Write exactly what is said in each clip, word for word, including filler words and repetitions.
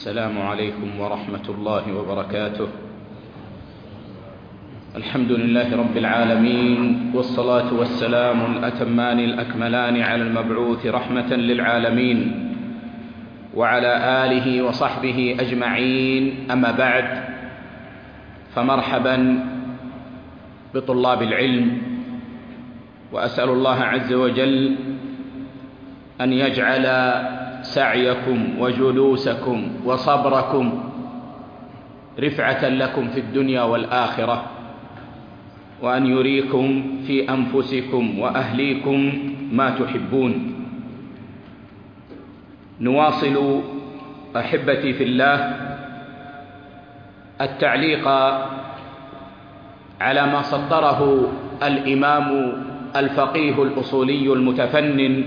السلام عليكم ورحمة الله وبركاته. الحمد لله رب العالمين، والصلاة والسلام الأتمان الأكملان على المبعوث رحمة للعالمين وعلى آله وصحبه أجمعين. أما بعد، فمرحبا بطلاب العلم، وأسأل الله عز وجل أن يجعل سعيكم وجلوسكم وصبركم رفعة لكم في الدنيا والآخرة، وأن يريكم في أنفسكم وأهليكم ما تحبون. نواصل أحبتي في الله التعليق على ما سطره الإمام الفقيه الأصولي المتفنن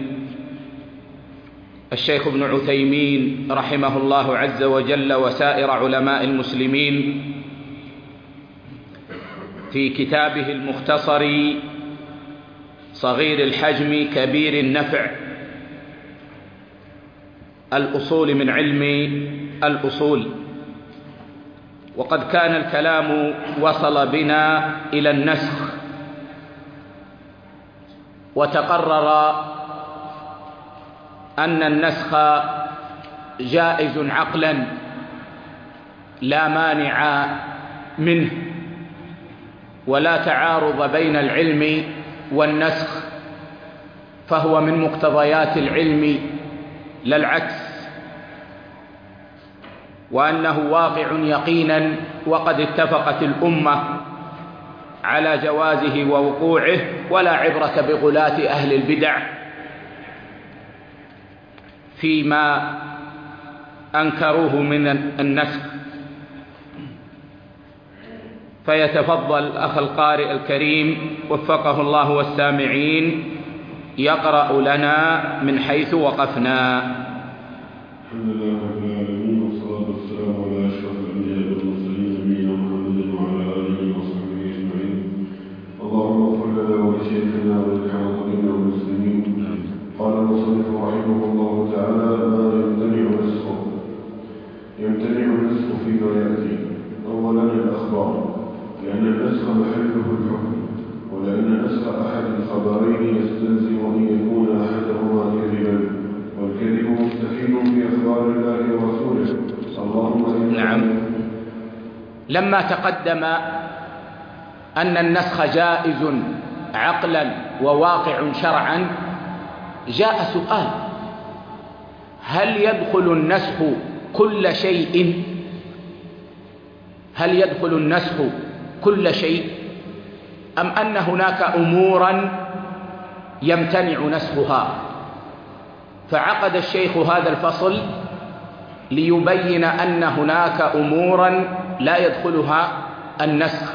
الشيخ ابن عثيمين رحمه الله عز وجل وسائر علماء المسلمين في كتابه المختصر صغير الحجم كبير النفع، الأصول من علم الأصول. وقد كان الكلام وصل بنا إلى النسخ، وتقرر أن النسخ جائز عقلا لا مانع منه، ولا تعارض بين العلم والنسخ، فهو من مقتضيات العلم لا العكس، وأنه واقع يقينا، وقد اتفقت الأمة على جوازه ووقوعه، ولا عبرة بغلاة أهل البدع فيما أنكروه من النسخ. فيتفضل أخ القارئ الكريم وفقه الله والسامعين يقرأ لنا من حيث وقفنا. الحمد لله رب العالمين، والصلاة والسلام على أشرف الأنبياء والمرسلين نبينا محمد وعلى آله وصحبه أجمعين. اللهم اغفر لنا ولشيخنا وللحاضرين والمسلمين. قال المصنف رحمه الله تعالى: ما يمتنع نسخه. يمتنع النسخ فيما يأتي. أولا الأخبار، لأن النسخ محله الحكم، ولأن نسخ أحد الخبرين يستلزم أن يكون أحدهما كذبا، والكذب مستحيل في أخبار الله ورسوله. اللهم نعم. لما تقدم أن النسخ جائز عقلا وواقع شرعا، جاء سؤال: هل يدخل النسخ كل شيء؟ هل يدخل النسخ كل شيء، أم أن هناك أمورا يمتنع نسخها؟ فعقد الشيخ هذا الفصل ليبين أن هناك أمورا لا يدخلها النسخ،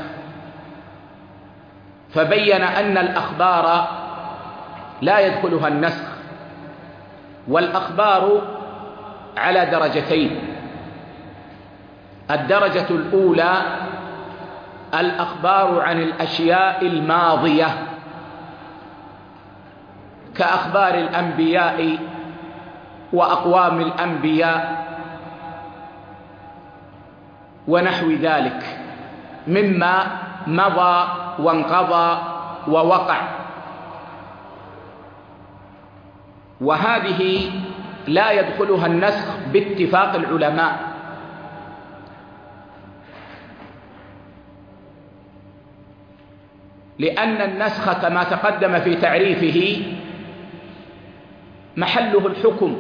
فبين أن الأخبار لا يدخلها النسخ. والأخبار على درجتين: الدرجة الأولى الأخبار عن الأشياء الماضية، كأخبار الأنبياء وأقوام الأنبياء ونحو ذلك مما مضى وانقضى ووقع، وهذه لا يدخلها النسخ باتفاق العلماء، لأن النسخ كما تقدم في تعريفه محله الحكم،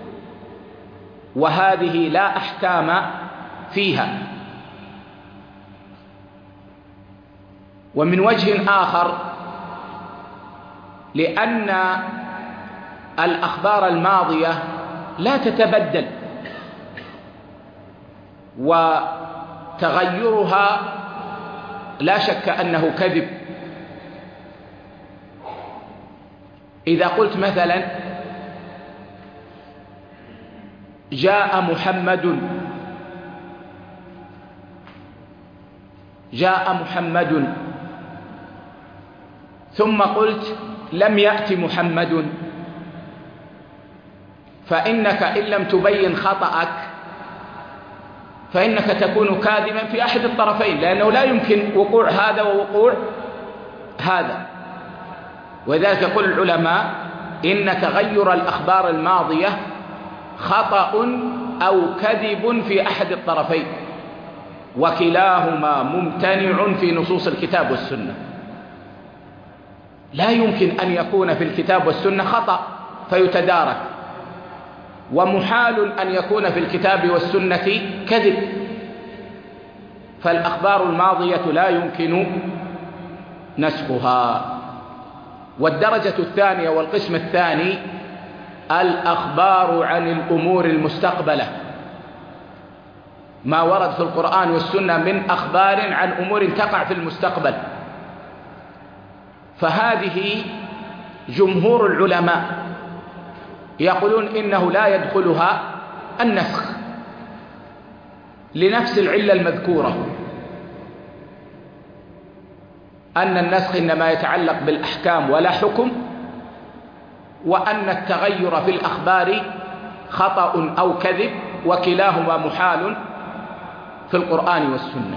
وهذه لا أحكام فيها. ومن وجه آخر، لأن الأخبار الماضية لا تتبدل، وتغيرها لا شك أنه كذب. إذا قلت مثلا: جاء محمد، جاء محمد، ثم قلت: لم يأت محمد، فإنك إن لم تبين خطأك فإنك تكون كاذبا في أحد الطرفين، لأنه لا يمكن وقوع هذا ووقوع هذا. ولذلك يقول العلماء إن تغير الأخبار الماضية خطأ أو كذب في أحد الطرفين، وكلاهما ممتنع في نصوص الكتاب والسنة. لا يمكن أن يكون في الكتاب والسنة خطأ فيتدارك، ومحال أن يكون في الكتاب والسنة كذب. فالأخبار الماضية لا يمكن نسخها. والدرجة الثانية والقسم الثاني الأخبار عن الأمور المستقبلة، ما ورد في القرآن والسنة من أخبار عن أمور تقع في المستقبل، فهذه جمهور العلماء يقولون إنه لا يدخلها النسخ لنفس العلة المذكورة، أن النسخ إنما يتعلق بالأحكام ولا حكم، وأن التغير في الأخبار خطأ أو كذب، وكلاهما محال في القرآن والسنة.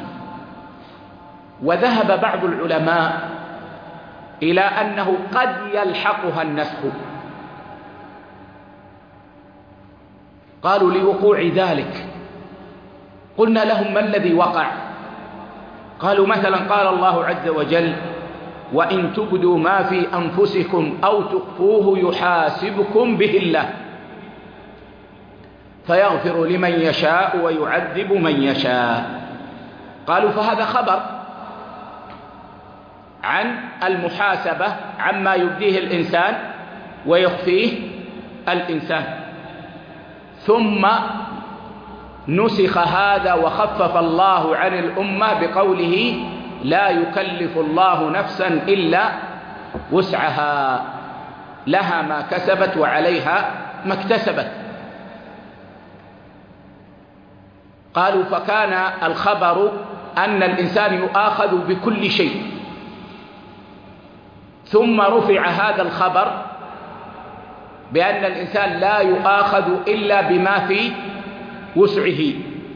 وذهب بعض العلماء إلى أنه قد يلحقها النسخ، قالوا لوقوع ذلك. قلنا لهم ما الذي وقع؟ قالوا مثلا قال الله عز وجل: وإن تبدوا ما في أنفسكم أو تخفوه يحاسبكم به الله فيغفر لمن يشاء ويعذب من يشاء. قالوا فهذا خبر عن المحاسبة عما يبديه الإنسان ويخفيه الإنسان، ثم نسخ هذا وخفف الله عن الأمة بقوله: لا يكلف الله نفسا إلا وسعها، لها ما كسبت وعليها ما اكتسبت. قالوا فكان الخبر أن الإنسان يؤاخذ بكل شيء، ثم رفع هذا الخبر بأن الإنسان لا يؤاخذ إلا بما في وسعه،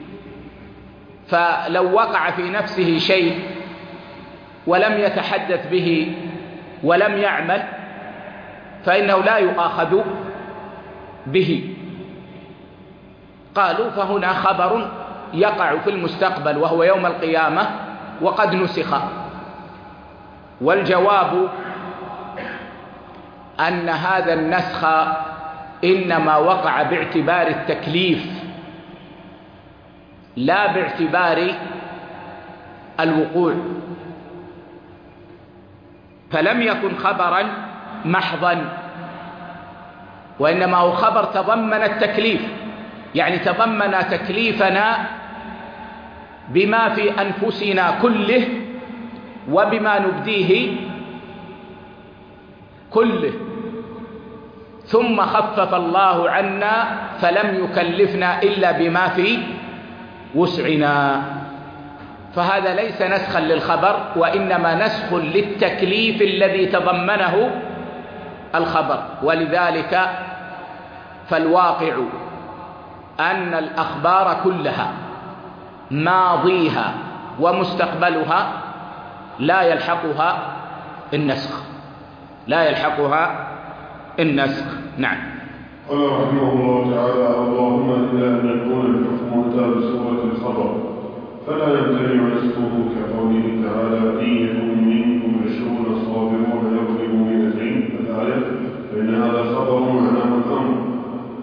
فلو وقع في نفسه شيء ولم يتحدث به ولم يعمل فإنه لا يؤاخذ به. قالوا فهنا خبر يقع في المستقبل وهو يوم القيامة وقد نسخ. والجواب أن هذا النسخ إنما وقع باعتبار التكليف لا باعتبار الوقوع، فلم يكن خبرا محضا، وإنما هو خبر تضمن التكليف، يعني تضمن تكليفنا بما في أنفسنا كله وبما نبديه كله، ثم خفف الله عنا فلم يكلفنا إلا بما في وسعنا. فهذا ليس نسخا للخبر، وإنما نسخ للتكليف الذي تضمنه الخبر. ولذلك فالواقع أن الأخبار كلها ماضيها ومستقبلها لا يلحقها النسخ، لا يلحقها النسخ. نعم. قال رحمه الله تعالى: اللهم إلا أن يكون الحكم أتى بسورة الخبر فلا يمتنع نسخه، كقوله تعالى: إن يكن منكم عشرون صابرون يغلبوا مئتين الآية، فإن هذا خبر معناه الأمر،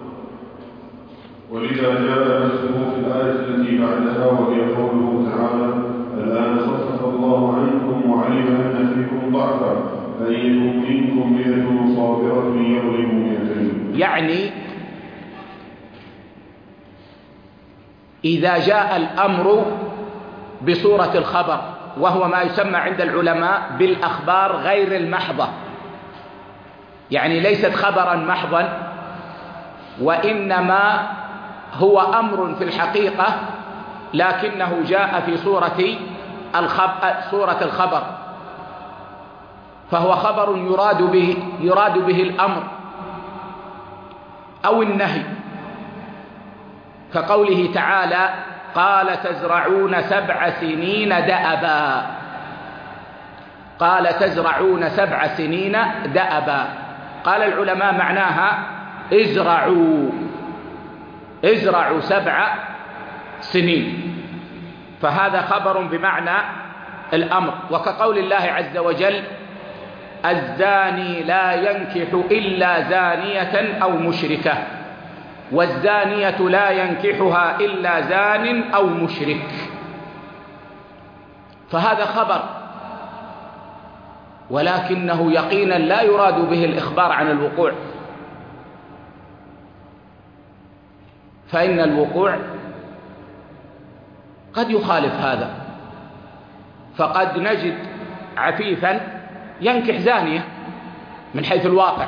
ولذا جاء نسخه في الآية التي بعدها وهي قوله تعالى: الآن خفف الله عنكم وعلم أن فيكم ضعفا فإن يكن منكم مئة صابرة يغلبوا مئتين. يعني إذا جاء الأمر بصورة الخبر، وهو ما يسمى عند العلماء بالأخبار غير المحضة، يعني ليست خبرا محضا، وإنما هو أمر في الحقيقة لكنه جاء في صورة الخبر, صورة الخبر فهو خبر يراد به, يراد به الأمر أو النهي، كقوله تعالى: قال تزرعون سبع سنين دأبا قال تزرعون سبع سنين دأبا قال العلماء معناها ازرعوا ازرعوا سبع سنين، فهذا خبر بمعنى الأمر. وكقول الله عز وجل الزاني لا ينكح إلا زانية أو مشركة، والزانية لا ينكحها إلا زان أو مشرك، فهذا خبر، ولكنه يقينا لا يراد به الإخبار عن الوقوع، فإن الوقوع قد يخالف هذا، فقد نجد عفيفا ينكح زانية من حيث الواقع،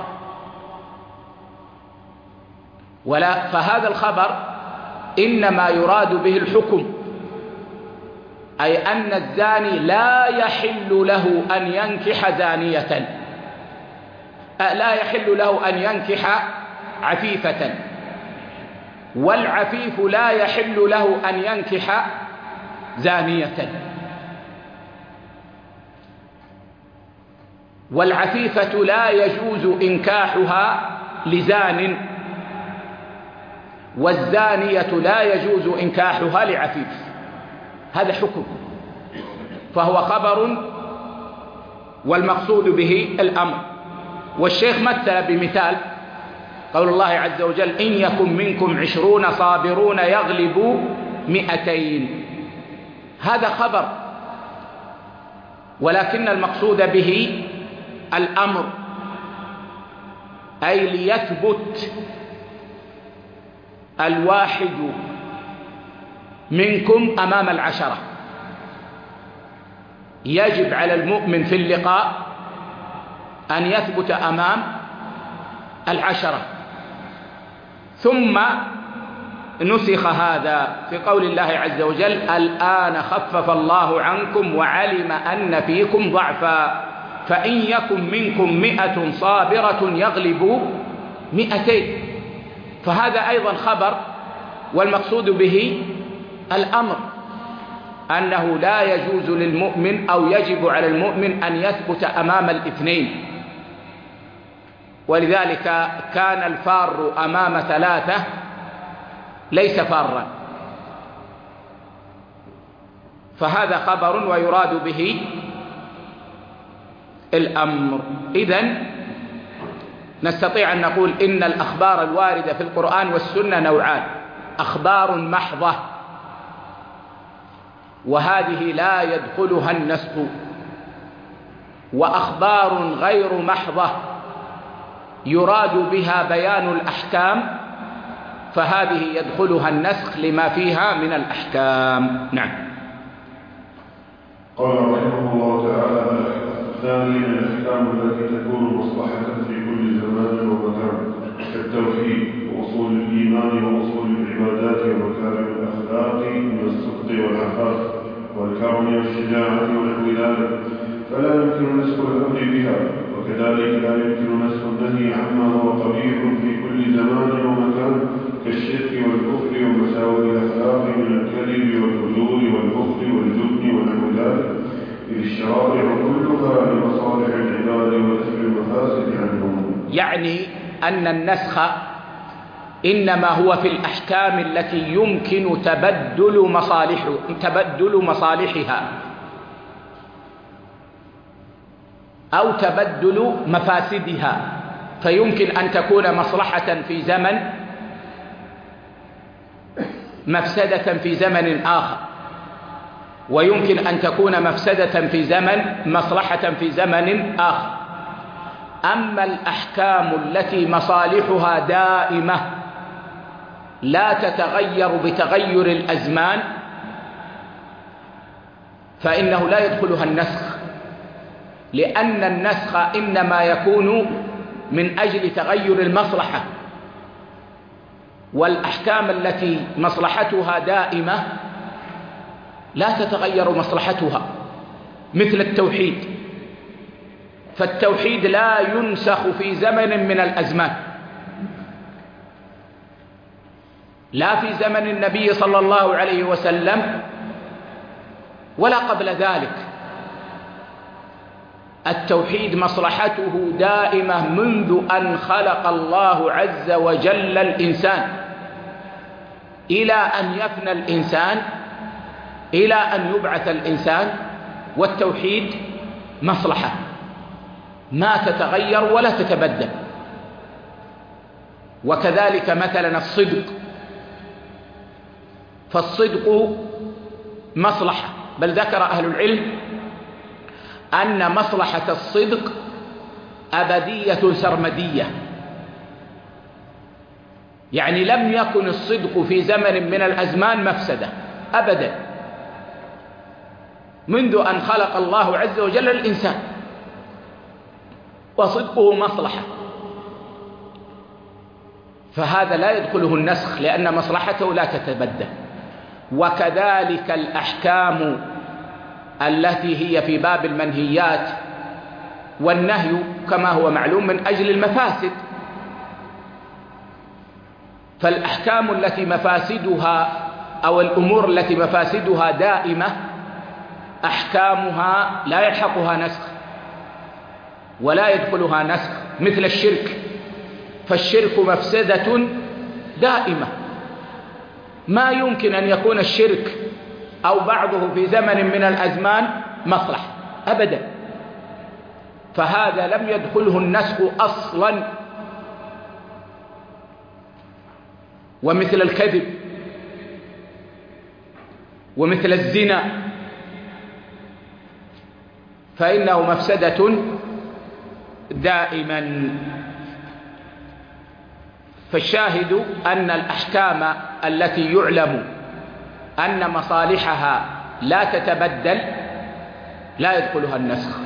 ولا فهذا الخبر إنما يراد به الحكم، أي أن الزاني لا يحل له أن ينكح زانية، لا يحل له أن ينكح عفيفة، والعفيف لا يحل له أن ينكح زانية، والعفيفة لا يجوز إنكاحها لزان، والزانية لا يجوز إنكاحها لعفيف، هذا حكم، فهو خبر والمقصود به الأمر. والشيخ مثل بمثال قول الله عز وجل إن يكن منكم عشرون صابرون يغلبوا مئتين، هذا خبر، ولكن المقصود به الأمر، أي ليثبت الواحد منكم أمام العشرة، يجب على المؤمن في اللقاء أن يثبت أمام العشرة. ثم نسخ هذا في قول الله عز وجل الآن خفف الله عنكم وعلم أن فيكم ضعفا فإن يكن منكم مئة صابرة يغلبوا مئتين، فهذا أيضا خبر، والمقصود به الأمر، أنه لا يجوز للمؤمن أو يجب على المؤمن أن يثبت أمام الاثنين، ولذلك كان الفار أمام ثلاثة ليس فارا، فهذا خبر ويراد به الأمر. إذن نستطيع أن نقول إن الأخبار الواردة في القرآن والسنة نوعان: أخبار محضة، وهذه لا يدخلها النسخ، وأخبار غير محضة يراد بها بيان الأحكام، فهذه يدخلها النسخ لما فيها من الأحكام. نعم. قال رحمه الله تعالى: الثاني الأحكام التي تكون مصلحة في كل زمان ومكان، كالتوحيد وأصول الإيمان وأصول العبادات ومكارم الأخلاق من الصدق والعفاف والكرم والشجاعة ونحو ذلك، فلا يمكن نسخ الأمر بها، وكذلك لا يمكن نسخ النهي عما هو قبيح في كل زمان ومكان، كالشرك والكفر ومساوئ الأخلاق من الكذب والفجور والبخل والجبن ونحو ذلك، إذ الشرائع كلها لمصالح العباد ودفع المفاسد عنهم. يعني أن النسخ إنما هو في الأحكام التي يمكن تبدل مصالح تبدل مصالحها أو تبدل مفاسدها، فيمكن أن تكون مصلحة في زمن مفسدة في زمن آخر، ويمكن أن تكون مفسدة في زمن مصلحة في زمن آخر. أما الأحكام التي مصالحها دائمة لا تتغير بتغير الأزمان فإنه لا يدخلها النسخ، لأن النسخ إنما يكون من أجل تغير المصلحة، والأحكام التي مصلحتها دائمة لا تتغير مصلحتها، مثل التوحيد، فالتوحيد لا ينسخ في زمن من الأزمان، لا في زمن النبي صلى الله عليه وسلم ولا قبل ذلك. التوحيد مصلحته دائمة منذ أن خلق الله عز وجل الإنسان إلى أن يفنى الإنسان، إلى أن يبعث الإنسان، والتوحيد مصلحة ما تتغير ولا تتبدل. وكذلك مثلا الصدق، فالصدق مصلحة، بل ذكر أهل العلم أن مصلحة الصدق أبدية سرمدية، يعني لم يكن الصدق في زمن من الأزمان مفسدة أبدا منذ أن خلق الله عز وجل الإنسان، وصدقه مصلحة، فهذا لا يدخله النسخ لأن مصلحته لا تتبدل. وكذلك الأحكام التي هي في باب المنهيات والنهي كما هو معلوم من أجل المفاسد، فالأحكام التي مفاسدها أو الأمور التي مفاسدها دائمة أحكامها لا يلحقها نسخ ولا يدخلها نسخ، مثل الشرك، فالشرك مفسدة دائمة، ما يمكن أن يكون الشرك أو بعضه في زمن من الأزمان مصلحة أبدا، فهذا لم يدخله النسخ أصلا. ومثل الكذب ومثل الزنا فإنه مفسدة دائما. فالشاهد أن الأحكام التي يعلم أن مصالحها لا تتبدل لا يدخلها النسخ،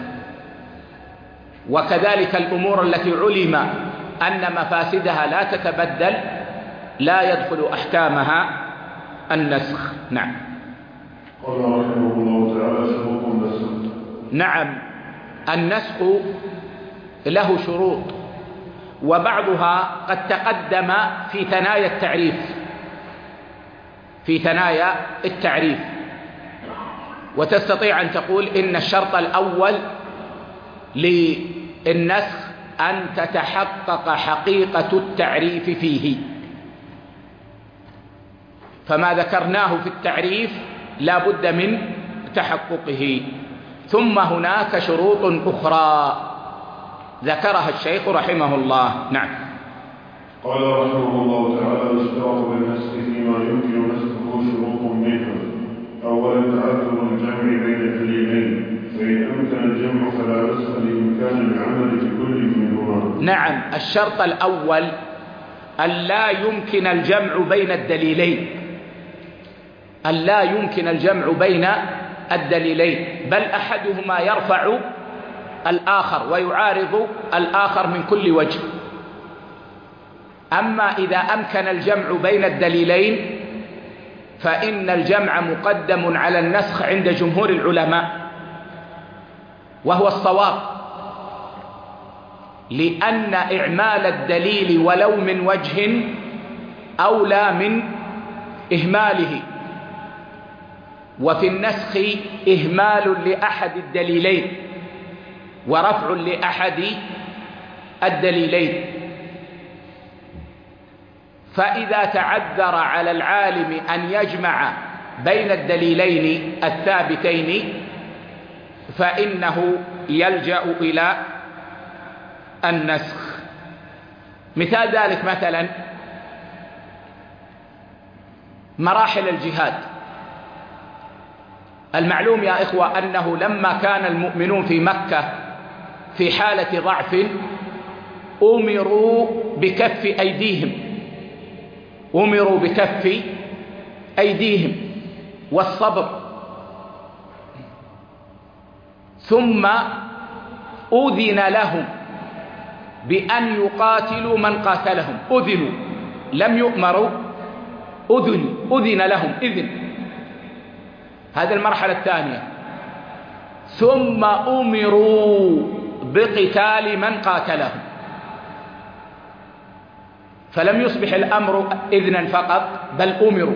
وكذلك الأمور التي علم أن مفاسدها لا تتبدل لا يدخل أحكامها النسخ. نعم. قال رحمه الله تعالى: شروط النسخ. نعم، النسخ له شروط، وبعضها قد تقدم في ثنايا التعريف في ثنايا التعريف وتستطيع أن تقول إن الشرط الأول للنسخ أن تتحقق حقيقة التعريف فيه، فما ذكرناه في التعريف لا بد من تحققه. ثم هناك شروط أخرى ذكرها الشيخ رحمه الله. نعم. قال رحمه الله تعالى: يشترط بالنسخ فيما يمكن نسخه شروط منها. أولا تعذر الجمع بين الدليلين، فإن أمكن الجمع فلا نسخ لإمكان العمل بكل منهما. نعم، الشرط الأول أن لا يمكن الجمع بين الدليلين، أن لا يمكن الجمع بين الدليلين، بل أحدهما يرفع الآخر ويعارض الآخر من كل وجه. أما إذا أمكن الجمع بين الدليلين فإن الجمع مقدم على النسخ عند جمهور العلماء، وهو الصواب، لأن إعمال الدليل ولو من وجه أولى من إهماله، وفي النسخ إهمال لأحد الدليلين ورفع لأحد الدليلين. فإذا تعذر على العالم أن يجمع بين الدليلين الثابتين فإنه يلجأ إلى النسخ. مثال ذلك مثلا مراحل الجهاد. المعلوم يا إخوة أنه لما كان المؤمنون في مكة في حالة ضعف أمروا بكف أيديهم أمروا بكف أيديهم والصبر، ثم أذن لهم بأن يقاتلوا من قاتلهم، أذنوا لم يؤمروا، أذن أذن لهم إذن. هذه المرحلة الثانية. ثم أمروا بقتال من قاتلهم، فلم يصبح الأمر إذنا فقط، بل أمروا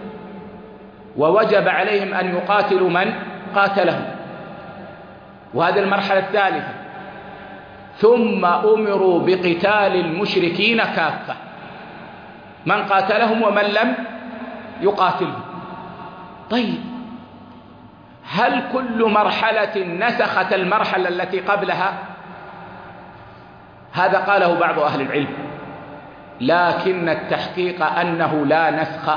ووجب عليهم أن يقاتلوا من قاتلهم، وهذه المرحلة الثالثة. ثم أمروا بقتال المشركين كافة، من قاتلهم ومن لم يقاتلهم. طيب، هل كل مرحلة نسخت المرحلة التي قبلها؟ هذا قاله بعض أهل العلم، لكن التحقيق أنه لا نسخ،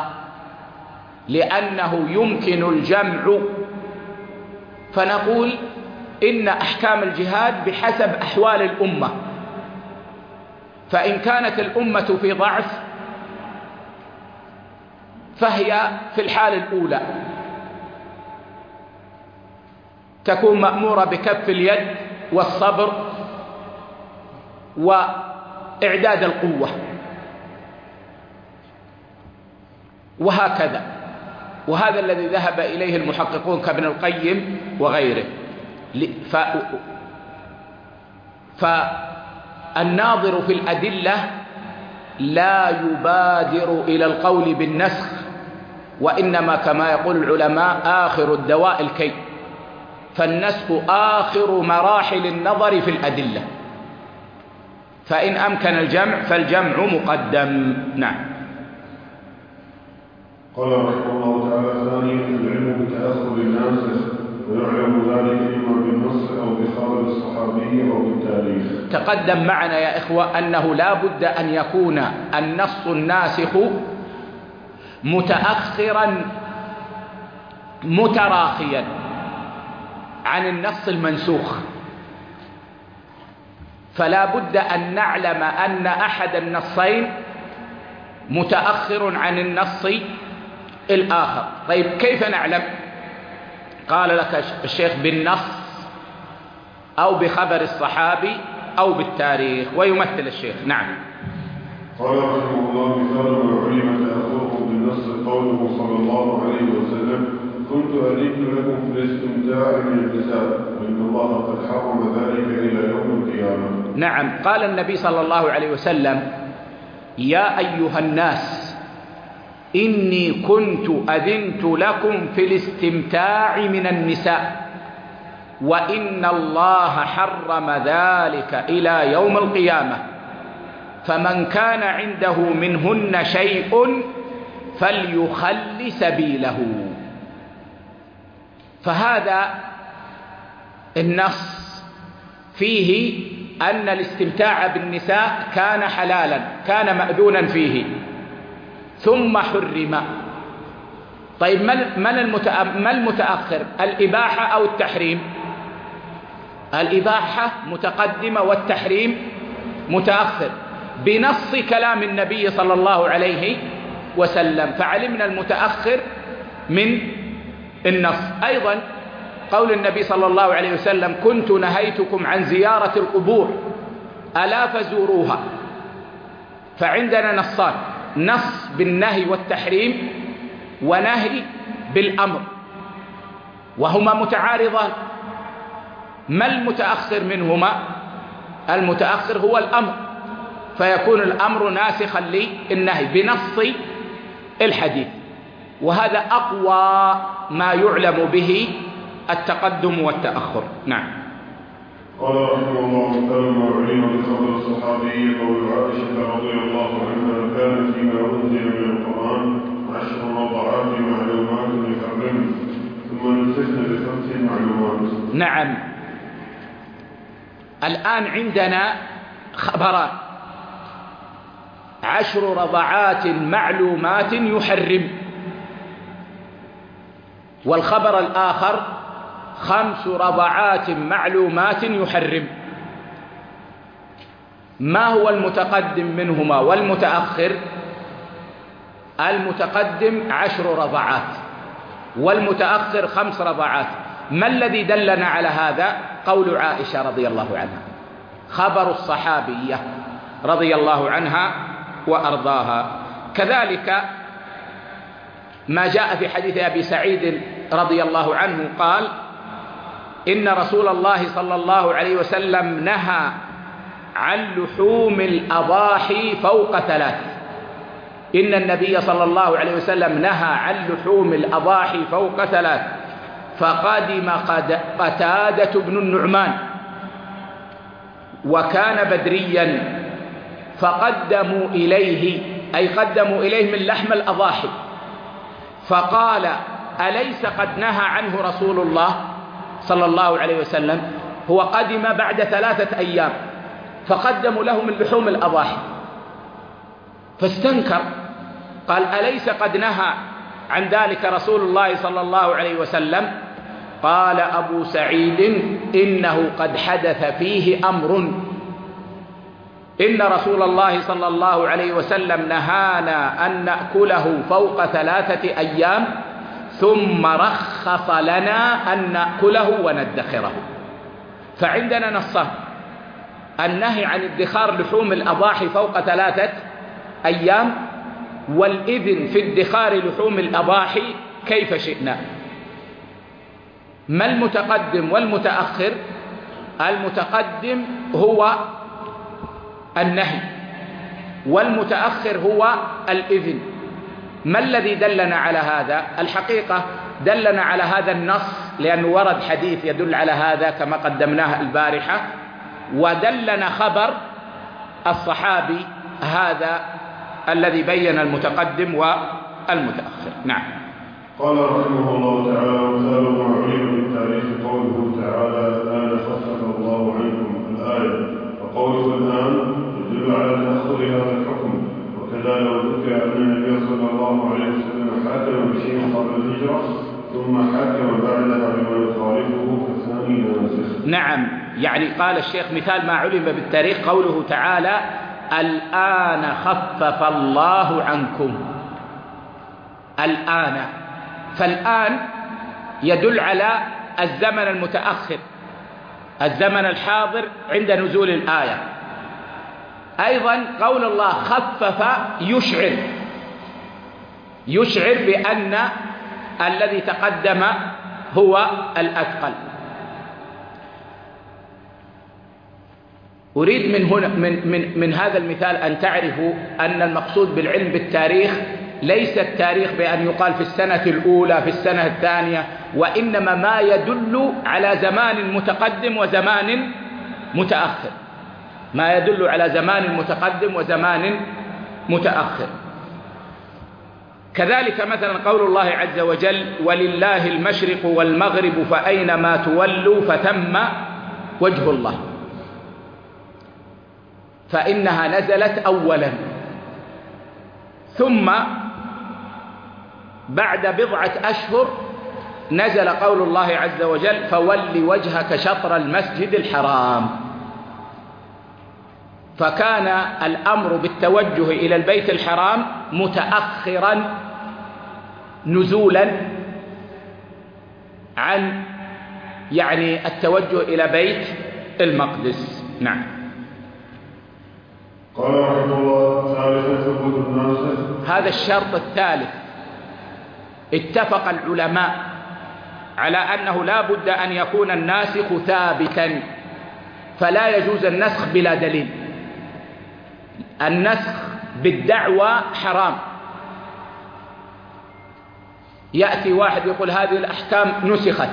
لأنه يمكن الجمع. فنقول إن أحكام الجهاد بحسب أحوال الأمة، فإن كانت الأمة في ضعف فهي في الحال الأولى تكون مأمورة بكف اليد والصبر وإعداد القوة، وهكذا. وهذا الذي ذهب إليه المحققون كابن القيم وغيره. ف... فالناظر في الأدلة لا يبادر إلى القول بالنسخ، وإنما كما يقول العلماء آخر الدواء الكي، فالنسخ آخر مراحل النظر في الأدلة، فإن أمكن الجمع فالجمع مقدم. نعم. قال رحمه الله تعالى: ثانيا العلم بتأخر الناسخ، ويعلم ذلك إما بالنص أو بخبر الصحابي أو بالتاريخ. تقدم معنا يا إخوة أنه لا بد أن يكون النص الناسخ متأخرا متراخيا عن النص المنسوخ، فلا بد أن نعلم أن أحد النصين متأخر عن النص الآخر. طيب، كيف نعلم؟ قال لك الشيخ: بالنص أو بخبر الصحابي أو بالتاريخ. ويمثل الشيخ. نعم. قال رحمه الله: مثال ما علم تأخره بالنص قوله صلى الله عليه وسلم: كنت أذنت لكم في الاستمتاع من النساء، وإن الله قد حرم ذلك إلى يوم القيامة. نعم. قال النبي صلى الله عليه وسلم: يا أيها الناس إني كنت أذنت لكم في الاستمتاع من النساء، وإن الله حرم ذلك إلى يوم القيامة، فمن كان عنده منهن شيء فليخل سبيله. فهذا النص فيه أن الاستمتاع بالنساء كان حلالا، كان مأذونا فيه، ثم حرم. طيب، ما المتأخر؟ الإباحة أو التحريم؟ الإباحة متقدمة والتحريم متأخر بنص كلام النبي صلى الله عليه وسلم، فعلمنا المتأخر من النص. أيضا قول النبي صلى الله عليه وسلم: كنت نهيتكم عن زيارة القبور ألا فزوروها. فعندنا نصان: نص بالنهي والتحريم، ونهي بالأمر، وهما متعارضان. ما المتأخر منهما؟ المتأخر هو الأمر، فيكون الأمر ناسخا للنهي بنص الحديث، وهذا أقوى ما يعلم به التقدم والتأخر. نعم. قال رحمه الله: فلما علم بخبر الصحابي قول عائشة رضي الله عنها: كان فيما أنزل من القرآن عشر رضعات معلومات يحرم، ثم نسخن بخمس معلومات. نعم. الآن عندنا خبران: عشر رضعات معلومات يحرم، والخبر الآخر خمس رضعات معلومات يحرم. ما هو المتقدم منهما والمتأخر؟ المتقدم عشر رضعات والمتأخر خمس رضعات. ما الذي دلنا على هذا؟ قول عائشة رضي الله عنها، خبر الصحابية رضي الله عنها وأرضاها. كذلك ما جاء في حديث أبي سعيد رضي الله عنه قال: إن رسول الله صلى الله عليه وسلم نهى عن لحوم الأضاحي فوق ثلاث. إن النبي صلى الله عليه وسلم نهى عن لحوم الأضاحي فوق ثلاث. فقدم قتادة بن النعمان وكان بدريا فقدموا إليه، أي قدموا إليه من لحم الأضاحي، فقال: أليس قد نهى عنه رسول الله صلى الله عليه وسلم؟ هو قدم بعد ثلاثة أيام فقدموا له من لحوم الأضاحي، فاستنكر قال: أليس قد نهى عن ذلك رسول الله صلى الله عليه وسلم؟ قال أبو سعيد: إنه قد حدث فيه أمر، إن رسول الله صلى الله عليه وسلم نهانا أن نأكله فوق ثلاثة أيام ثم رخص لنا أن نأكله وندخره. فعندنا نصان: النهي عن ادخار لحوم الأضاحي فوق ثلاثة أيام، والإذن في ادخار لحوم الأضاحي كيف شئنا. ما المتقدم والمتأخر؟ المتقدم هو النهي والمتأخر هو الإذن. ما الذي دلنا على هذا؟ الحقيقة دلنا على هذا النص لأنه ورد حديث يدل على هذا كما قدمناه البارحة، ودلنا خبر الصحابي هذا الذي بين المتقدم والمتأخر. نعم. قال رحمه الله تعالى: ومثال ما علم بالتاريخ قوله تعالى: الآن خفف الله عنكم الآية، وقوله الآن يدل على تأخر هذا الحكم. وكذا لو ذكر أن النبي صلى الله عليه وسلم حكم بشيء قبل الهجرة ثم حكم بعدها بما يخالفه فالثاني ناسخ. نعم، يعني قال الشيخ مثال ما علم بالتاريخ قوله تعالى: الآن خفف الله عنكم. الآن، فالآن يدل على الزمن المتأخر، الزمن الحاضر عند نزول الآية. أيضا قول الله خفف يشعر يشعر بأن الذي تقدم هو الأثقل. أريد من هنا من من من هذا المثال أن تعرفوا أن المقصود بالعلم بالتاريخ ليس التاريخ بأن يقال في السنة الأولى في السنة الثانية، وإنما ما يدل على زمان متقدم وزمان متأخر، ما يدل على زمان متقدم وزمان متأخر. كذلك مثلا قول الله عز وجل: ولله المشرق والمغرب فأينما تولوا فثم وجه الله، فإنها نزلت أولا، ثم بعد بضعة أشهر نزل قول الله عز وجل: فول وجهك شطر المسجد الحرام. فكان الأمر بالتوجه إلى البيت الحرام متأخرا نزولا عن يعني التوجه إلى بيت المقدس. نعم. قال رحمه الله: ثالثا ثبوت الناسخ. هذا الشرط الثالث اتفق العلماء على أنه لا بد أن يكون الناسخ ثابتا، فلا يجوز النسخ بلا دليل. النسخ بالدعوى حرام. يأتي واحد يقول هذه الأحكام نسخت،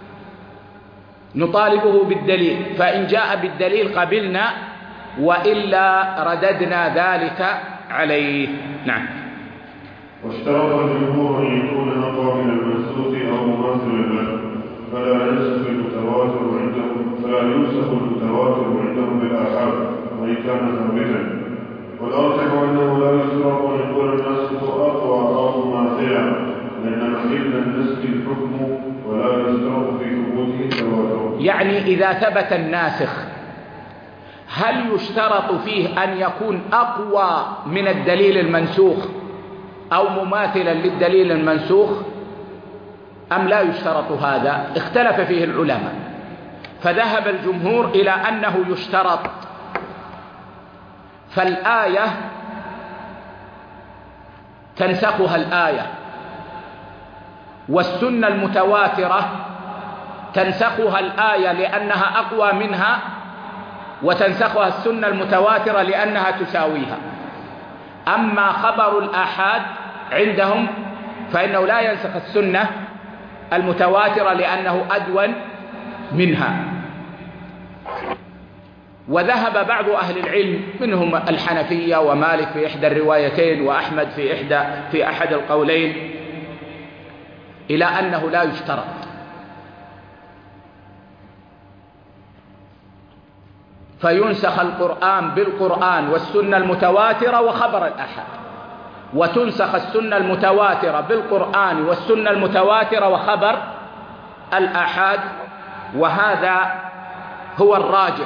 نطالبه بالدليل، فإن جاء بالدليل قبلنا، وإلا رددنا ذلك عليه. نعم. واشترط الجمهور أن يكون أقوى من المنسوخ أو مماثل له، فلا ينسخ المتواتر عندهم فلا ينسخ المتواتر عندهم بالآحاد وإن كان ثابتا. والأرجح أنه لا يشترط أن يكون الناسخ أقوى أو مماثلا، لأن محل النسخ الحكم ولا يشترط في ثبوته التواتر. يعني إذا ثبت الناسخ هل يشترط فيه أن يكون أقوى من الدليل المنسوخ أو مماثلا للدليل المنسوخ أم لا يشترط هذا؟ اختلف فيه العلماء، فذهب الجمهور إلى أنه يشترط. فالآية تنسخها الآية، والسنة المتواترة تنسخها الآية لأنها أقوى منها وتنسخها السنة المتواترة لأنها تساويها. أما خبر الآحاد عندهم فإنه لا ينسخ السنة المتواترة لأنه أدون منها. وذهب بعض أهل العلم منهم الحنفية ومالك في إحدى الروايتين وأحمد في إحدى في أحد القولين إلى أنه لا يشترط، فينسخ القرآن بالقرآن والسنة المتواترة وخبر الآحاد، وتنسخ السنة المتواترة بالقرآن والسنة المتواترة وخبر الآحاد، وهذا هو الراجح.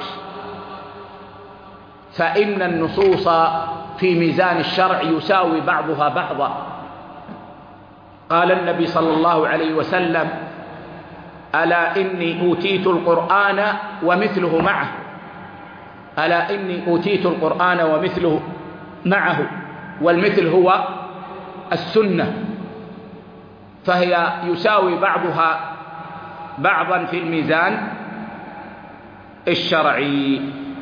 فإن النصوص في ميزان الشرع يساوي بعضها بعضا. قال النبي صلى الله عليه وسلم: ألا إني أوتيت القرآن ومثله معه، ألا إني أوتيت القرآن ومثله معه، والمثل هو السنة، فهي يساوي بعضها بعضا في الميزان الشرعي.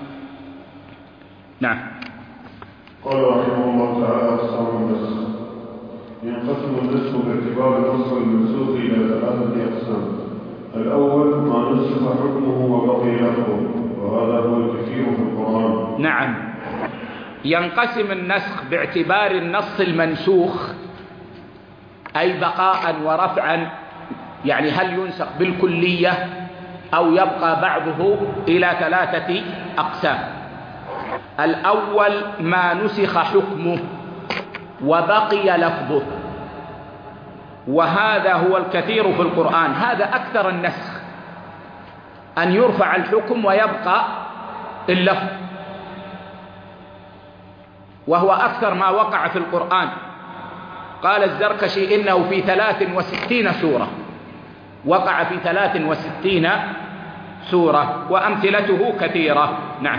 نعم. قال رحمه الله تعالى: أقسام النسخ. ينقسم النسخ باعتبار النص المنسوخ إلى ثلاثة أقسام. الأول ما نسخ حكمه وبقي لفظه، وهذا هو الكثير في القرآن. نعم، ينقسم النسخ باعتبار النص المنسوخ، أي بقاء ورفعا، يعني هل ينسخ بالكلية أو يبقى بعضه، إلى ثلاثة أقسام. الأول ما نسخ حكمه وبقي لفظه، وهذا هو الكثير في القرآن، هذا أكثر النسخ، أن يرفع الحكم ويبقى اللفظ، وهو أكثر ما وقع في القرآن. قال الزركشي إنه في ثلاث وستين سورة، وقع في ثلاث وستين سورة، وأمثلته كثيرة. نعم.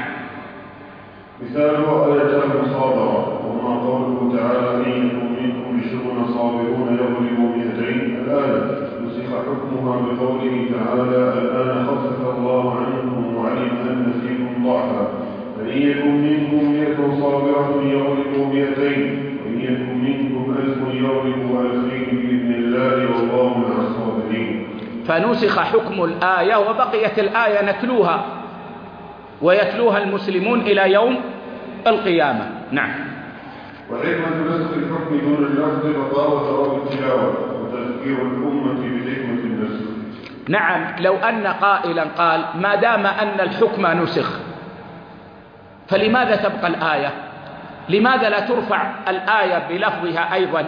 مثاله آية المصابرة، وما قوله تعالى: إن يكن منكم عشرون صابرون يغلبوا مئتين. الآية نسخ حكمها بقوله تعالى: الآن خفف الله عنكم وعلم أن فيكم ضعفا، فإن يكن منكم مئة صابرة يغلبوا مئتين، وإن يكن منكم ألف يغلبوا ألفين بإذن الله والله مع الصابرين. فنسخ حكم الآية وبقيت الآية نتلوها، ويتلوها المسلمون إلى يوم القيامة. نعم. وحكمة نسخ الحكم دون اللفظ بقاء ثواب التلاوة وتذكير الأمة بحكمة النسخ. نعم، لو أن قائلا قال: ما دام أن الحكم نسخ فلماذا تبقى الآية؟ لماذا لا ترفع الآية بلفظها أيضا؟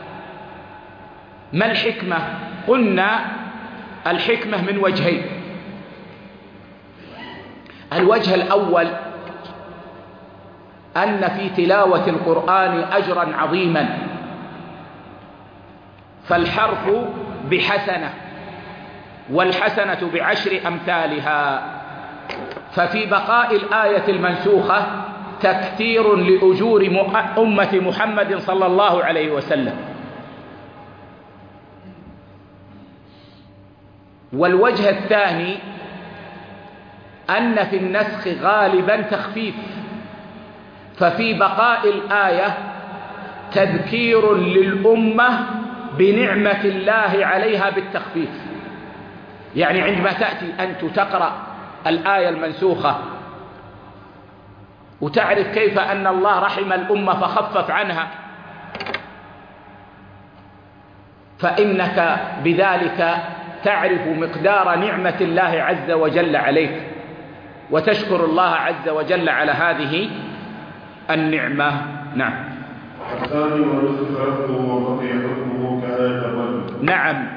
ما الحكمة؟ قلنا الحكمة من وجهين. الوجه الأول أن في تلاوة القرآن أجرا عظيما، فالحرف بحسنة والحسنة بعشر أمثالها، ففي بقاء الآية المنسوخة تكثير لأجور أمة محمد صلى الله عليه وسلم. والوجه الثاني أن في النسخ غالبا تخفيف، ففي بقاء الآية تذكير للأمة بنعمة الله عليها بالتخفيف. يعني عندما تأتي أنت تقرأ الآية المنسوخة وتعرف كيف أن الله رحم الأمة فخفف عنها، فإنك بذلك تعرف مقدار نعمة الله عز وجل عليك، وتشكر الله عز وجل على هذه النعمة. نعم. الثاني ونسخ لفظه وبقي حكمه كآية الرجل. نعم.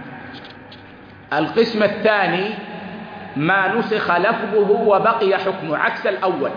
القسم الثاني ما نسخ لفظه وبقي حكمه، عكس الأول.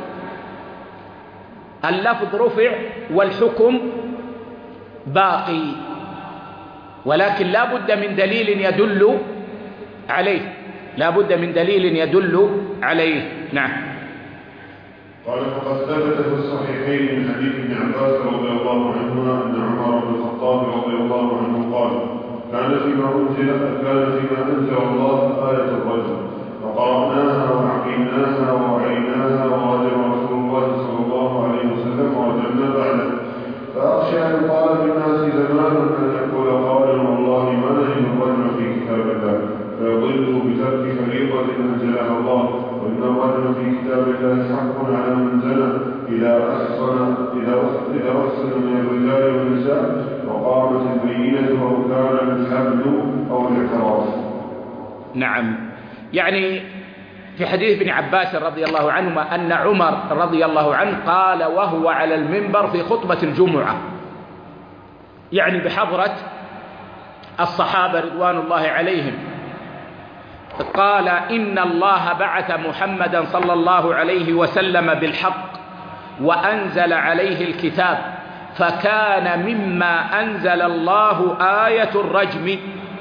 اللفظ رفع والحكم باقي، ولكن لا بد من دليل يدل عليه، لا بد من دليل يدل عليه. نعم. قال: فقد ثبت في الصحيحين من حديث ابن عباس رضي الله عنهما أن عمر بن الخطاب رضي الله عنه قال: كان فيما أنزل كان فيما أنزل الله آية الرجل، فقرأناها ففهمناها ووعيناها ورجم رسول الله صلى الله عليه وسلم ورجمنا بعده. فأخشى أن قال بالناس زمان أن يقول قائل والله ما نجد الرجم في كتاب الله فيضل بترك فريضة أنزلها الله، وإن الرجم في كتاب الله حق على من زنى إذا أحسن إذا أحسن من الرجال والنساء وقامت البينة أو كان الحبل أو الاعتراف. نعم، يعني في حديث ابن عباس رضي الله عنهما أن عمر رضي الله عنه قال وهو على المنبر في خطبة الجمعة، يعني بحضرة الصحابة رضوان الله عليهم، قال إن الله بعث محمدا صلى الله عليه وسلم بالحق وأنزل عليه الكتاب، فكان مما أنزل الله آية الرجم.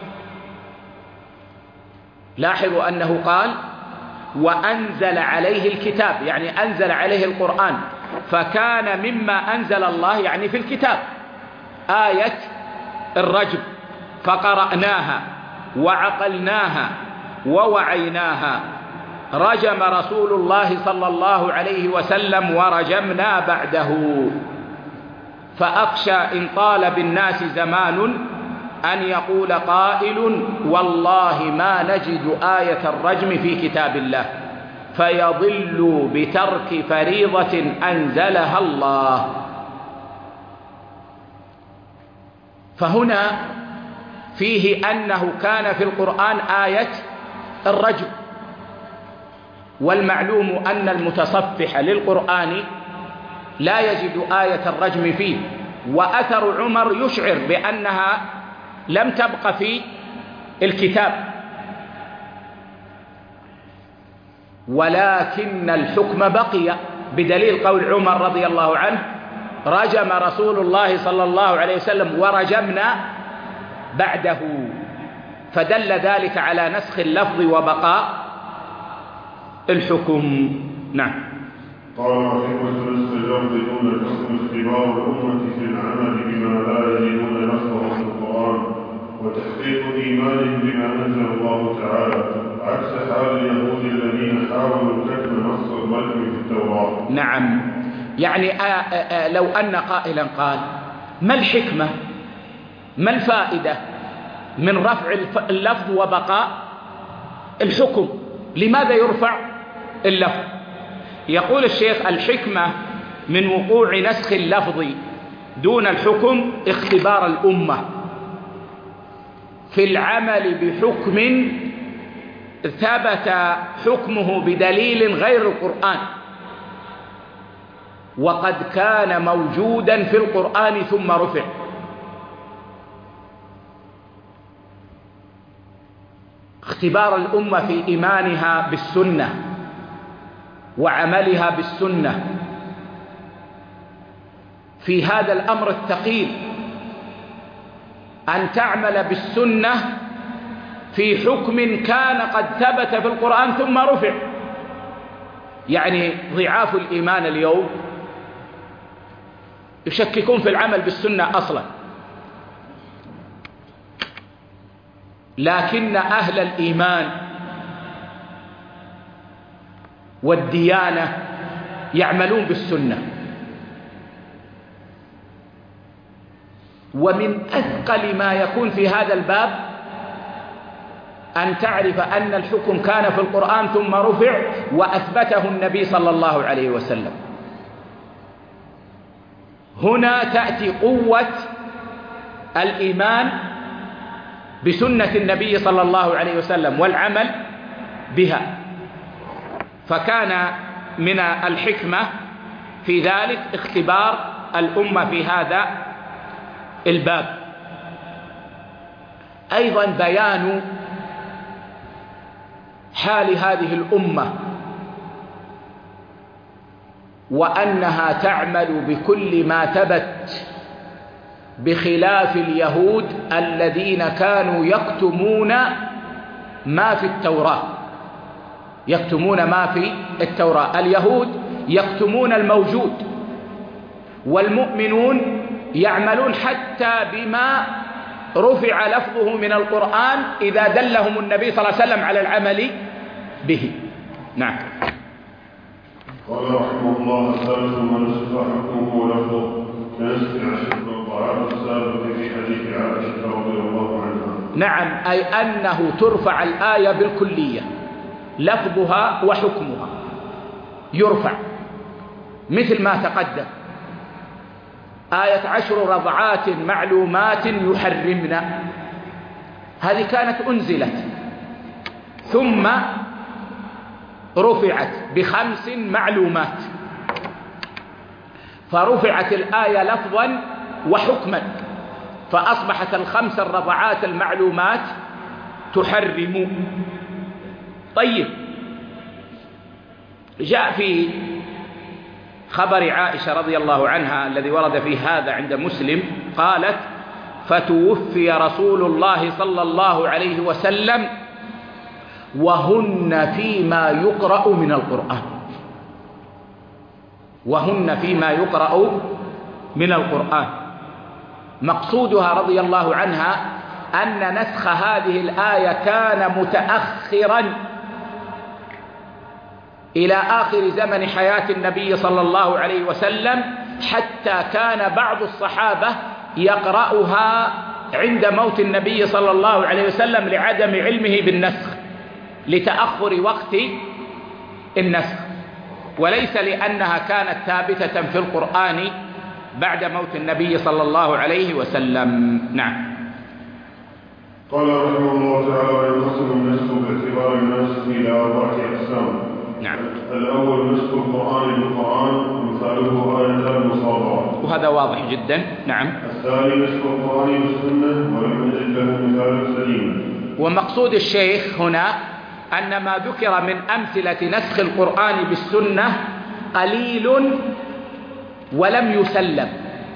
لاحظوا أنه قال وأنزل عليه الكتاب، يعني أنزل عليه القرآن، فكان مما أنزل الله يعني في الكتاب آية الرجم، فقرأناها وعقلناها ووعيناها. رجم رسول الله صلى الله عليه وسلم ورجمنا بعده. فأخشى إن طال بالناس زمان أن يقول قائل والله ما نجد آية الرجم في كتاب الله فيضل بترك فريضة أنزلها الله. فهنا فيه أنه كان في القرآن آية الرجم، والمعلوم أن المتصفح للقرآن لا يجد آية الرجم فيه، وأثر عمر يشعر بأنها لم تبق في الكتاب، ولكن الحكم بقي بدليل قول عمر رضي الله عنه رجم رسول الله صلى الله عليه وسلم ورجمنا بعده، فدل ذلك على نسخ اللفظ وبقاء الحكم. نعم. قال وحكمة الاستجاب دون الحكم اختبار الأمة في العمل بما لا يجدون نصه في القرآن وتحقيق إيمانهم بما أنزل الله تعالى، عكس حال اليهود الذين حاولوا كتم نص الرجم في التوراة. نعم، يعني آآ آآ لو أن قائلا قال ما الحكمة ما الفائدة من رفع اللفظ وبقاء الحكم، لماذا يرفع اللفظ؟ يقول الشيخ الحكمة من وقوع نسخ اللفظ دون الحكم اختبار الأمة في العمل بحكم ثبت حكمه بدليل غير القرآن، وقد كان موجودا في القرآن ثم رفع. اختبار الأمة في إيمانها بالسنة وعملها بالسنة في هذا الأمر الثقيل، أن تعمل بالسنة في حكم كان قد ثبت في القرآن ثم رفع. يعني ضعاف الإيمان اليوم يشككون في العمل بالسنة أصلا، لكن أهل الإيمان والديانة يعملون بالسنة. ومن أثقل ما يكون في هذا الباب أن تعرف أن الحكم كان في القرآن ثم رفع وأثبته النبي صلى الله عليه وسلم. هنا تأتي قوة الإيمان بسنة النبي صلى الله عليه وسلم والعمل بها. فكان من الحكمة في ذلك اختبار الأمة في هذا الباب. أيضا بيان حال هذه الأمة وأنها تعمل بكل ما ثبت، بخلاف اليهود الذين كانوا يكتمون ما في التوراة. يكتمون ما في التوراة. اليهود يكتمون الموجود، والمؤمنون يعملون حتى بما رفع لفظه من القرآن إذا دلهم النبي صلى الله عليه وسلم على العمل به. نعم. قال رحمه الله: الثالث ما نسخ حكمه ولفظه كنسخ عشر الرضعات السابق في حديث عائشة رضي الله عنها. نعم، أي أنه ترفع الآية بالكلية، لفظها وحكمها يرفع، مثل ما تقدم. آية عشر رضعات معلومات يحرمن، هذه كانت أنزلت ثم رفعت بخمس معلومات، فرفعت الآية لفظا وحكما، فأصبحت الخمس الرضعات المعلومات تحرم. طيب، جاء في خبر عائشة رضي الله عنها الذي ورد فيه هذا عند مسلم، قالت: فتوفي رسول الله صلى الله عليه وسلم وهن فيما يقرأ من القرآن، وهن فيما يقرأ من القرآن. مقصودها رضي الله عنها أن نسخ هذه الآية كان متأخرا إلى آخر زمن حياة النبي صلى الله عليه وسلم، حتى كان بعض الصحابة يقرأها عند موت النبي صلى الله عليه وسلم لعدم علمه بالنسخ، لتأخر وقت النسخ، وليس لأنها كانت ثابتة في القرآن بعد موت النبي صلى الله عليه وسلم. نعم. قال رحمه الله تعالى: ينقسم النسخ باعتبار النسخ إلى أربعة أقسام. نعم. الأول نسخ القرآن بالقرآن، مثاله آية المصابرة، وهذا واضح جدا. نعم. الثاني نسخ القرآن بالسنة ولم نجد له مثال سليم. ومقصود الشيخ هنا أن ما ذكر من أمثلة نسخ القرآن بالسنة قليل ولم يسلم،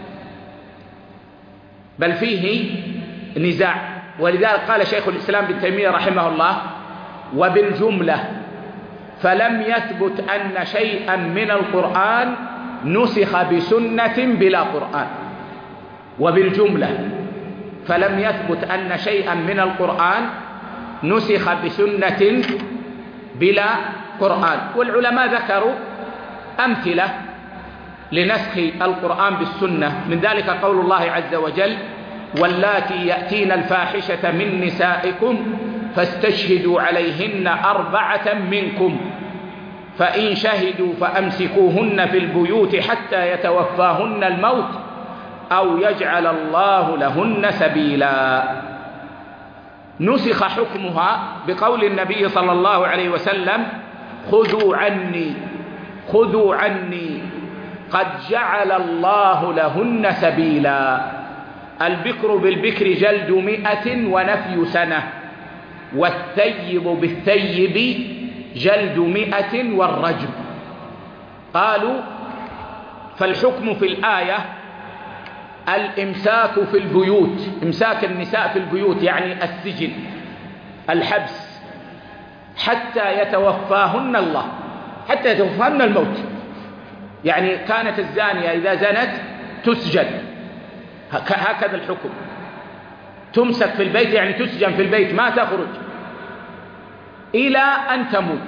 بل فيه نزاع، ولذلك قال شيخ الإسلام ابن تيمية رحمه الله: وبالجملة فلم يثبت أن شيئا من القرآن نسخ بسنة بلا قرآن. وبالجملة فلم يثبت أن شيئا من القرآن نسخ بسنة بلا قرآن. والعلماء ذكروا أمثلة لنسخ القرآن بالسنة، من ذلك قول الله عز وجل: واللاتي يأتين الفاحشة من نسائكم فاستشهدوا عليهن أربعة منكم فإن شهدوا فأمسكوهن في البيوت حتى يتوفاهن الموت أو يجعل الله لهن سبيلا. نسخ حكمها بقول النبي صلى الله عليه وسلم: خذوا عني خذوا عني قد جعل الله لهن سبيلا. البكر بالبكر جلد مئة ونفي سنة، والثيب بالثيب جلد مئة والرجم. قالوا: فالحكم في الآية الإمساك في البيوت، إمساك النساء في البيوت يعني السجن، الحبس، حتى يتوفاهن الله، حتى يتوفاهن الموت. يعني كانت الزانية إذا زنت تسجن، هكذا الحكم، تمسك في البيت يعني تسجن في البيت ما تخرج إلى أن تموت،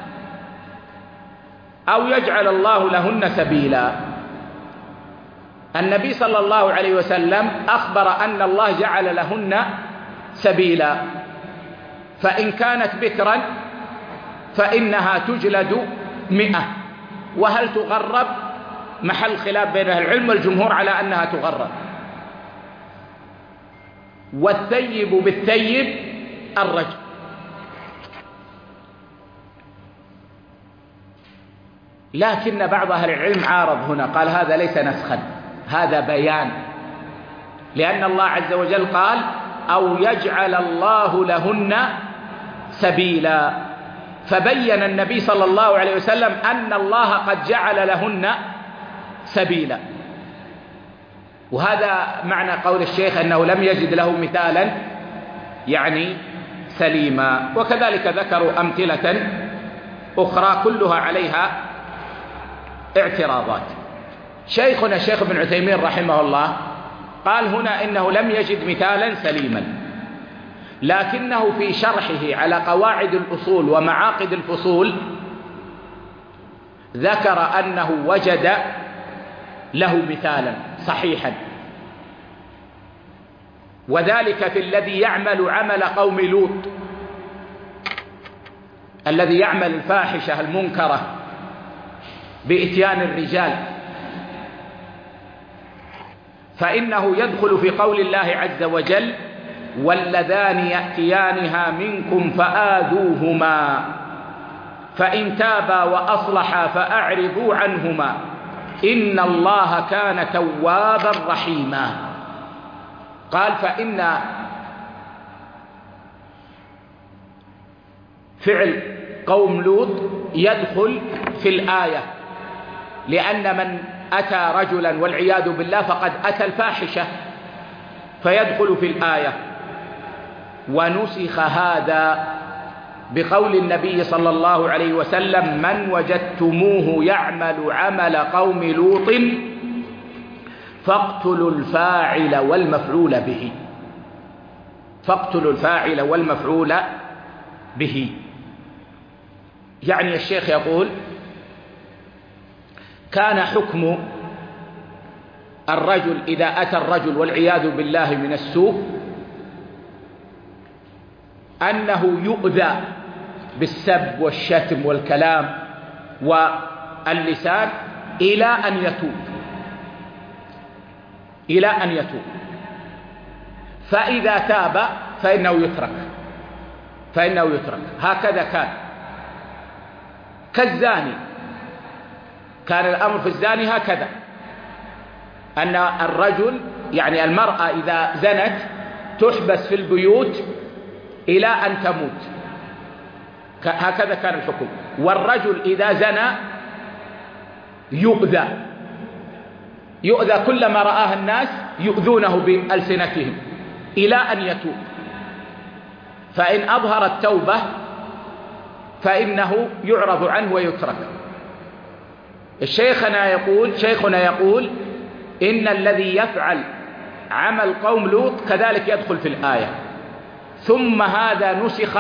أو يجعل الله لهن سبيلا. النبي صلى الله عليه وسلم أخبر أن الله جعل لهن سبيلا، فإن كانت بكرا فإنها تجلد مئة. وهل تغرب؟ محل خلاف بين أهل العلم، والجمهور على أنها تغرب. والثيب بالثيب الرجم. لكن بعض أهل العلم عارض هنا، قال هذا ليس نسخا، هذا بيان، لأن الله عز وجل قال: أو يجعل الله لهن سبيلا، فبين النبي صلى الله عليه وسلم أن الله قد جعل لهن سبيلا. وهذا معنى قول الشيخ أنه لم يجد له مثالا يعني سليما. وكذلك ذكروا أمثلة أخرى كلها عليها اعتراضات. شيخنا الشيخ ابن عثيمين رحمه الله قال هنا إنه لم يجد مثالا سليما، لكنه في شرحه على قواعد الأصول ومعاقد الفصول ذكر أنه وجد له مثالا صحيحا، وذلك في الذي يعمل عمل قوم لوط، الذي يعمل الفاحشة المنكرة بإتيان الرجال، فإنه يدخل في قول الله عز وجل: واللذان يأتيانها منكم فآذوهما فإن تابا وأصلحا فأعرضوا عنهما إن الله كان توابا رحيما. قال: فإن فعل قوم لوط يدخل في الآية، لأن من أتى رجلا والعياذ بالله فقد أتى الفاحشة، فيدخل في الآية. ونسخ هذا بقول النبي صلى الله عليه وسلم: من وجدتموه يعمل عمل قوم لوط فاقتلوا الفاعل والمفعول به، فاقتلوا الفاعل والمفعول به. يعني الشيخ يقول: كان حكم الرجل إذا أتى الرجل والعياذ بالله من السوء أنه يؤذى بالسب والشتم والكلام واللسان إلى أن يتوب، إلى أن يتوب، فإذا تاب فإنه يترك، فإنه يترك. هكذا كان كالزاني، كان الأمر في الزاني هكذا، أن الرجل يعني المرأة إذا زنت تحبس في البيوت إلى أن تموت، هكذا كان الحكم. والرجل إذا زنى يؤذى، يؤذى كلما رآه الناس يؤذونه بألسنتهم إلى أن يتوب، فإن أظهر التوبة فإنه يعرض عنه ويترك. الشيخنا يقول شيخنا يقول إن الذي يفعل عمل قوم لوط كذلك يدخل في الآية. ثم هذا نسخ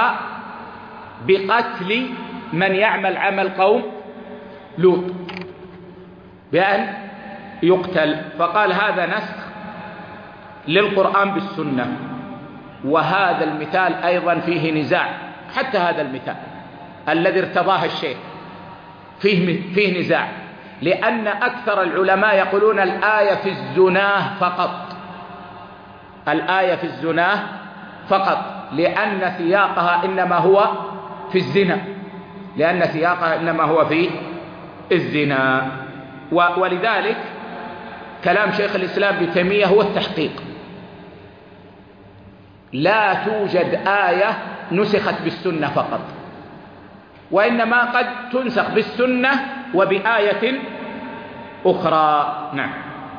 بقتل من يعمل عمل قوم لوط بأن يقتل، فقال هذا نسخ للقرآن بالسنة. وهذا المثال أيضا فيه نزاع، حتى هذا المثال الذي ارتضاه الشيخ فيه, فيه نزاع، لأن أكثر العلماء يقولون الآية في الزناه فقط، الآية في الزناه فقط، لأن سياقها إنما هو في الزنا، لأن سياقها إنما هو في الزنا. ولذلك كلام شيخ الإسلام ابن تيمية هو التحقيق، لا توجد آية نسخت بالسنة فقط، وإنما قد تنسخ بالسنة وبآية أخرى. نعم.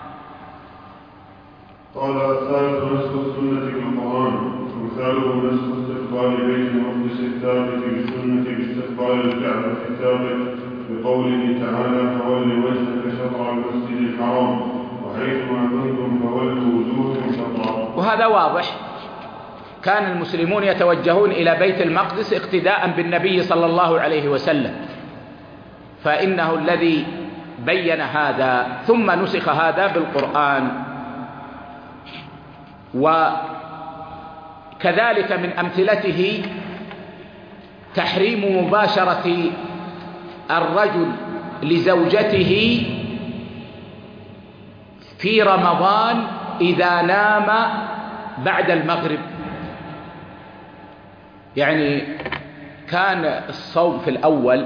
قال: الثالث نسخ السنة بالقرآن، ومثاله نسخ استقبال بيت المقدس الثابت بالسنة باستقبال الكعبة الثابت بقوله تعالى: فول وجهك شطر المسجد الحرام وحيثما كنتم فولوا وجوهكم شطرا. وهذا واضح، كان المسلمون يتوجهون إلى بيت المقدس اقتداء بالنبي صلى الله عليه وسلم، فإنه الذي بين هذا. ثم نسخ هذا بالقرآن. وكذلك من أمثلته تحريم مباشرة الرجل لزوجته في رمضان إذا نام بعد المغرب. يعني كان الصوم في الأول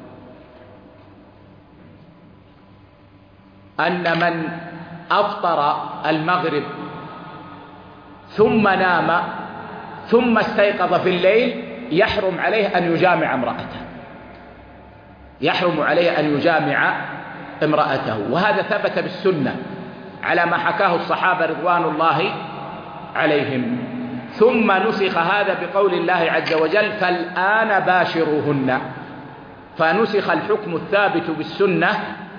أن من أفطر المغرب ثم نام ثم استيقظ في الليل يحرم عليه أن يجامع امرأته، يحرم عليه أن يجامع امرأته. وهذا ثبت بالسنة على ما حكاه الصحابة رضوان الله عليهم. ثم نسخ هذا بقول الله عز وجل: فالآن باشروهن، فنسخ الحكم الثابت بالسنة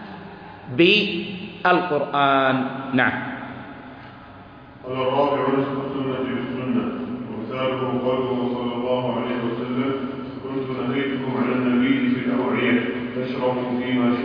بالقرآن. نعم. قال: الرابع نسخ السنة بالسنة، ومثاله قوله صلى الله عليه وسلم: كنت نهيتكم على النبي في الأوعية تشربوا فيما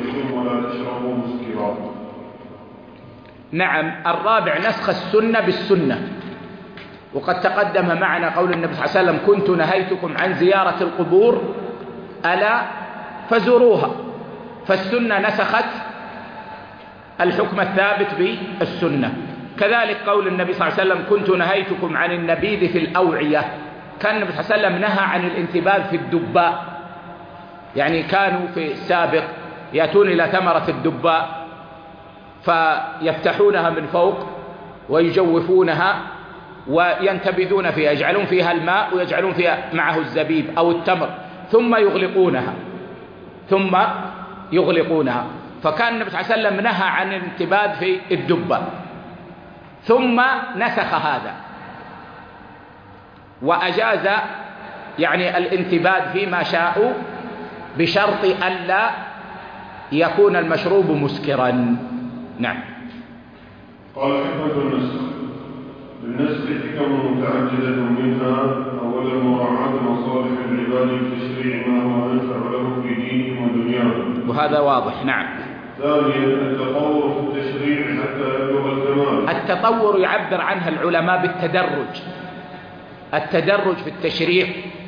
نعم. الرابع نسخ السنة بالسنة، وقد تقدم معنا قول النبي صلى الله عليه وسلم: كنت نهيتكم عن زيارة القبور ألا فزوروها. فالسنة نسخت الحكم الثابت بالسنة. كذلك قول النبي صلى الله عليه وسلم: كنت نهيتكم عن النبيذ في الأوعية. كان النبي صلى الله عليه وسلم نهى عن الانتباذ في الدباء، يعني كانوا في السابق يأتون إلى ثمرة الدباء فيفتحونها من فوق ويجوفونها وينتبذون فيها، يجعلون فيها الماء ويجعلون فيها معه الزبيب أو التمر، ثم يغلقونها ثم يغلقونها فكان النبي صلى الله عليه وسلم نهى عن الانتباذ في الدباء، ثم نسخ هذا وأجاز يعني الانتباذ فيما شاءوا بشرط ألا يكون المشروب مسكرا. نعم. قال: حكمة النسخ. للنسخ حكم متعددة، منها: أولا مراعاة مصالح العباد بتشريع ما هو أنفع له في دينهم ودنياهم، وهذا واضح. نعم. ثانيا التطور في التشريع حتى يبلغ الكمال. التطور يعبر عنها العلماء بالتدرج، التدرج في التشريع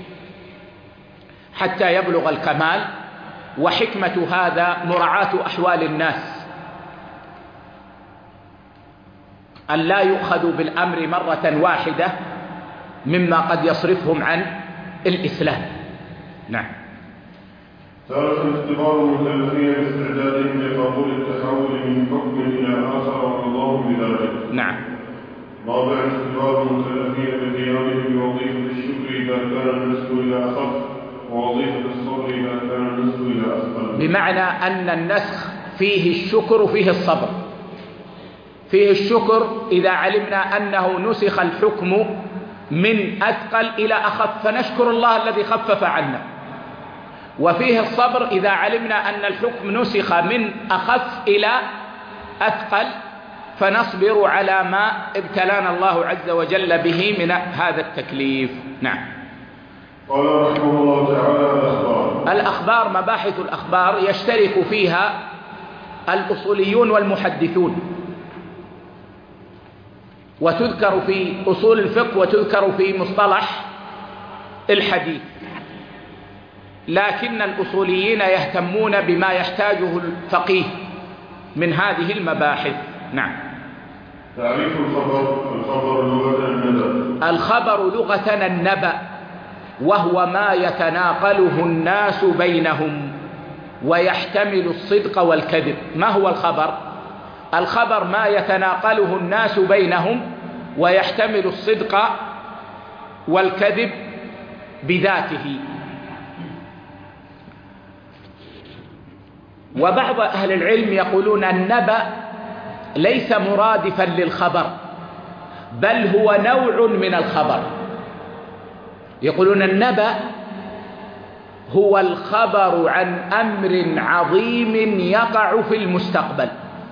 حتى يبلغ الكمال. وحكمة هذا مراعاة أحوال الناس، أن لا يؤخذوا بالأمر مرة واحدة مما قد يصرفهم عن الإسلام. نعم. ثالثا اختبار المكلفين باستعدادهم لقبول التحول من حكم إلى آخر ورضاهم بذلك. نعم. رابعا اختبار المكلفين بقيامهم بوظيفة الشكر إذا كان النسك إلى أخف، ووظيفة الصبر إذا كان النسك إلى أثقل. بمعنى أن النسخ فيه الشكر وفيه الصبر. فيه الشكر إذا علمنا أنه نسخ الحكم من أثقل إلى أخف فنشكر الله الذي خفف عنا، وفيه الصبر إذا علمنا أن الحكم نسخ من أخف إلى أثقل فنصبر على ما ابتلانا الله عز وجل به من هذا التكليف. نعم. قال رحمه الله تعالى: الأخبار. الأخبار مباحث الأخبار يشترك فيها الأصوليون والمحدثون، وتذكر في أصول الفقه وتذكر في مصطلح الحديث، لكن الأصوليين يهتمون بما يحتاجه الفقيه من هذه المباحث. نعم. تعريف الخبر. الخبر لغة النبأ. الخبر لغة النبأ، وهو ما يتناقله الناس بينهم ويحتمل الصدق والكذب. ما هو الخبر؟ الخبر ما يتناقله الناس بينهم ويحتمل الصدق والكذب بذاته. وبعض أهل العلم يقولون النبأ ليس مرادفا للخبر، بل هو نوع من الخبر. يقولون النبأ هو الخبر عن أمر عظيم يقع في المستقبل.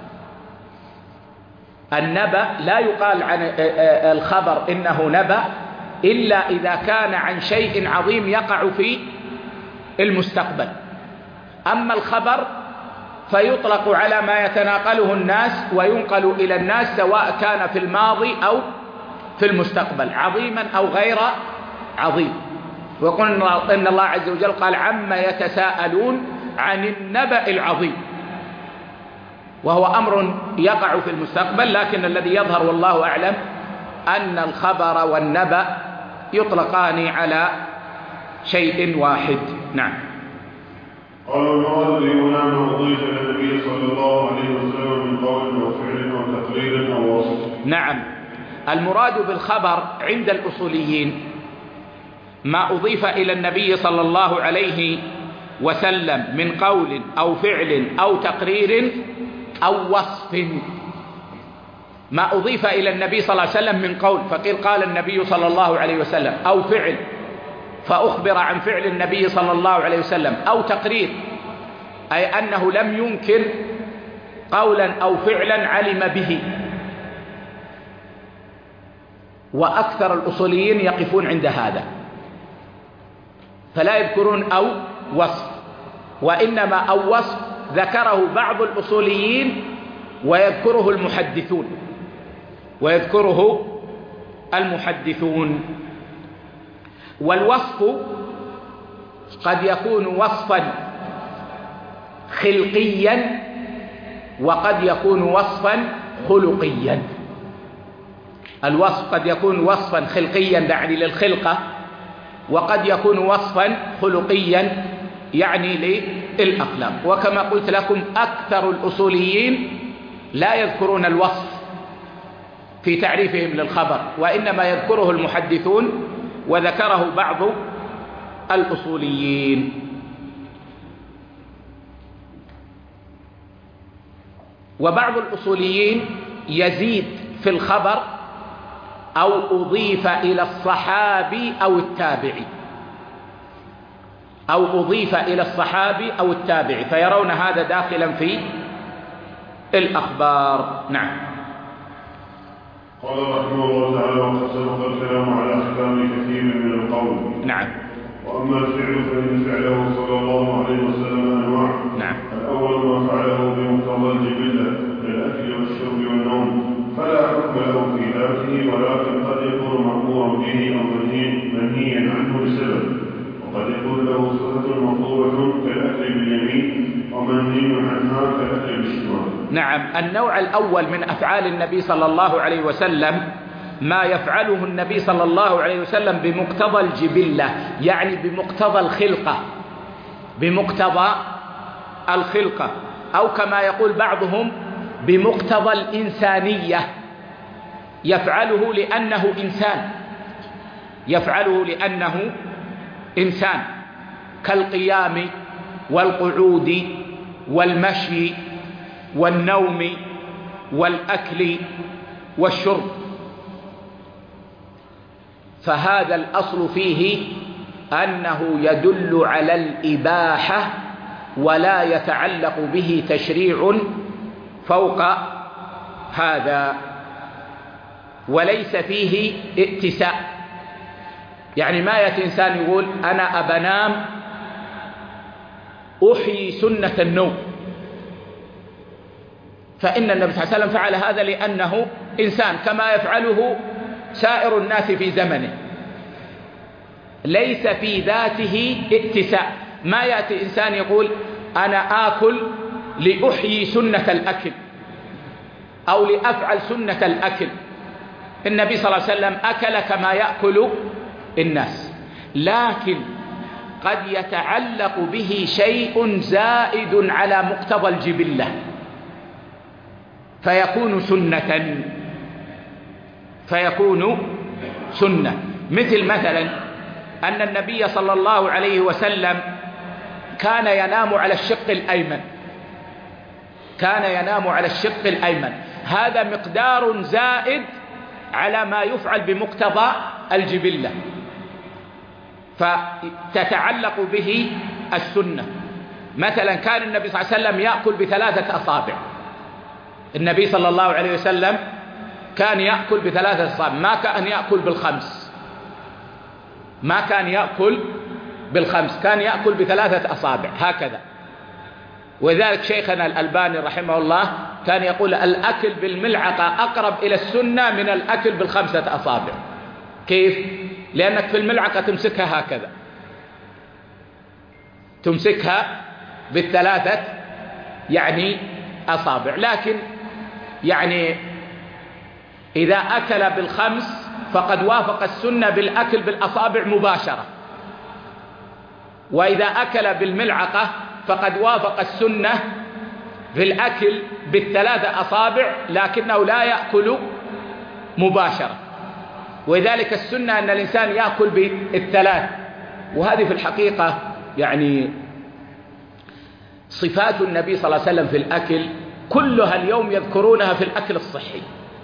النبأ لا يقال عن الخبر إنه نبأ إلا إذا كان عن شيء عظيم يقع في المستقبل. أما الخبر فيطلق على ما يتناقله الناس وينقل إلى الناس سواء كان في الماضي أو في المستقبل، عظيما أو غير عظيم. وقلنا إن الله عز وجل قال: عما يتساءلون عن النبأ العظيم، وهو أمر يقع في المستقبل، لكن الذي يظهر والله أعلم أن الخبر والنبأ يطلقان على شيء واحد. نعم. قال: المراد بهنا ما أضيف إلى النبي صلى الله عليه وسلم من قول أو فعل أو تقرير أو وصف. نعم. المراد بالخبر عند الأصوليين ما أضيف إلى النبي صلى الله عليه وسلم من قول أو فعل أو تقرير أو وصف. ما أضيف إلى النبي صلى الله عليه وسلم من قول، فقيل قال النبي صلى الله عليه وسلم، أو فعل فأخبر عن فعل النبي صلى الله عليه وسلم، أو تقرير أي أنه لم ينكر قولا أو فعلا علم به. وأكثر الأصوليين يقفون عند هذا فلا يذكرون أو وصف، وإنما أو وصف ذكره بعض الأصوليين ويذكره المحدثون ويذكره المحدثون. والوصف قد يكون وصفا خلقيا وقد يكون وصفا خلقيا. الوصف قد يكون وصفا خلقيا يعني للخلقة، وقد يكون وصفا خلقيا يعني للأخلاق. وكما قلت لكم أكثر الأصوليين لا يذكرون الوصف في تعريفهم للخبر، وإنما يذكره المحدثون وذكره بعض الأصوليين. وبعض الأصوليين يزيد في الخبر أو أضيف إلى الصحابي أو التابعي أو أضيف إلى الصحابي أو التابعي، فيرون هذا داخلا في الأخبار. نعم. قال رحمه الله تعالى: وقد سبق الكلام على أحكام كثير من القول. نعم. وأما الفعل فإن فعله صلى الله عليه وسلم أنواع. نعم. الأول ما فعله بمقتضى الجبلة كالأكل والشرب والنوم، فلا حكم له في ذاته، ولكن قد يكون مأمورا به أو منهيا عنه لسبب، وقد يكون له صفة مطلوبة كالأكل باليمين ومنهي عنها كالأكل بالشمال. نعم. النوع الأول من أفعال النبي صلى الله عليه وسلم ما يفعله النبي صلى الله عليه وسلم بمقتضى الجبلة، يعني بمقتضى الخلقة بمقتضى الخلقة أو كما يقول بعضهم بمقتضى الإنسانية، يفعله لأنه إنسان يفعله لأنه إنسان كالقيام والقعود والمشي والنوم والأكل والشرب. فهذا الأصل فيه أنه يدل على الإباحة ولا يتعلق به تشريع فوق هذا، وليس فيه ائتساء. يعني ما يأتي إنسان يقول أنا أبنام أحيي سنة النوم، فإن النبي صلى الله عليه وسلم فعل هذا لأنه إنسان كما يفعله سائر الناس في زمنه، ليس في ذاته ائتساء. ما يأتي إنسان يقول أنا آكل لأحيي سنة الأكل أو لأفعل سنة الأكل. النبي صلى الله عليه وسلم أكل كما يأكل الناس، لكن قد يتعلق به شيء زائد على مقتضى الجبلة فيكون سنة فيكون سنة مثل مثلا أن النبي صلى الله عليه وسلم كان ينام على الشق الأيمن كان ينام على الشق الأيمن هذا مقدار زائد على ما يفعل بمقتضى الجبلة، فتتعلق به السنة. مثلا كان النبي صلى الله عليه وسلم يأكل بثلاثة أصابع. النبي صلى الله عليه وسلم كان يأكل بثلاثة أصابع، ما كان يأكل بالخمس ما كان يأكل بالخمس كان يأكل بثلاثة أصابع هكذا. وذلك شيخنا الألباني رحمه الله كان يقول الأكل بالملعقة أقرب إلى السنة من الأكل بالخمسة أصابع. كيف؟ لأنك في الملعقة تمسكها هكذا، تمسكها بالثلاثة يعني أصابع، لكن يعني إذا أكل بالخمس فقد وافق السنة بالأكل بالأصابع مباشرة، وإذا أكل بالملعقة فقد وافق السنة في الأكل بالثلاثة أصابع لكنه لا يأكل مباشرة. ولذلك السنة أن الإنسان يأكل بالثلاث. وهذه في الحقيقة يعني صفات النبي صلى الله عليه وسلم في الأكل كلها اليوم يذكرونها في الأكل الصحي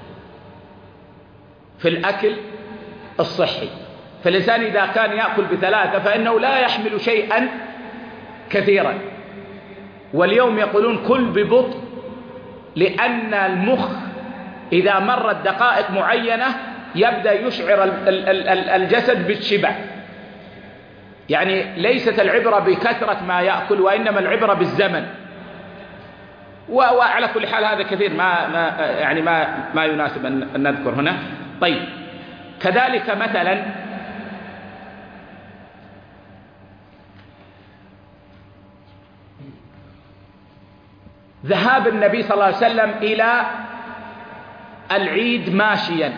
في الأكل الصحي فالإنسان إذا كان يأكل بثلاثة فإنه لا يحمل شيئا كثيرا. واليوم يقولون كل ببطء، لأن المخ إذا مرت دقائق معينة يبدأ يشعر الجسد بالشبع. يعني ليست العبرة بكثرة ما يأكل، وإنما العبرة بالزمن. وعلى كل حال هذا كثير ما, ما يعني ما, ما يناسب أن نذكر هنا. طيب، كذلك مثلا ذهاب النبي صلى الله عليه وسلم إلى العيد ماشيا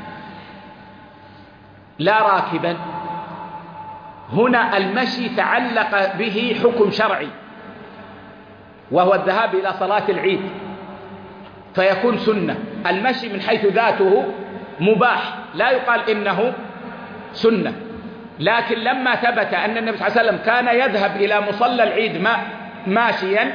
لا راكبا، هنا المشي تعلق به حكم شرعي وهو الذهاب إلى صلاة العيد، فيكون سنة. المشي من حيث ذاته مباح، لا يقال إنه سنة، لكن لما ثبت أن النبي صلى الله عليه وسلم كان يذهب إلى مصلى العيد ماشيا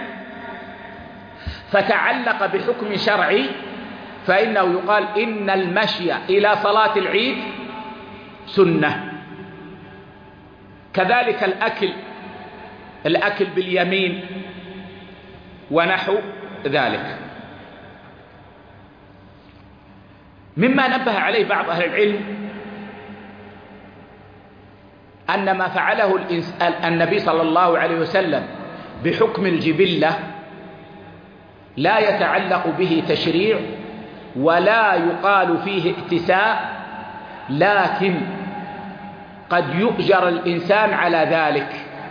فتعلق بحكم شرعي، فإنه يقال إن المشي إلى صلاة العيد سنة. كذلك الأكل الأكل باليمين ونحو ذلك. مما نبه عليه بعض أهل العلم أن ما فعله النبي صلى الله عليه وسلم بحكم الجبلة لا يتعلق به تشريع ولا يقال فيه ائتساء، لكن قد يؤجر الإنسان على ذلك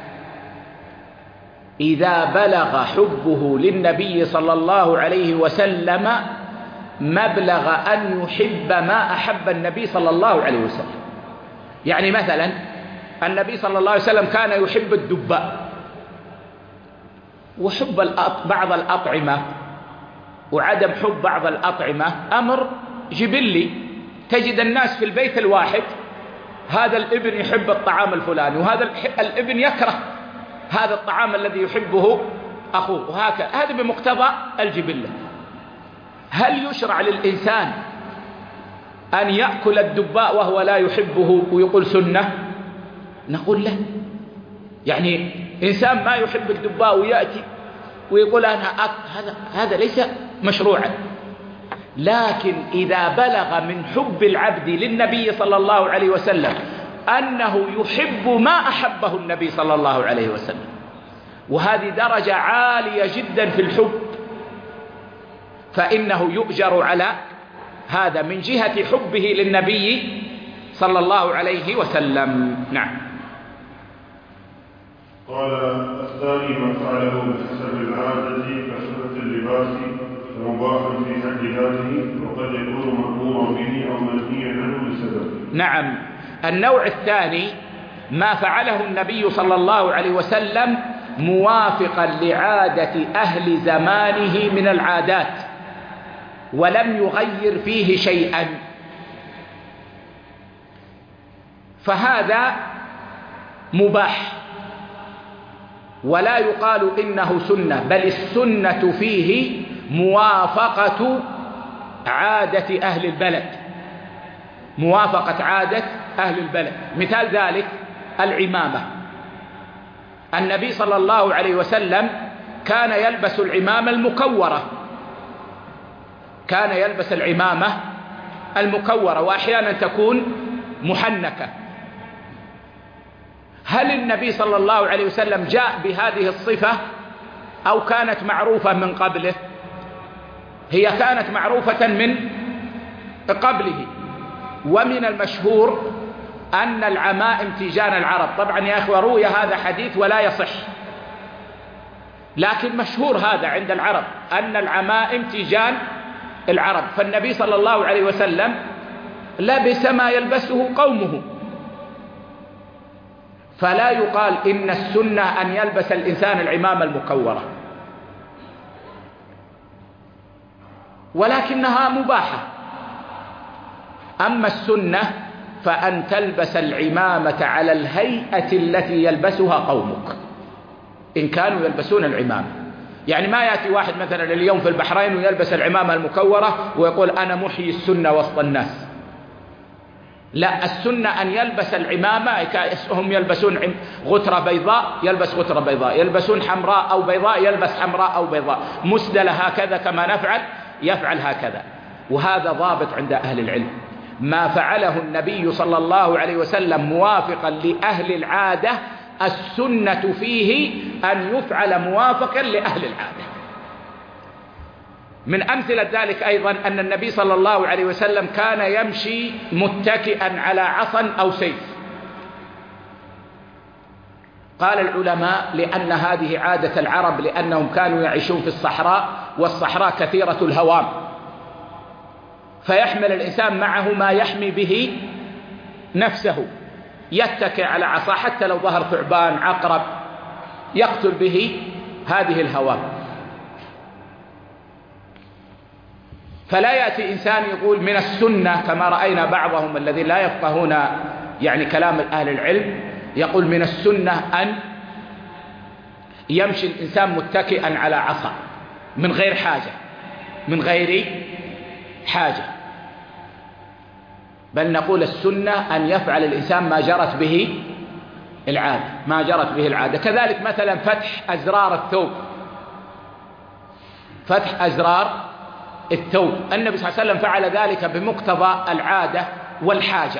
إذا بلغ حبه للنبي صلى الله عليه وسلم مبلغ أن يحب ما أحب النبي صلى الله عليه وسلم. يعني مثلا النبي صلى الله عليه وسلم كان يحب الدباء، وحب بعض الأطعمة وعدم حب بعض الأطعمة أمر جبلي. تجد الناس في البيت الواحد هذا الابن يحب الطعام الفلاني وهذا الابن يكره هذا الطعام الذي يحبه أخوه، وهكذا. هذا بمقتضى الجبلة. هل يشرع للإنسان أن يأكل الدباء وهو لا يحبه ويقول سنة؟ نقول له، يعني إنسان ما يحب الدباء ويأتي ويقول أنا هذا هذا ليس مشروعا. لكن إذا بلغ من حب العبد للنبي صلى الله عليه وسلم أنه يحب ما أحبه النبي صلى الله عليه وسلم، وهذه درجة عالية جدا في الحب، فإنه يؤجر على هذا من جهة حبه للنبي صلى الله عليه وسلم. نعم. قال الثاني ما فعله بحسب العادة كسنة اللباس فمباح في حد ذاته وقد يكون مأمورا به أو منهيا عنه لسبب. نعم. النوع الثاني ما فعله النبي صلى الله عليه وسلم موافقا لعادة أهل زمانه من العادات ولم يغير فيه شيئا، فهذا مباح ولا يقال إنه سنة، بل السنة فيه موافقة عادة أهل البلد، موافقة عادة أهل البلد. مثال ذلك العمامة. النبي صلى الله عليه وسلم كان يلبس العمامة المكورة، كان يلبس العمامة المكورة وأحيانا تكون محنكة. هل النبي صلى الله عليه وسلم جاء بهذه الصفة أو كانت معروفة من قبله؟ هي كانت معروفة من قبله. ومن المشهور أن العمائم تيجان العرب. طبعا يا أخوة روي هذا حديث ولا يصح، لكن مشهور هذا عند العرب أن العمائم تيجان العرب. فالنبي صلى الله عليه وسلم لبس ما يلبسه قومه، فلا يقال إن السنة أن يلبس الإنسان العمامة المكورة، ولكنها مباحة. أما السنة فأن تلبس العمامة على الهيئة التي يلبسها قومك إن كانوا يلبسون العمامة. يعني ما يأتي واحد مثلا اليوم في البحرين ويلبس العمامة المكورة ويقول أنا محيي السنة وسط الناس. لا، السنة أن يلبس العمامة، هم يلبسون غترة بيضاء يلبس غترة بيضاء، يلبسون حمراء أو بيضاء يلبس حمراء أو بيضاء، مسدلة هكذا كما نفعل يفعل هكذا. وهذا ضابط عند أهل العلم. ما فعله النبي صلى الله عليه وسلم موافقا لأهل العادة، السنة فيه أن يفعل موافقا لأهل العادة. من أمثلة ذلك أيضا أن النبي صلى الله عليه وسلم كان يمشي متكئا على عصا أو سيف. قال العلماء لأن هذه عادة العرب، لأنهم كانوا يعيشون في الصحراء، والصحراء كثيرة الهوام، فيحمل الإنسان معه ما يحمي به نفسه، يتكئ على عصا حتى لو ظهر ثعبان عقرب يقتل به هذه الهوام. فلا يأتي إنسان يقول من السنة كما رأينا بعضهم الذين لا يفقهون يعني كلام أهل العلم، يقول من السنة أن يمشي الإنسان متكئا على عصا من غير حاجة من غير حاجة بل نقول السنة أن يفعل الإنسان ما جرت به العادة ما جرت به العادة. كذلك مثلا فتح أزرار الثوب، فتح أزرار الثوب، النبي صلى الله عليه وسلم فعل ذلك بمقتضى العادة والحاجة،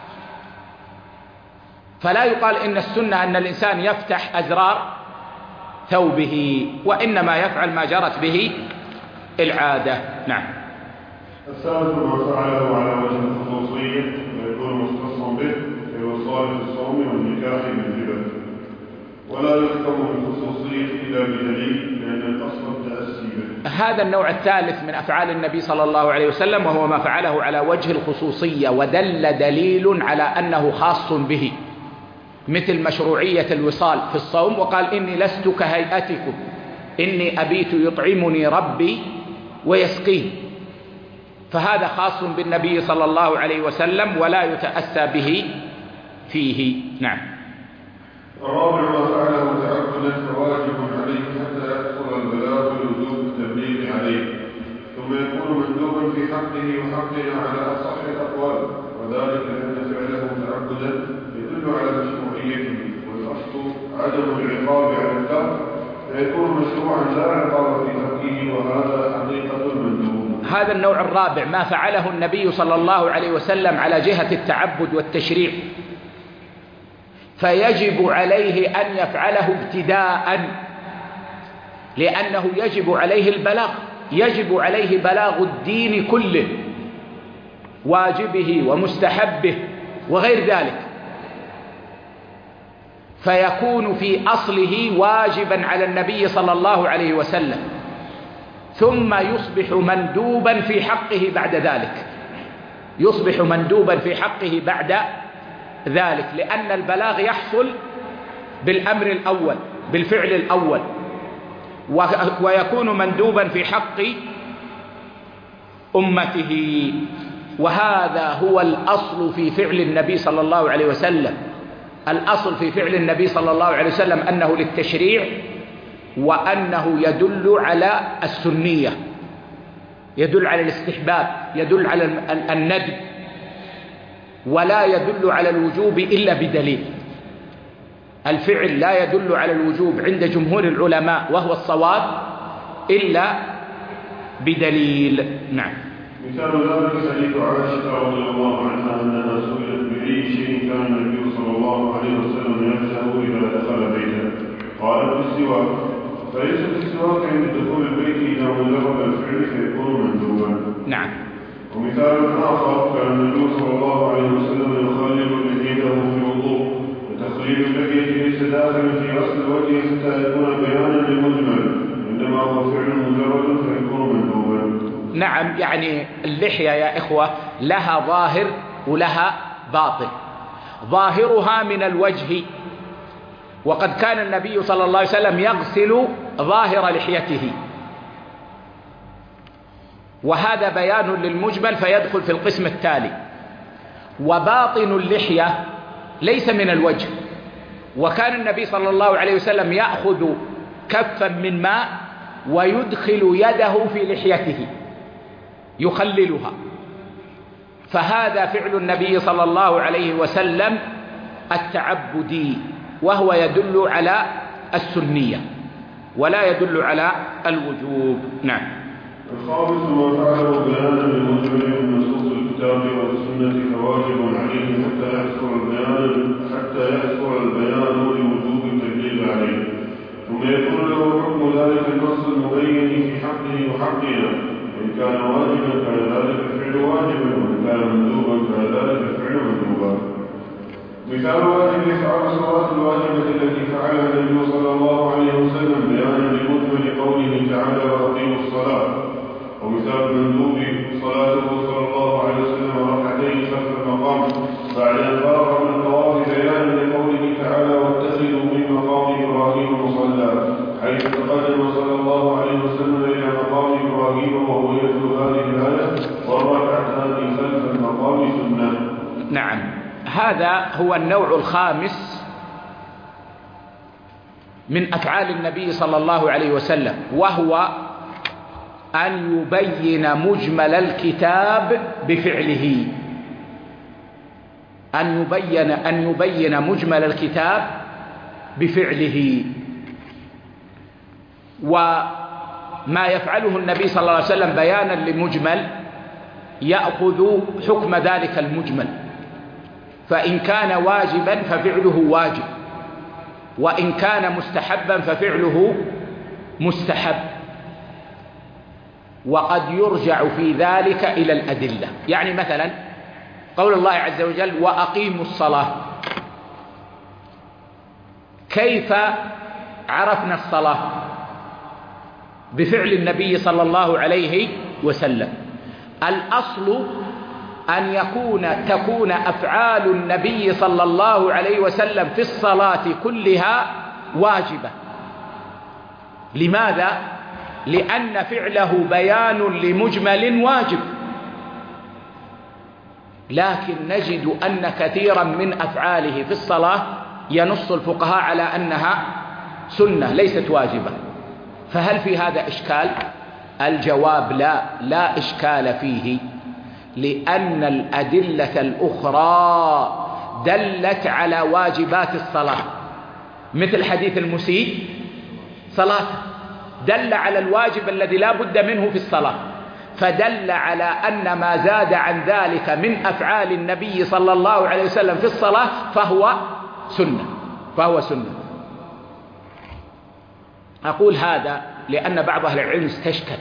فلا يقال إن السنة أن الإنسان يفتح أزرار ثوبه، وإنما يفعل ما جرت به العادة. نعم. الثالث ما فعله على وجه الخصوصية ويكون مختصا به كالوصال في الصوم والنكاح بالهبة، ولا يحكم بالخصوصية إلا بدليل لأن الأصل التأسي به. هذا النوع الثالث من أفعال النبي صلى الله عليه وسلم، وهو ما فعله على وجه الخصوصية ودل دليل على أنه خاص به، مثل مشروعية الوصال في الصوم، وقال إني لست كهيئتكم إني أبيت يطعمني ربي ويسقين، فهذا خاص بالنبي صلى الله عليه وسلم ولا يتأسى به فيه. نعم. الرابع ما فعله تعبدا فواجب عليه حتى يحصل البلاغ بوجوب التبليغ عليه، ثم يكون مندوبا في حقه وحقنا على أصح الأقوال، وذلك لأن فعله تعبدا يدل على مشروعيته، والأصل عدم العقاب على الترك، فيكون مشروعا لا عقاب في حقه، وهذا حقيقة المندوب. هذا النوع الرابع ما فعله النبي صلى الله عليه وسلم على جهة التعبد والتشريع، فيجب عليه أن يفعله ابتداء، لأنه يجب عليه البلاغ، يجب عليه بلاغ الدين كله، واجبه ومستحبه وغير ذلك، فيكون في أصله واجبا على النبي صلى الله عليه وسلم، ثم يصبح مندوبا في حقه بعد ذلك، يصبح مندوبا في حقه بعد ذلك، لأن البلاغ يحصل بالأمر الأول بالفعل الأول، ويكون مندوبا في حق أمته، وهذا هو الأصل في فعل النبي صلى الله عليه وسلم. الأصل في فعل النبي صلى الله عليه وسلم أنه للتشريع، وأنه يدل على السنية، يدل على الاستحباب، يدل على الندب، ولا يدل على الوجوب إلا بدليل. الفعل لا يدل على الوجوب عند جمهور العلماء وهو الصواب إلا بدليل. نعم. مثال ذلك حديث عائشة رضي الله عنها أنها سئلت بأي شيء كان النبي صلى الله عليه وسلم يفعله إذا دخل بيته، قالت بالسواك، فليس بالسواك عند دخول البيت إذا مجرد الفعل فيكون مندوبا. نعم. ومثال آخر كان النبي صلى الله عليه وسلم يخلل لحيته في الوضوء، وتخليل اللحية ليس داخلا في أصل الوجه حتى يكون بيانا للمجمل، إنما هو فعل مجرد فيكون مندوبا. نعم، يعني اللحية يا إخوة لها ظاهر ولها باطن. ظاهرها من الوجه، وقد كان النبي صلى الله عليه وسلم يغسل ظاهر لحيته، وهذا بيان للمجمل فيدخل في القسم التالي. وباطن اللحية ليس من الوجه، وكان النبي صلى الله عليه وسلم يأخذ كفا من ماء ويدخل يده في لحيته يخللها، فهذا فعل النبي صلى الله عليه وسلم التعبدي، وهو يدل على السنية ولا يدل على الوجوب. نعم. الخامس ما فعله بيانا للمجمل من نصوص الكتاب والسنة فواجب عليه حتى يحصل البيان حتى يحصل البيان لوجوب التبليغ عليه، ثم يكون له حكم ذلك النص المبين في حقه وحقنا، وإن كان واجبا كان ذلك الفعل واجبا، وإن كان مندوبا كان ذلك الفعل مندوبا. مثال واجب إفعال الصلاة الواجبة التي فعلها النبي صلى الله عليه وسلم بيانا لمجمل قوله تعالى وأقيموا الصلاة. ومثال المندوب صلاته صلى الله عليه وسلم ركعتين خلف المقام بعد أن فرغ من الطواف بيانا لقوله تعالى واتخذوا من مقام إبراهيم مصلى، حيث تقدم صلى الله عليه وسلم إلى مقام إبراهيم وهو يتلو هذه الآية والركعتان خلف المقام سنة. نعم، هذا هو النوع الخامس من أفعال النبي صلى الله عليه وسلم، وهو أن يبين مجمل الكتاب بفعله. أن يبين أن يبين مجمل الكتاب بفعله. وما يفعله النبي صلى الله عليه وسلم بيانا لمجمل يأخذ حكم ذلك المجمل، فإن كان واجبا ففعله واجب، وإن كان مستحبا ففعله مستحب، وقد يرجع في ذلك إلى الأدلة. يعني مثلا قول الله عز وجل وأقيموا الصلاة، كيف عرفنا الصلاة؟ بفعل النبي صلى الله عليه وسلم. الأصل أن يكون تكون أفعال النبي صلى الله عليه وسلم في الصلاة كلها واجبة. لماذا؟ لأن فعله بيان لمجمل واجب، لكن نجد أن كثيرا من أفعاله في الصلاة ينص الفقهاء على أنها سنة ليست واجبة. فهل في هذا إشكال؟ الجواب لا، لا إشكال فيه، لأن الأدلة الأخرى دلت على واجبات الصلاة، مثل حديث المسيء صلاة دل على الواجب الذي لا بد منه في الصلاة، فدل على أن ما زاد عن ذلك من أفعال النبي صلى الله عليه وسلم في الصلاة فهو سنة فهو سنة. أقول هذا لأن بعض أهل العلم استشكل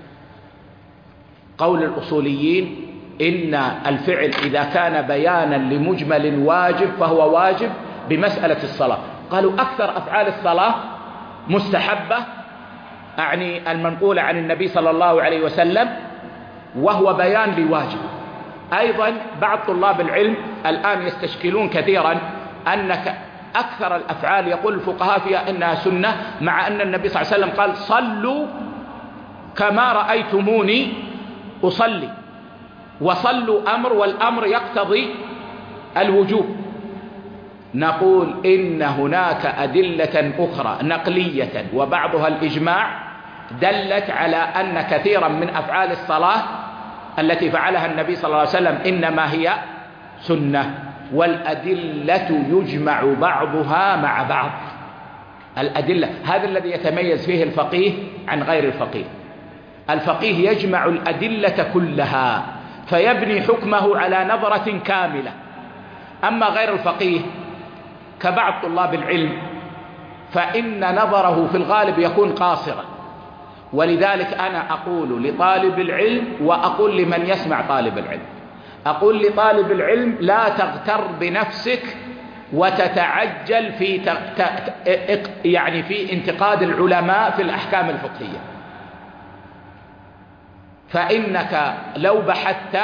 قول الأصوليين إن الفعل إذا كان بيانا لمجمل واجب فهو واجب بمسألة الصلاة. قالوا أكثر أفعال الصلاة مستحبة، أعني المنقولة عن النبي صلى الله عليه وسلم، وهو بيان لواجب. أيضا بعض طلاب العلم الآن يستشكلون كثيرا أنك أكثر الأفعال يقول الفقهاء فيها إنها سنة، مع أن النبي صلى الله عليه وسلم قال صلوا كما رأيتموني أصلي، وصلوا أمر، والأمر يقتضي الوجوب. نقول إن هناك أدلة أخرى نقلية وبعضها الإجماع دلت على أن كثيرا من أفعال الصلاة التي فعلها النبي صلى الله عليه وسلم إنما هي سنة، والأدلة يجمع بعضها مع بعض. الأدلة هذا الذي يتميز فيه الفقيه عن غير الفقيه. الفقيه يجمع الأدلة كلها فيبني حكمه على نظرة كاملة، أما غير الفقيه كبعض طلاب العلم فإن نظره في الغالب يكون قاصرا. ولذلك أنا أقول لطالب العلم وأقول لمن يسمع طالب العلم، أقول لطالب العلم لا تغتر بنفسك وتتعجل في ت... ت... يعني في انتقاد العلماء في الأحكام الفقهية، فإنك لو بحثت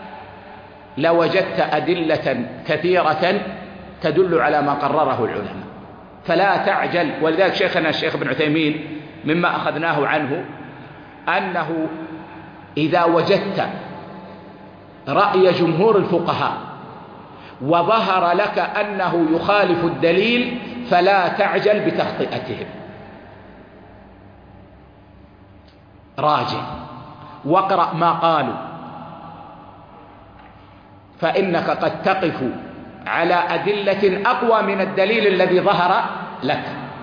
لوجدت أدلة كثيرة تدل على ما قرره العلماء، فلا تعجل. ولذلك شيخنا الشيخ ابن عثيمين مما أخذناه عنه أنه إذا وجدت رأي جمهور الفقهاء وظهر لك أنه يخالف الدليل فلا تعجل بتخطئتهم، راجع واقرأ ما قالوا، فإنك قد تقف على أدلة أقوى من الدليل الذي ظهر لك.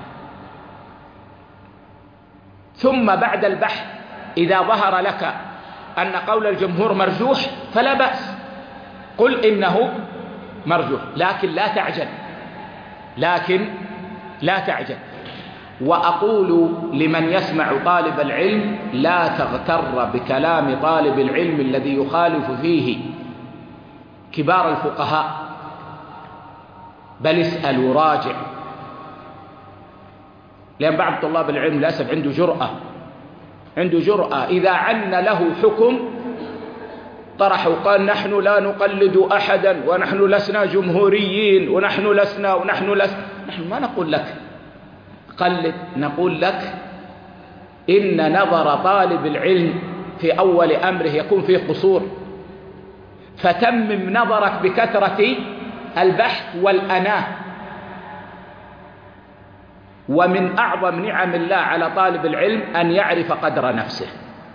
ثم بعد البحث إذا ظهر لك أن قول الجمهور مرجوح فلا بأس، قل إنه مرجوح، لكن لا تعجل لكن لا تعجل وأقول لمن يسمع طالب العلم: لا تغتر بكلام طالب العلم الذي يخالف فيه كبار الفقهاء، بل اسأل وراجع. لأن بعض طلاب العلم للأسف عنده جرأة عنده جرأة إذا عن له حكم طرح وقال: نحن لا نقلد أحدا، ونحن لسنا جمهوريين، ونحن لسنا ونحن لسنا. نحن ما نقول لك قلد، نقول لك إن نظر طالب العلم في أول أمره يكون فيه قصور، فتمم نظرك بكثرة البحث والأناة. ومن أعظم نعم الله على طالب العلم أن يعرف قدر نفسه.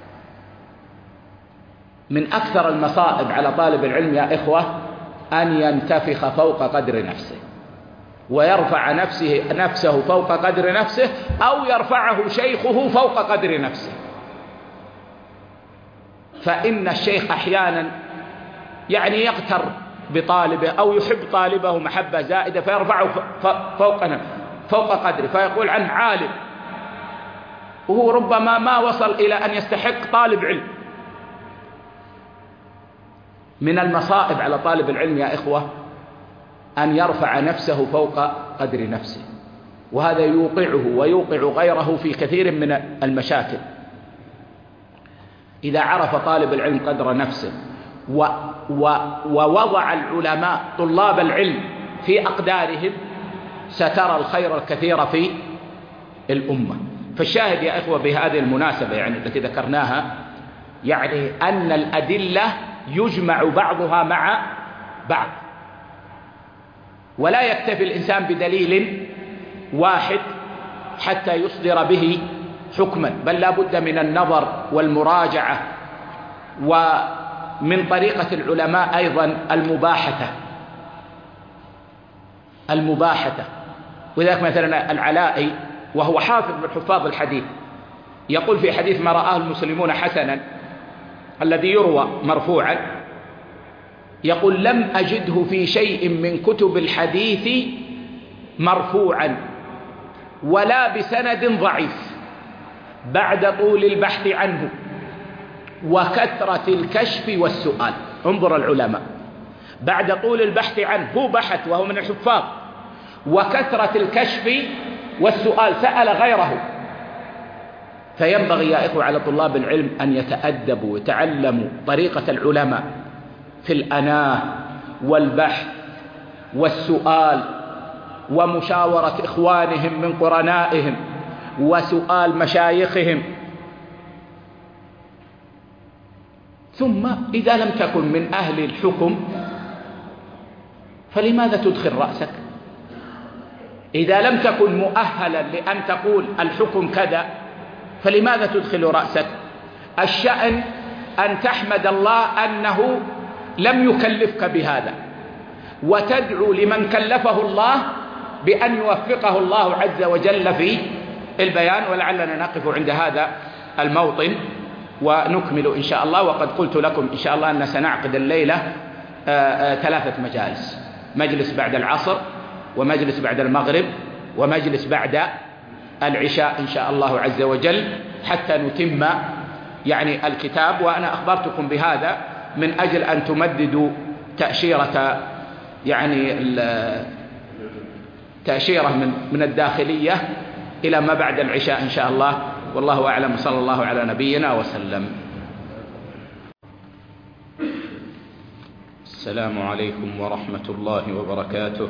من أكثر المصائب على طالب العلم يا إخوة أن ينتفخ فوق قدر نفسه، ويرفع نفسه نفسه فوق قدر نفسه، أو يرفعه شيخه فوق قدر نفسه. فإن الشيخ أحيانا يعني يغتر بطالبه أو يحب طالبه محبة زائدة فيرفعه فوق فوق قدره، فيقول عنه عالم، وهو ربما ما وصل إلى أن يستحق طالب علم. من المصائب على طالب العلم يا إخوة أن يرفع نفسه فوق قدر نفسه، وهذا يوقعه ويوقع غيره في كثير من المشاكل. إذا عرف طالب العلم قدر نفسه و و ووضع العلماء طلاب العلم في أقدارهم سترى الخير الكثير في الأمة. فالشاهد يا إخوة بهذه المناسبة يعني التي ذكرناها، يعني أن الأدلة يجمع بعضها مع بعض، ولا يكتفي الإنسان بدليل واحد حتى يصدر به حكما، بل لا بد من النظر والمراجعة، ومن طريقة العلماء أيضا المباحثة المباحثة وذلك مثلا العلائي وهو حافظ من حفاظ الحديث يقول في حديث ما رآه المسلمون حسنا الذي يروى مرفوعا، يقول: لم أجده في شيء من كتب الحديث مرفوعا ولا بسند ضعيف بعد طول البحث عنه وكثرة الكشف والسؤال. انظر العلماء، بعد طول البحث عنه، هو بحث وهو من الحفاظ، وكثرة الكشف والسؤال، سأل غيره. فينبغي يا إخوة على طلاب العلم أن يتأدبوا ويتعلموا طريقة العلماء في الأناة والبحث والسؤال ومشاورة إخوانهم من قرنائهم وسؤال مشايخهم. ثم إذا لم تكن من أهل الحكم فلماذا تدخل رأسك؟ إذا لم تكن مؤهلا لأن تقول الحكم كذا فلماذا تدخل رأسك؟ الشأن أن تحمد الله أنه لم يكلفك بهذا، وتدعو لمن كلفه الله بأن يوفقه الله عز وجل في البيان. ولعلنا نقف عند هذا الموطن ونكمل إن شاء الله. وقد قلت لكم إن شاء الله أن سنعقد الليلة آآ آآ ثلاثة مجالس: مجلس بعد العصر، ومجلس بعد المغرب، ومجلس بعد العشاء إن شاء الله عز وجل، حتى نتم يعني الكتاب. وأنا أخبرتكم بهذا من أجل أن تمددوا تأشيرة يعني تأشيرة من من الداخلية إلى ما بعد العشاء إن شاء الله. والله أعلم، صلى الله على نبينا وسلم. السلام عليكم ورحمة الله وبركاته.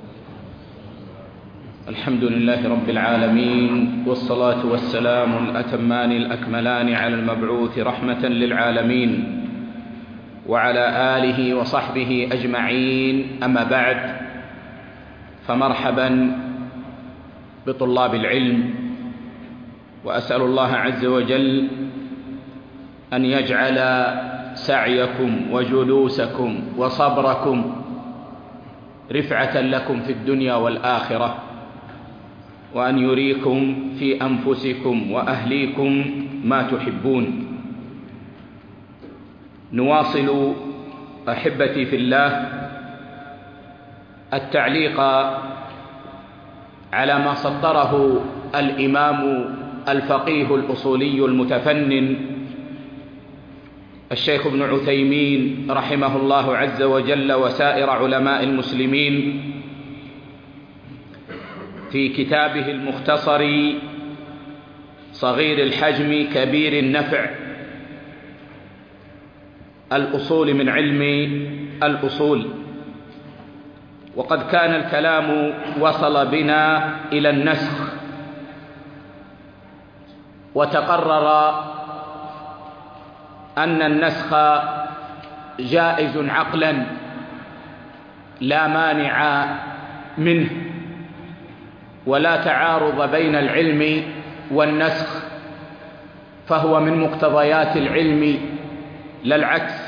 الحمد لله رب العالمين، والصلاة والسلام الأتمان الأكملان على المبعوث رحمة للعالمين وعلى آله وصحبه أجمعين. أما بعد، فمرحبا بطلاب العلم، وأسأل الله عز وجل أن يجعل سعيكم وجلوسكم وصبركم رفعة لكم في الدنيا والآخرة، وأن يريكم في أنفسكم وأهليكم ما تحبون. نواصل أحبتي في الله التعليق على ما سطره الإمام الفقيه الأصولي المتفنن الشيخ ابن عثيمين رحمه الله عز وجل وسائر علماء المسلمين في كتابه المختصر صغير الحجم كبير النفع، الأصول من علم الأصول. وقد كان الكلام وصل بنا إلى النسخ، وتقرر أن النسخ جائز عقلا لا مانع منه، ولا تعارض بين العلم والنسخ، فهو من مقتضيات العلم لا العكس،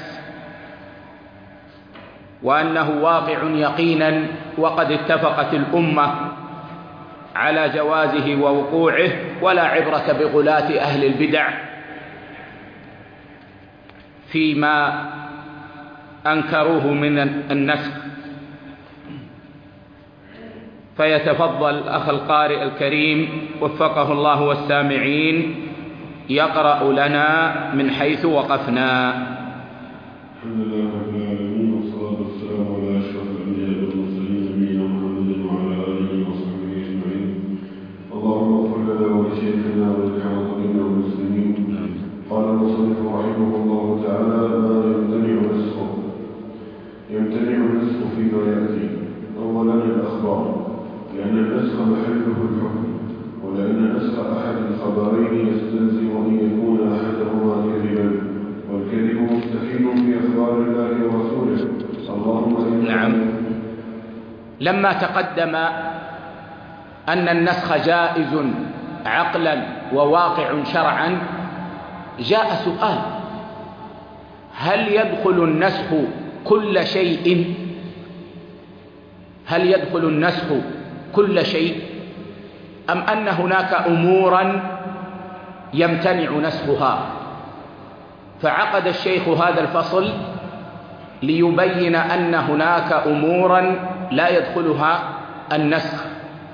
وأنه واقع يقينا، وقد اتفقت الأمة على جوازه ووقوعه، ولا عبرة بغلاة أهل البدع فيما أنكروه من النسخ. فيتفضل أخ القارئ الكريم وفقه الله والسامعين يقرأ لنا من حيث وقفنا. الحمد لله رب العالمين، والصلاة والسلام على أشرف الأنبياء والمرسلين نبينا محمد وعلى آله وصحبه أجمعين. اللهم اغفر لنا ولشيخنا ولجميع المسلمين. قال المصنف رحمه الله تعالى: ما يمتنع نسخه. يمتنع النسخ فيما يأتي. أولا الأخبار، لأن النسخ محله الحكم، ولأن نسخ أحد الخبرين يستلزم أن يكون أحدهما كذبا، والكذب مستحيل في أخبار الله ورسوله. اللهم نعم. لما تقدم أن النسخ جائز عقلا وواقع شرعا، جاء سؤال: هل يدخل النسخ كل شيء؟ هل يدخل النسخ كل شيء، أم أن هناك أمورا يمتنع نسخها؟ فعقد الشيخ هذا الفصل ليبين أن هناك أمورا لا يدخلها النسخ،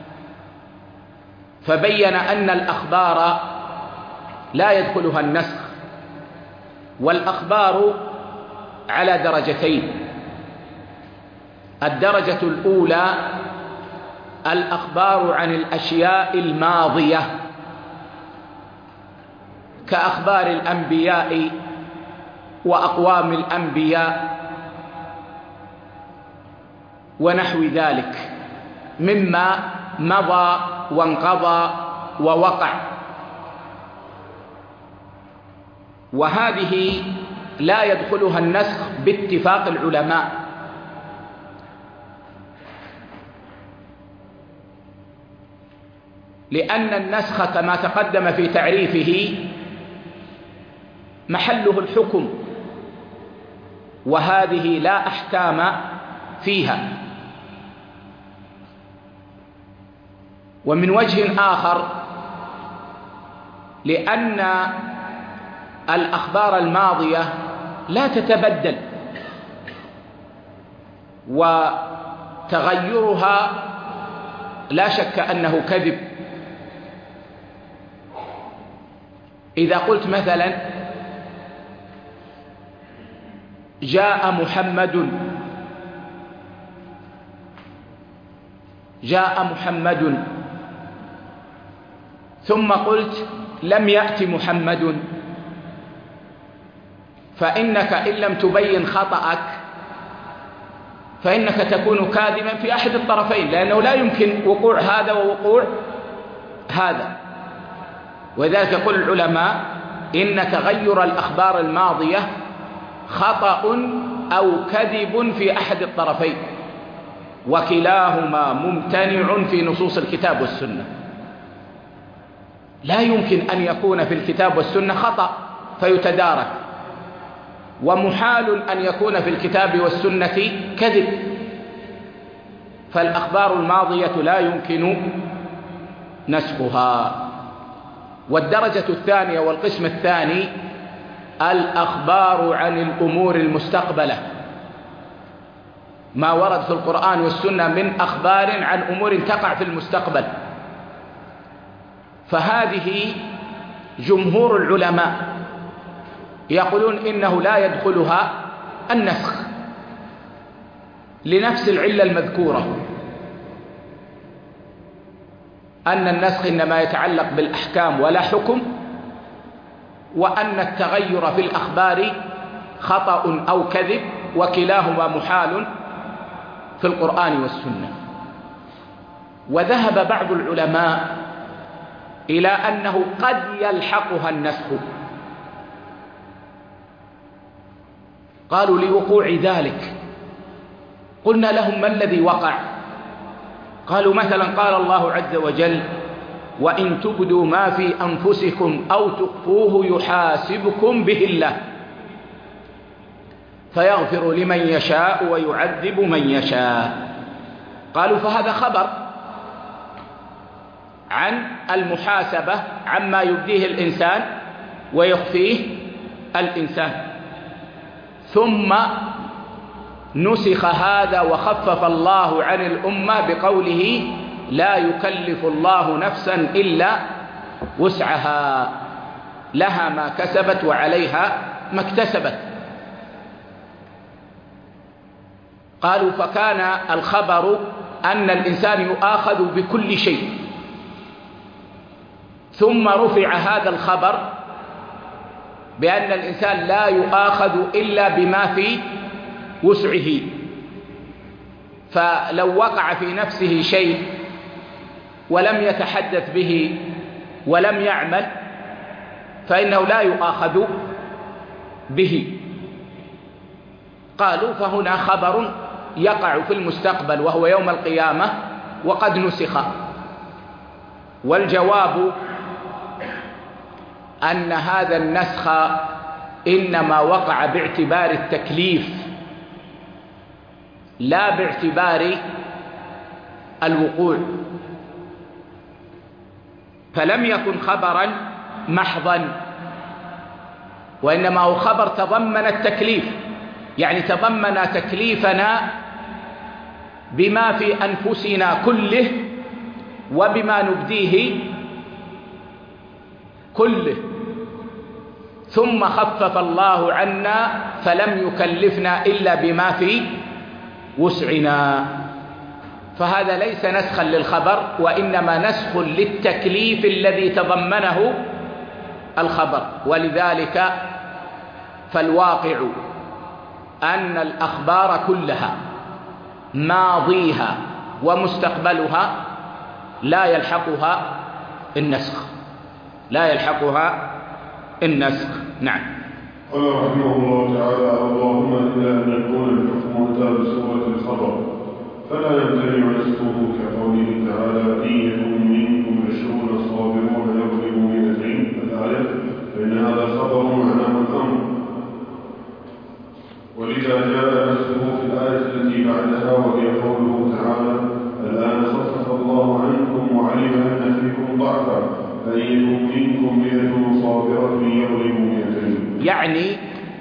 فبين أن الأخبار لا يدخلها النسخ، والأخبار على درجتين. الدرجة الأولى الأخبار عن الأشياء الماضية، كأخبار الأنبياء وأقوام الأنبياء ونحو ذلك مما مضى وانقضى ووقع، وهذه لا يدخلها النسخ باتفاق العلماء، لأن النسخ كما تقدم في تعريفه محله الحكم، وهذه لا أحكام فيها. ومن وجه آخر، لأن الأخبار الماضية لا تتبدل، وتغيرها لا شك أنه كذب. إذا قلت مثلا: جاء محمد، جاء محمد، ثم قلت: لم يأت محمد، فإنك إن لم تبين خطأك فإنك تكون كاذبا في أحد الطرفين، لأنه لا يمكن وقوع هذا ووقوع هذا. وذلك يقول العلماء: إن تغير الأخبار الماضية خطأ أو كذب في أحد الطرفين، وكلاهما ممتنع في نصوص الكتاب والسنة. لا يمكن أن يكون في الكتاب والسنة خطأ فيتدارك، ومحال أن يكون في الكتاب والسنة كذب. فالأخبار الماضية لا يمكن نسخها. والدرجة الثانية والقسم الثاني الأخبار عن الأمور المستقبلة، ما ورد في القرآن والسنة من أخبار عن أمور تقع في المستقبل، فهذه جمهور العلماء يقولون إنه لا يدخلها النسخ لنفس العلة المذكورة، أن النسخ إنما يتعلق بالأحكام ولا حكم، وأن التغير في الأخبار خطأ أو كذب، وكلاهما محال في القرآن والسنة. وذهب بعض العلماء إلى أنه قد يلحقها النسخ، قالوا لوقوع ذلك. قلنا لهم: ما الذي وقع؟ قالوا: مثلا قال الله عز وجل: وإن تبدوا ما في أنفسكم أو تخفوه يحاسبكم به الله فيغفر لمن يشاء ويعذب من يشاء. قالوا: فهذا خبر عن المحاسبة عما يبديه الإنسان ويخفيه الإنسان، ثم نسخ هذا وخفف الله عن الأمة بقوله: لا يكلف الله نفسا إلا وسعها، لها ما كسبت وعليها ما اكتسبت. قالوا: فكان الخبر أن الإنسان يؤاخذ بكل شيء، ثم رفع هذا الخبر بأن الإنسان لا يؤاخذ إلا بما في وسعه، فلو وقع في نفسه شيء ولم يتحدث به ولم يعمل فإنه لا يؤاخذ به. قالوا: فهنا خبر يقع في المستقبل وهو يوم القيامة وقد نسخ. والجواب أن هذا النسخ إنما وقع باعتبار التكليف لا باعتبار الوقوع، فلم يكن خبرا محضا، وإنما هو خبر تضمن التكليف، يعني تضمن تكليفنا بما في أنفسنا كله وبما نبديه كله، ثم خفف الله عنا فلم يكلفنا إلا بما في وسعنا. فهذا ليس نسخا للخبر، وإنما نسخ للتكليف الذي تضمنه الخبر. ولذلك فالواقع أن الأخبار كلها ماضيها ومستقبلها لا يلحقها النسخ، لا يلحقها النسخ. نعم. قال رحمه الله تعالى: اللهم إلا أن يكون الحكم أتى بصورة الخبر فلا يمتنع نسخه، كقوله تعالى: إن يكن منكم عشرون صابرون يغلبوا مئتين الآية، فإن هذا خبر معناه الأمر، ولذا جاء نسخه في الآية التي بعدها وهي قوله تعالى: الآن خفف الله عنكم وعلم أن فيكم ضعفا فإن يكن منكم مئة صابرة يغلبوا مئتين. يعني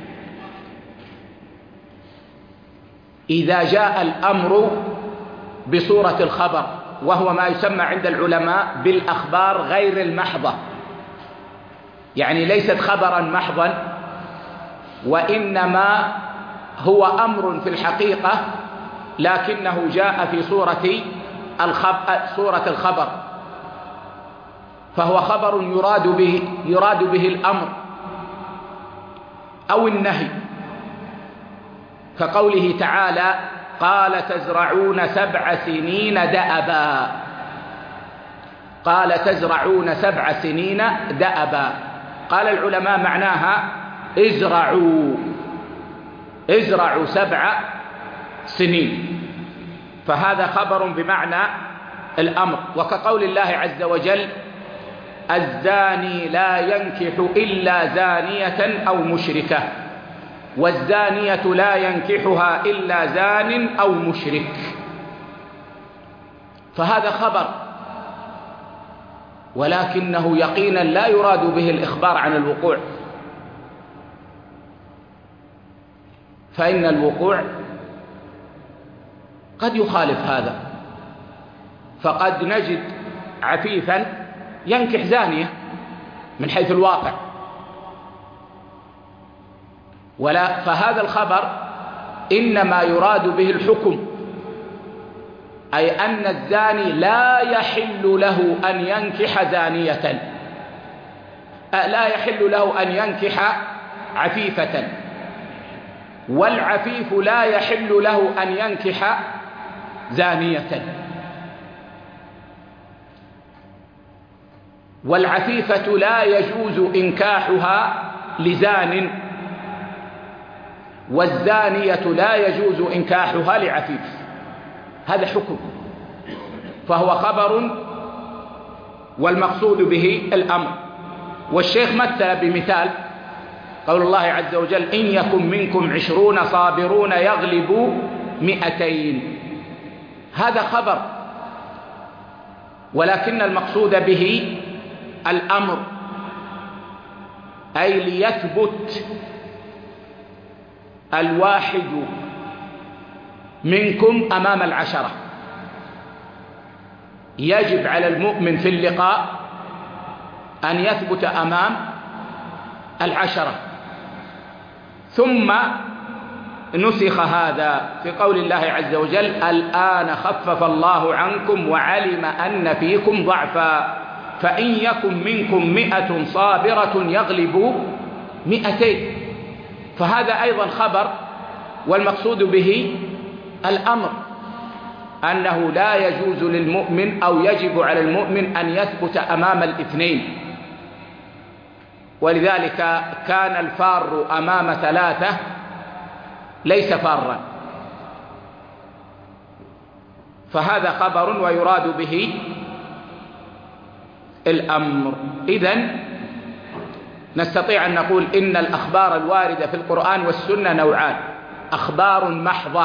إذا جاء الأمر بصورة الخبر، وهو ما يسمى عند العلماء بالأخبار غير المحضة، يعني ليست خبرا محضا، وإنما هو أمر في الحقيقة لكنه جاء في صورة الخبر, صورة الخبر فهو خبر يراد به, يراد به الأمر أو النهي، كقوله تعالى: قال تزرعون سبع سنين دأبا. قال تزرعون سبع سنين دأبا، قال العلماء معناها ازرعوا ازرعوا سبع سنين، فهذا خبر بمعنى الأمر. وكقول الله عز وجل: الزاني لا ينكح إلا زانية أو مشركة، والزانية لا ينكحها إلا زان أو مشرك، فهذا خبر، ولكنه يقينا لا يراد به الإخبار عن الوقوع، فإن الوقوع قد يخالف هذا، فقد نجد عفيفا ينكح زانية من حيث الواقع، ولا فهذا الخبر إنما يراد به الحكم، أي أن الزاني لا يحل له أن ينكح زانية، لا يحل له أن ينكح عفيفة، والعفيف لا يحل له أن ينكح زانية، والعفيفة لا يجوز إنكاحها لزان، والزانية لا يجوز إنكاحها لعفيف. هذا حكم، فهو خبر والمقصود به الأمر. والشيخ مثل بمثال قول الله عز وجل: إن يكن منكم عشرون صابرون يغلبوا مئتين. هذا خبر، ولكن المقصود به الأمر، أي ليثبت الواحد منكم أمام العشرة. يجب على المؤمن في اللقاء أن يثبت أمام العشرة. ثم نسخ هذا في قول الله عز وجل: الآن خفف الله عنكم وعلم أن فيكم ضعفا فإن يكن منكم مئة صابرة يغلبوا مئتين. فهذا أيضا خبر، والمقصود به الأمر، أنه لا يجوز للمؤمن أو يجب على المؤمن أن يثبت أمام الاثنين. ولذلك كان الفار أمام ثلاثة ليس فارا. فهذا خبر ويراد به الأمر. إذن نستطيع أن نقول إن الأخبار الواردة في القرآن والسنة نوعان: أخبار محضة،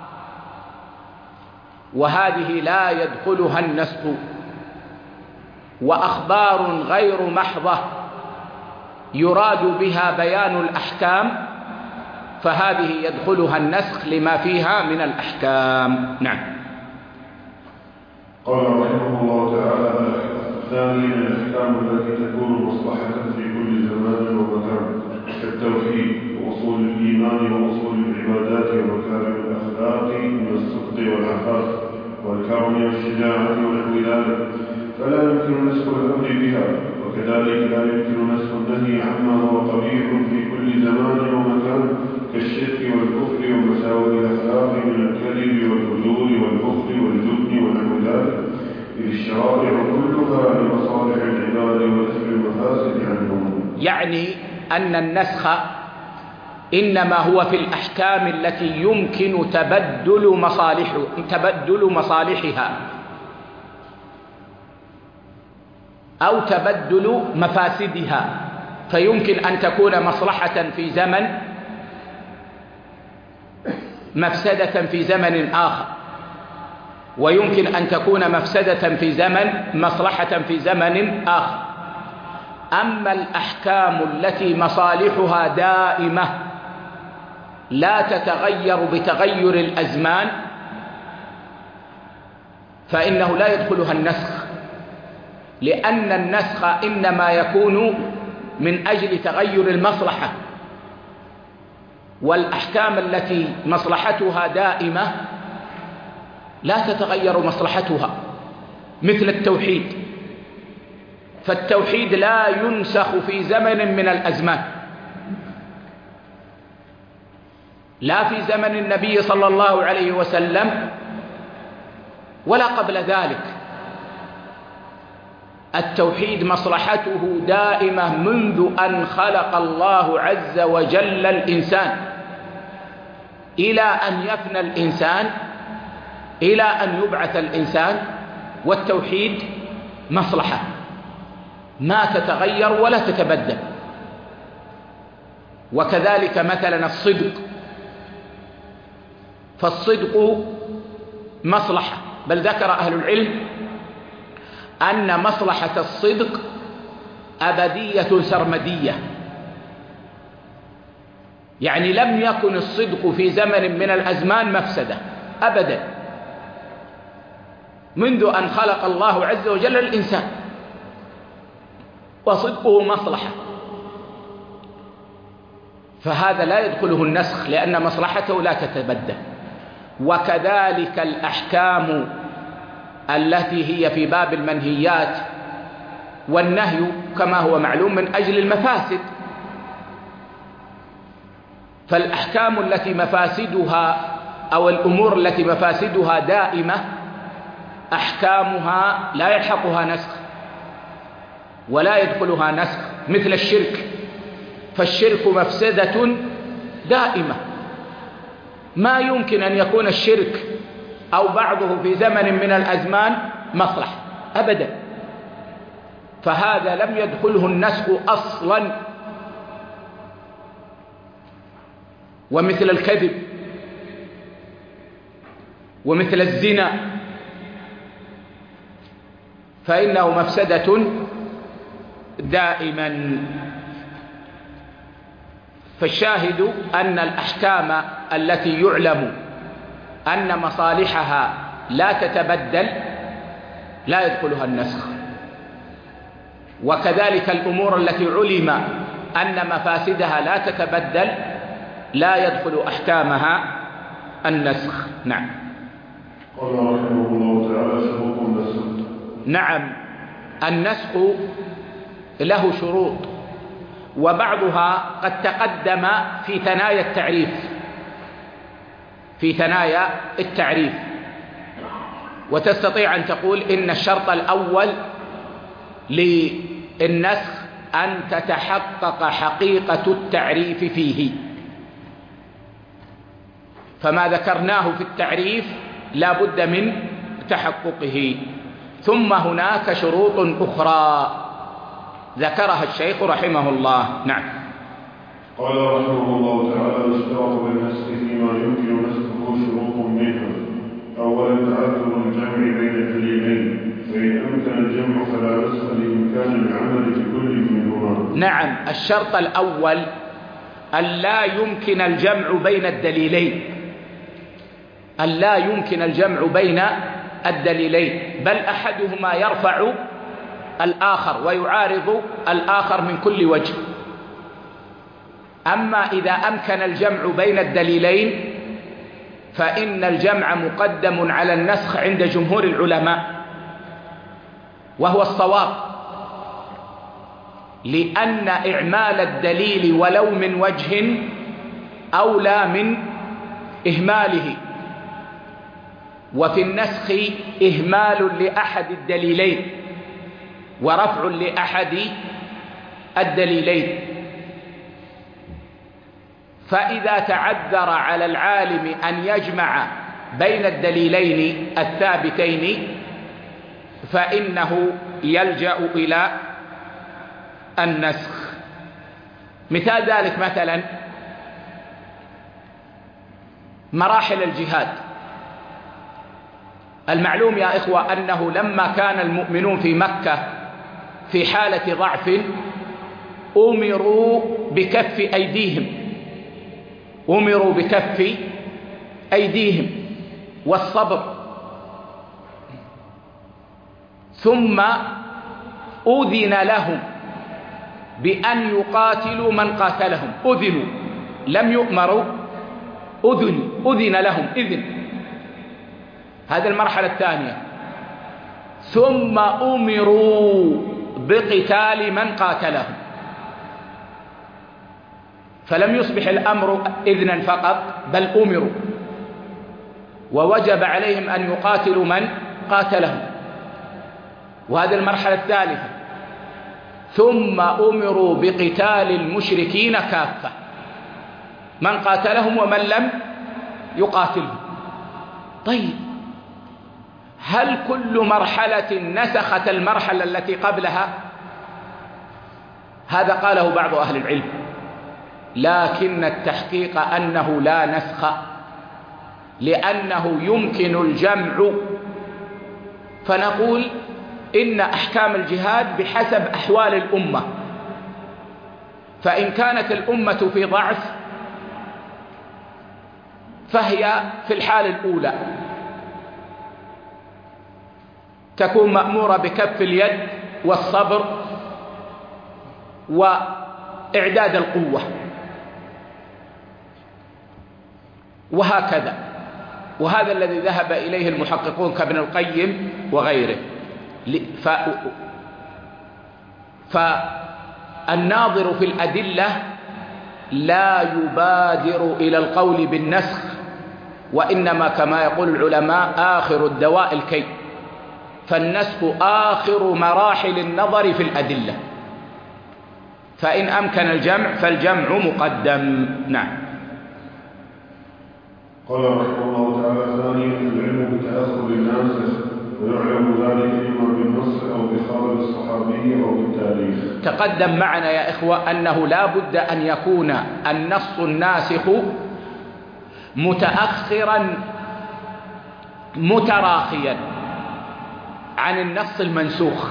وهذه لا يدخلها النسخ، وأخبار غير محضة يراد بها بيان الأحكام، فهذه يدخلها النسخ لما فيها من الأحكام. نعم. قال رحمه الله تعالى: الثاني من الأحكام التي تكون مصلحة في كل زمان ومكان كالتوحيد وأصول الإيمان وأصول العبادات ومكارم الأخلاق من الصدق والعفاف والكرم والشجاعة ونحو ذلك، فلا يمكن نسخ الأمر بها، وكذلك لا يمكن نسخ النهي عما هو قبيح في كل زمان ومكان كالشرك والكفر ومساوئ الأخلاق من الكذب والفجور والبخل والجبن ونحو ذلك، إذ الشرائع كلها لمصالح العباد ودفع المفاسد عنهم. يعني أن النسخ إنما هو في الأحكام التي يمكن تبدل مصالح تبدل مصالحها أو تبدل مفاسدها، فيمكن أن تكون مصلحة في زمن مفسدة في زمن آخر، ويمكن أن تكون مفسدة في زمن مصلحة في زمن آخر. أما الأحكام التي مصالحها دائمة لا تتغير بتغير الأزمان فإنه لا يدخلها النسخ، لأن النسخ إنما يكون من أجل تغير المصلحة، والأحكام التي مصلحتها دائمة لا تتغير مصلحتها، مثل التوحيد، فالتوحيد لا ينسخ في زمن من الأزمان، لا في زمن النبي صلى الله عليه وسلم ولا قبل ذلك. التوحيد مصلحته دائمة منذ أن خلق الله عز وجل الإنسان إلى أن يفنى الإنسان، إلى أن يبعث الإنسان، والتوحيد مصلحة ما تتغير ولا تتبدل. وكذلك مثلا الصدق، فالصدق مصلحة، بل ذكر أهل العلم أن مصلحة الصدق أبدية سرمدية، يعني لم يكن الصدق في زمن من الأزمان مفسدة أبدا منذ أن خلق الله عز وجل الإنسان، وصدقه مصلحة، فهذا لا يدخله النسخ لأن مصلحته لا تتبدل. وكذلك الأحكام التي هي في باب المنهيات والنهي كما هو معلوم من أجل المفاسد، فالأحكام التي مفاسدها أو الأمور التي مفاسدها دائمة أحكامها لا يلحقها نسخ ولا يدخلها نسخ، مثل الشرك، فالشرك مفسدة دائمة، ما يمكن أن يكون الشرك أو بعضه في زمن من الأزمان مصلحة أبدا، فهذا لم يدخله النسخ أصلا. ومثل الكذب ومثل الزنا فإنه مفسدة دائما. فالشاهد أن الأحكام التي يعلم أن مصالحها لا تتبدل لا يدخلها النسخ، وكذلك الأمور التي علم أن مفاسدها لا تتبدل لا يدخل أحكامها النسخ. نعم. قال رحمه الله تعالى: شروط النسخ. نعم، النسخ له شروط، وبعضها قد تقدم في ثنايا التعريف في ثنايا التعريف وتستطيع أن تقول إن الشرط الأول للنسخ أن تتحقق حقيقة التعريف فيه، فما ذكرناه في التعريف لا بد من تحققه. ثم هناك شروط أخرى ذكرها الشيخ رحمه الله. نعم. قال رحمه الله تعالى: يشترط بالنسخ فيما يمكن نسخه شروط منها. أولا تعذر الجمع بين الدليلين، فإن أمكن الجمع فلا نسخ لإمكان العمل بكل منهما. نعم، الشرط الأول أن لا يمكن الجمع بين الدليلين، أن لا يمكن الجمع بين الدليلين، بل أحدهما يرفع الآخر ويعارض الآخر من كل وجه. أما إذا أمكن الجمع بين الدليلين فإن الجمع مقدم على النسخ عند جمهور العلماء، وهو الصواب، لأن إعمال الدليل ولو من وجه أولى من إهماله، وفي النسخ إهمال لأحد الدليلين ورفع لأحد الدليلين. فإذا تعذر على العالم أن يجمع بين الدليلين الثابتين فإنه يلجأ إلى النسخ. مثال ذلك مثلا مراحل الجهاد. المعلوم يا إخوة أنه لما كان المؤمنون في مكة في حالة ضعف أمروا بكف أيديهم أمروا بكف أيديهم والصبر، ثم أذن لهم بأن يقاتلوا من قاتلهم، أذنوا لم يؤمروا، أذن أذن لهم إذن. هذه المرحلة الثانية. ثم أمروا بقتال من قاتلهم، فلم يصبح الأمر إذنا فقط بل أمروا ووجب عليهم أن يقاتلوا من قاتلهم، وهذه المرحلة الثالثة. ثم أمروا بقتال المشركين كافة، من قاتلهم ومن لم يقاتلهم. طيب، هل كل مرحلة نسخت المرحلة التي قبلها؟ هذا قاله بعض أهل العلم، لكن التحقيق أنه لا نسخ، لأنه يمكن الجمع. فنقول إن أحكام الجهاد بحسب أحوال الأمة، فإن كانت الأمة في ضعف فهي في الحالة الأولى تكون مأمورة بكف اليد والصبر وإعداد القوة، وهكذا. وهذا الذي ذهب إليه المحققون كابن القيم وغيره. ف... فالناظر في الأدلة لا يبادر إلى القول بالنسخ، وإنما كما يقول العلماء آخر الدواء الكي، فالنسخ آخر مراحل النظر في الأدلة، فإن أمكن الجمع فالجمع مقدم. نعم. قال رحمه الله تعالى: ثانيا العلم بتأثر الناس، ويعلم ذلك إما بالنص أو بخبر الصحابي أو بالتاريخ. تقدم معنا يا إخوة أنه لا بد أن يكون النص الناسخ متأخرا متراخيا عن النص المنسوخ،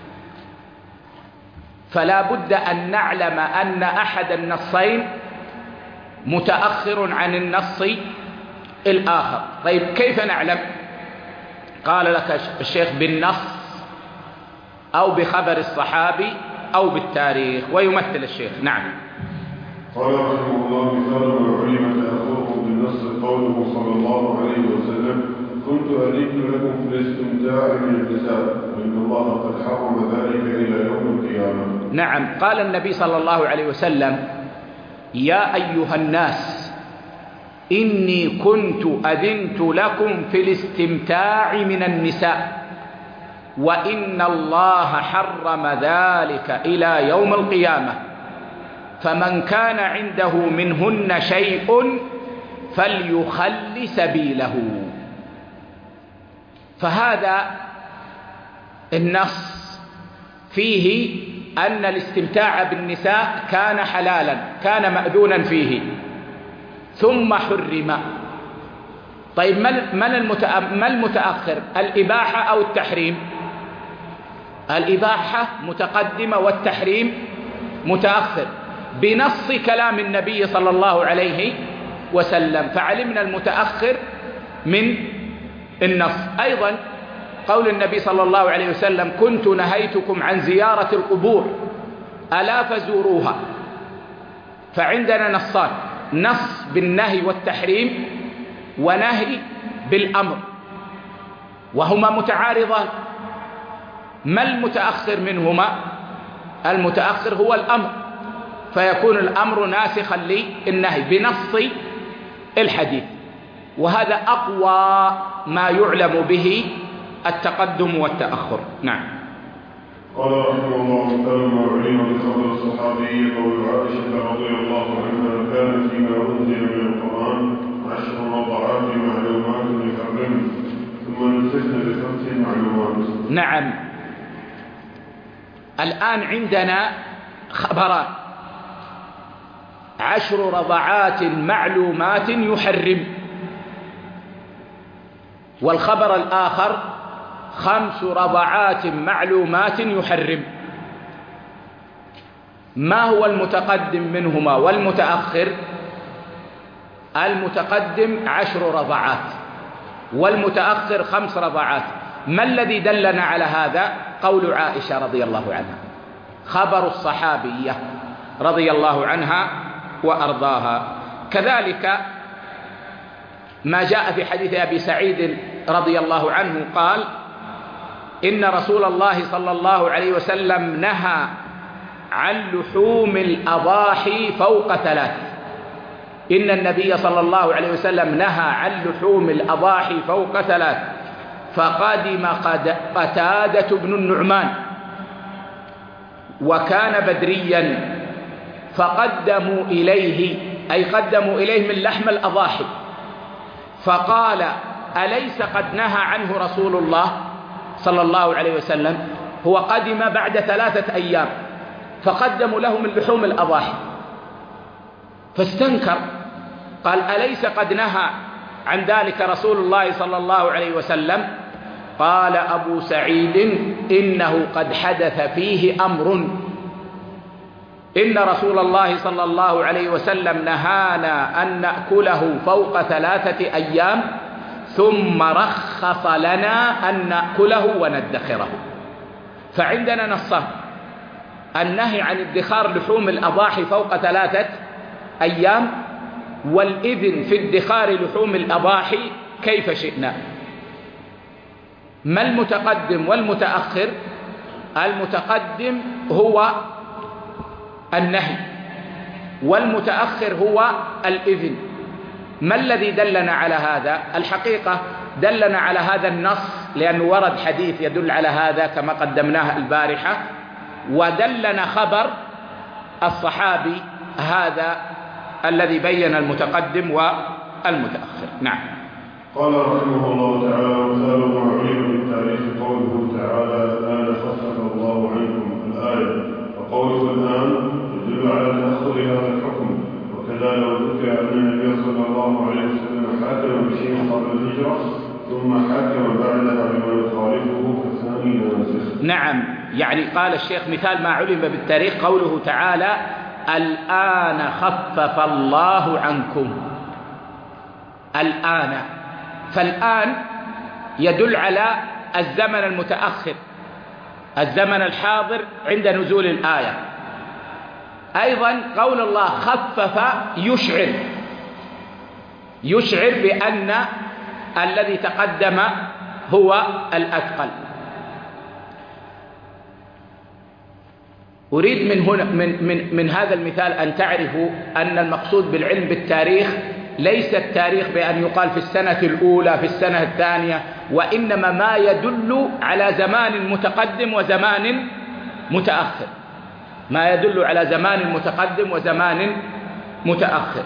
فلا بد أن نعلم أن أحد النصين متأخر عن النص الآخر. طيب كيف نعلم؟ قال لك الشيخ: بالنص أو بخبر الصحابي أو بالتاريخ. ويمثل الشيخ. نعم. قال رحمه الله: مثال ما علم تأخره بالنص قوله صلى الله عليه وسلم: كنت أذنت لكم في الاستمتاع من النساء، وإن الله قد حرم ذلك إلى يوم القيامة. نعم. قال النبي صلى الله عليه وسلم: يا أيها الناس إني كنت أذنت لكم في الاستمتاع من النساء، وإن الله حرم ذلك إلى يوم القيامة، فمن كان عنده منهن شيء فليخل سبيله. فهذا النص فيه أن الاستمتاع بالنساء كان حلالا، كان مأذونا فيه، ثم حرم. طيب ما المتأخر، الإباحة أو التحريم؟ الإباحة متقدمة والتحريم متأخر بنص كلام النبي صلى الله عليه وسلم، فعلمنا المتأخر من النص. أيضا قول النبي صلى الله عليه وسلم: كنت نهيتكم عن زيارة القبور ألا فزوروها. فعندنا نصان: نص بالنهي والتحريم، ونهي بالأمر، وهما متعارضان. ما المتأخر منهما؟ المتأخر هو الأمر، فيكون الأمر ناسخا للنهي بنص الحديث، وهذا أقوى ما يعلم به التقدم والتأخر. نعم. قال رحمه الله: مثال ما علم بخبر الصحابي قول عائشة رضي الله عنها: كان فيما أنزل من القرآن عشر رضعات معلومات يحرم، ثم نسخن بخمس معلومات. نعم. الآن عندنا خبران: عشر رضعات معلومات يحرم، والخبر الآخر خمس رضعات معلومات يحرم. ما هو المتقدم منهما والمتأخر؟ المتقدم عشر رضعات والمتأخر خمس رضعات. ما الذي دلنا على هذا؟ قول عائشة رضي الله عنها، خبر الصحابية رضي الله عنها وأرضاها. كذلك ما جاء في حديث أبي سعيد رضي الله عنه قال: إن رسول الله صلى الله عليه وسلم نهى عن لحوم الأضاحي فوق ثلاث. إن النبي صلى الله عليه وسلم نهى عن لحوم الأضاحي فوق ثلاث. فقدم قتادة بن النعمان وكان بدريا، فقدموا إليه، أي قدموا إليه من لحم الأضاحي، فقال: أليس قد نهى عنه رسول الله صلى الله عليه وسلم؟ هو قدم بعد ثلاثة أيام، فقدموا له من لحوم الأضاحي، فاستنكر، قال: أليس قد نهى عن ذلك رسول الله صلى الله عليه وسلم؟ قال أبو سعيد: إنه قد حدث فيه أمر، إن رسول الله صلى الله عليه وسلم نهانا أن نأكله فوق ثلاثة أيام، ثم رخص لنا أن نأكله وندخره. فعندنا نصان: النهي عن ادخار لحوم الأضاحي فوق ثلاثة أيام، والإذن في ادخار لحوم الأضاحي كيف شئنا. ما المتقدم والمتأخر؟ المتقدم هو النهي، والمتأخر هو الإذن. ما الذي دلنا على هذا؟ الحقيقة دلنا على هذا النص لأنه ورد حديث يدل على هذا كما قدمناه البارحة، ودلنا خبر الصحابي هذا الذي بين المتقدم والمتأخر. نعم. قال رحمه الله تعالى: ومثال ما علم بالتاريخ قوله تعالى: الآن خفف الله عنكم الآية، وقوله الآن يدل على تأخر هذا الحكم. وكذا لو ذكر أن النبي صلى الله عليه وسلم حاكم بشيء قبل الهجرة ثم حاكم بعدها بما يخالفه فالثاني ناسخ. نعم، يعني قال الشيخ مثال ما علم بالتاريخ قوله تعالى: الآن خفف الله عنكم. الآن، فالآن يدل على الزمن المتأخر، الزمن الحاضر عند نزول الآية. أيضا قول الله خفف يشعر يشعر بأن الذي تقدم هو الأثقل. أريد من هنا من من من هذا المثال أن تعرفوا أن المقصود بالعلم بالتاريخ ليس التاريخ بأن يقال في السنة الأولى في السنة الثانية، وإنما ما يدل على زمان متقدم وزمان متأخر، ما يدل على زمان متقدم وزمان متأخر.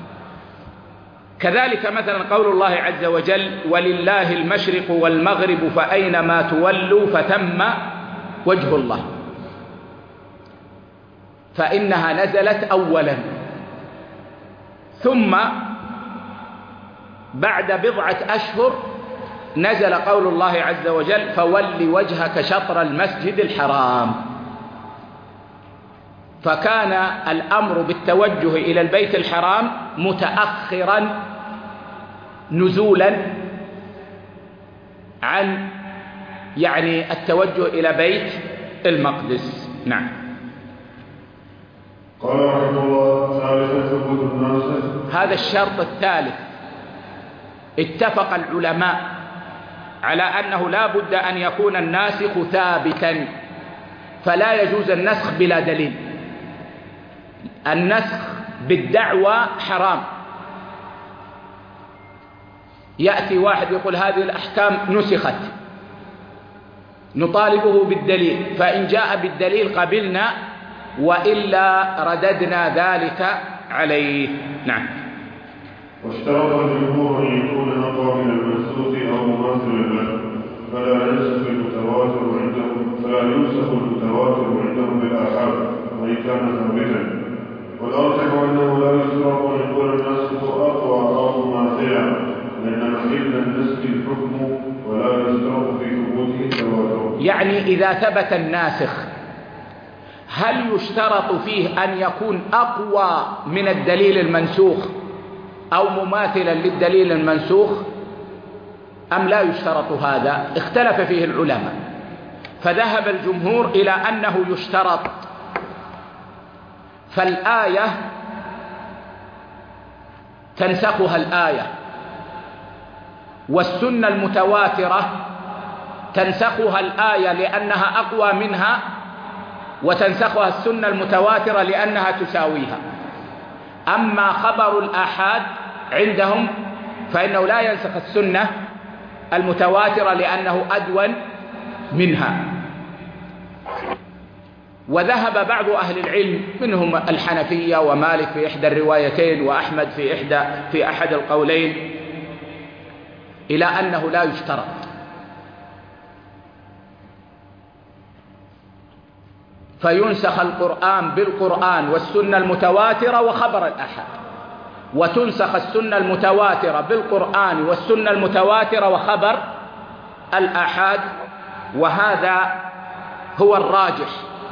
كذلك مثلا قول الله عز وجل: ولله المشرق والمغرب فأينما تولوا فثم وجه الله، فإنها نزلت أولا، ثم بعد بضعة أشهر نزل قول الله عز وجل: فول وجهك شطر المسجد الحرام. فكان الأمر بالتوجه إلى البيت الحرام متأخرا نزولا عن يعني التوجه إلى بيت المقدس. نعم. قال رحمه الله: ثالثا ثبوت الناسخ. هذا الشرط الثالث. اتفق العلماء على أنه لا بد أن يكون الناسخ ثابتا، فلا يجوز النسخ بلا دليل. النسخ بالدعوى حرام. يأتي واحد يقول هذه الأحكام نسخت، نطالبه بالدليل، فإن جاء بالدليل قبلنا، وإلا رددنا ذلك عليه. نعم. واشترط الجمهور أن يكون أقوى من المنسوخ أو مماثل له، فلا ينسخ المتواتر عندهم فلا ينسخ المتواتر عندهم بالآحاد وإن كان ثابتا. والأرجح أنه لا يشترط أن يكون الناسخ أقوى أو مماثلا، لأن محل النسخ الحكم ولا يشترط في ثبوته التواتر. يعني إذا ثبت الناسخ هل يشترط فيه أن يكون أقوى من الدليل المنسوخ أو مماثلا للدليل المنسوخ أم لا يشترط هذا؟ اختلف فيه العلماء، فذهب الجمهور إلى أنه يشترط. فالآية تنسخها الآية، والسنة المتواترة تنسخها الآية لأنها أقوى منها، وتنسخها السنة المتواترة لأنها تساويها. أما خبر الآحاد عندهم فإنه لا ينسخ السنة المتواترة لأنه أدون منها. وذهب بعض أهل العلم منهم الحنفية ومالك في إحدى الروايتين وأحمد في إحدى في أحد القولين إلى أنه لا يشترط. فينسخ القرآن بالقرآن والسنة المتواترة وخبر الآحاد، وتنسخ السنة المتواترة بالقرآن والسنة المتواترة وخبر الآحاد، وهذا هو الراجح.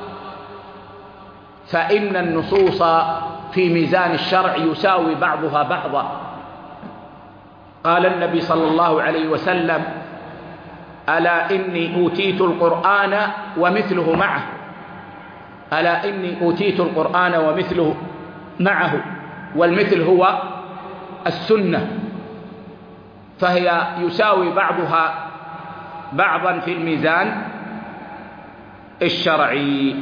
فإن النصوص في ميزان الشرع يساوي بعضها بعضا. قال النبي صلى الله عليه وسلم: ألا إني أوتيت القرآن ومثله معه، ألا إني أوتيت القرآن ومثله معه، والمثل هو السنة، فهي يساوي بعضها بعضا في الميزان الشرعي.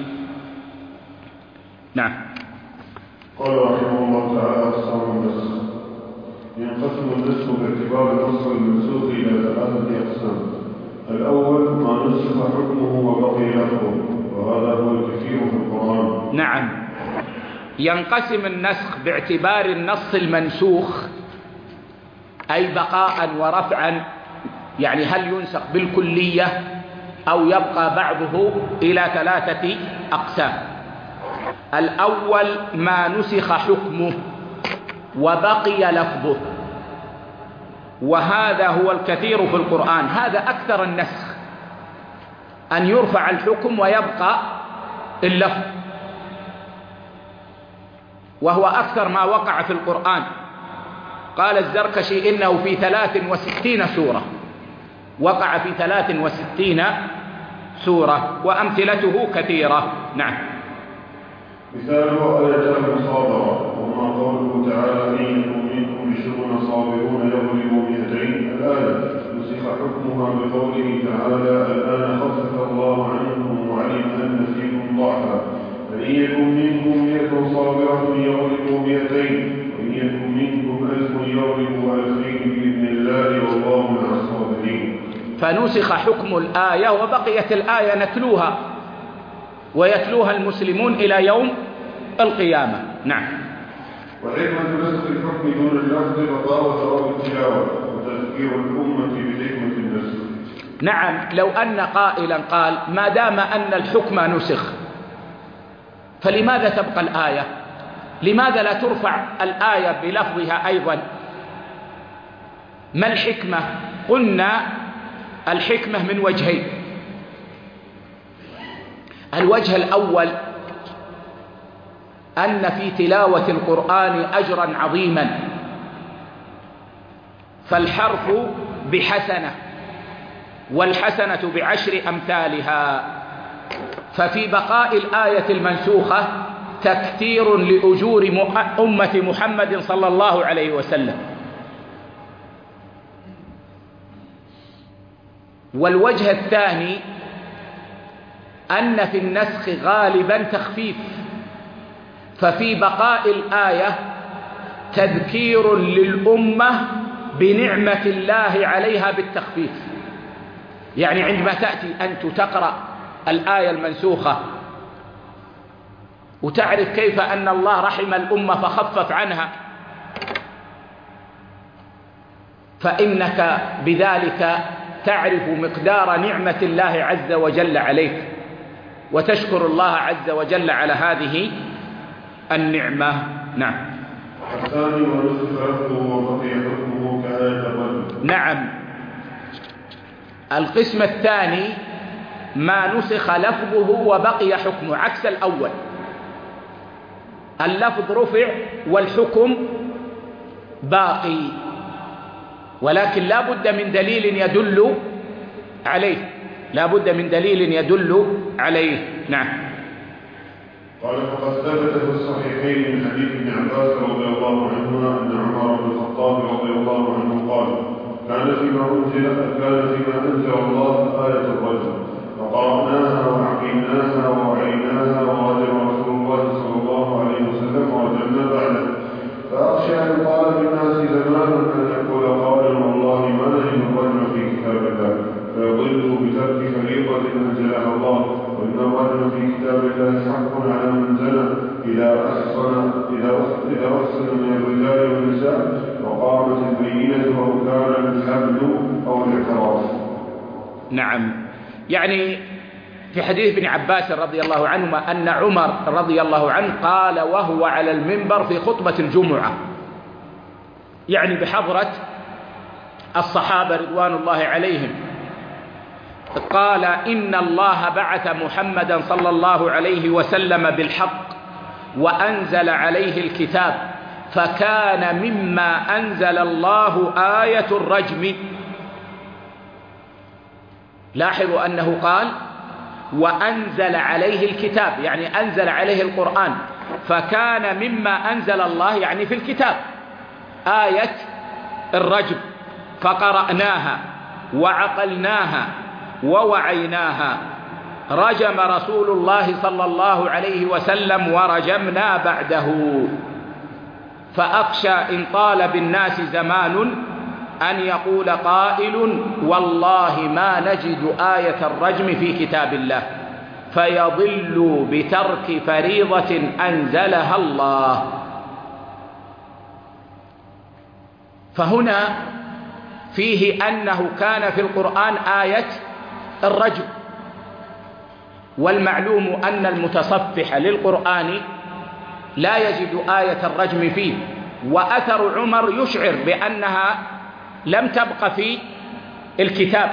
نعم. قال رحمه الله تعالى: أقسام النسخ. ينقسم النسخ باعتبار النص المنسوخ إلى ثلاثة أقسام. الأول ما نسخ حكمه وبقي لفظه، وهذا هو الكثير في القرآن. نعم، ينقسم النسخ باعتبار النص المنسوخ، أي بقاء ورفعا، يعني هل ينسخ بالكلية أو يبقى بعضه، إلى ثلاثة أقسام. الأول ما نسخ حكمه وبقي لفظه، وهذا هو الكثير في القرآن، هذا أكثر النسخ، أن يرفع الحكم ويبقى اللفظ، وهو أكثر ما وقع في القرآن. قال الزركشي إنه في ثلاث وستين سورة، وقع في ثلاث وستين سورة، وأمثلته كثيرة. نعم. مثاله آية المصابرة، وما قوله تعالى: إن يكن منكم عشرون صابرون يغلبوا مئتين. الآية نسخ حكمها بقوله تعالى: الآن خفف الله عنكم وعلم أن فيكم ضعفا، فإن يكن منكم مئة صابرة يغلبوا مئتين، وإن يكن منكم ألف يغلبوا ألفين بإذن الله والله مع الصابرين. فنسخ حكم الآية وبقيت الآية نتلوها، ويتلوها المسلمون إلى يوم القيامة. نعم. وحكمة نسخ الحكم دون اللفظ بقاء ثواب التلاوة وتذكير الأمة بحكمة النسخ. نعم، لو أن قائلا قال: ما دام أن الحكم نسخ فلماذا تبقى الآية؟ لماذا لا ترفع الآية بلفظها أيضا؟ ما الحكمة؟ قلنا الحكمة من وجهين. الوجه الأول أن في تلاوة القرآن أجرا عظيما، فالحرف بحسنة، والحسنة بعشر أمثالها، ففي بقاء الآية المنسوخة تكثير لأجور أمة محمد صلى الله عليه وسلم. والوجه الثاني أن في النسخ غالبا تخفيف، ففي بقاء الآية تذكير للأمة بنعمة الله عليها بالتخفيف. يعني عندما تأتي أنت تقرأ الآية المنسوخة وتعرف كيف أن الله رحم الأمة فخفف عنها، فإنك بذلك تعرف مقدار نعمة الله عز وجل عليك، وتشكر الله عز وجل على هذه النعمة. نعم. الثاني ونسخ لفظه وبقي حكمه كآية الرجل. نعم. القسم الثاني ما نسخ لفظه وبقي حكمه، عكس الأول. اللفظ رفع والحكم باقي، ولكن لا بد من دليل يدل عليه، لا بد من دليل يدل عليه. نعم. قال: فقد ثبت في الصحيحين من حديث ابن عباس رضي الله عنهما أن عمر بن الخطاب رضي الله عنه قال: كان فيما أنزل كان فيما أنزل الله آية الرجل، فقرأناها وعقلناها ووعيناها ورجم رسول الله صلى الله عليه وسلم ورجمنا بعده، فأخشى أن قال بالناس زمان أن يقول قائل: والله ما نجد الرجم في كتاب الله، فيضل بترك فريضة أنزلها الله، وإن الرجم في كتاب الله حق على من زنى إذا أحسن إذا أحسن من الرجال والنساء وقامت البينة أو كان الحمل أو الاعتراف. نعم. يعني في حديث ابن عباس رضي الله عنهما أن عمر رضي الله عنه قال وهو على المنبر في خطبة الجمعة، يعني بحضرة الصحابة رضوان الله عليهم، قال: إن الله بعث محمدا صلى الله عليه وسلم بالحق وأنزل عليه الكتاب، فكان مما أنزل الله آية الرجم. لاحظوا أنه قال: وأنزل عليه الكتاب، يعني أنزل عليه القرآن، فكان مما أنزل الله يعني في الكتاب آية الرجم، فقرأناها وعقلناها ووعيناها. رجم رسول الله صلى الله عليه وسلم ورجمنا بعده. فأخشى إن طال بالناس زمان أن يقول قائل والله ما نجد آية الرجم في كتاب الله، فيضل بترك فريضة أنزلها الله. فهنا فيه أنه كان في القرآن آية الرجم، والمعلوم أن المتصفح للقرآن لا يجد آية الرجم فيه، وأثر عمر يشعر بأنها لم تبق في الكتاب،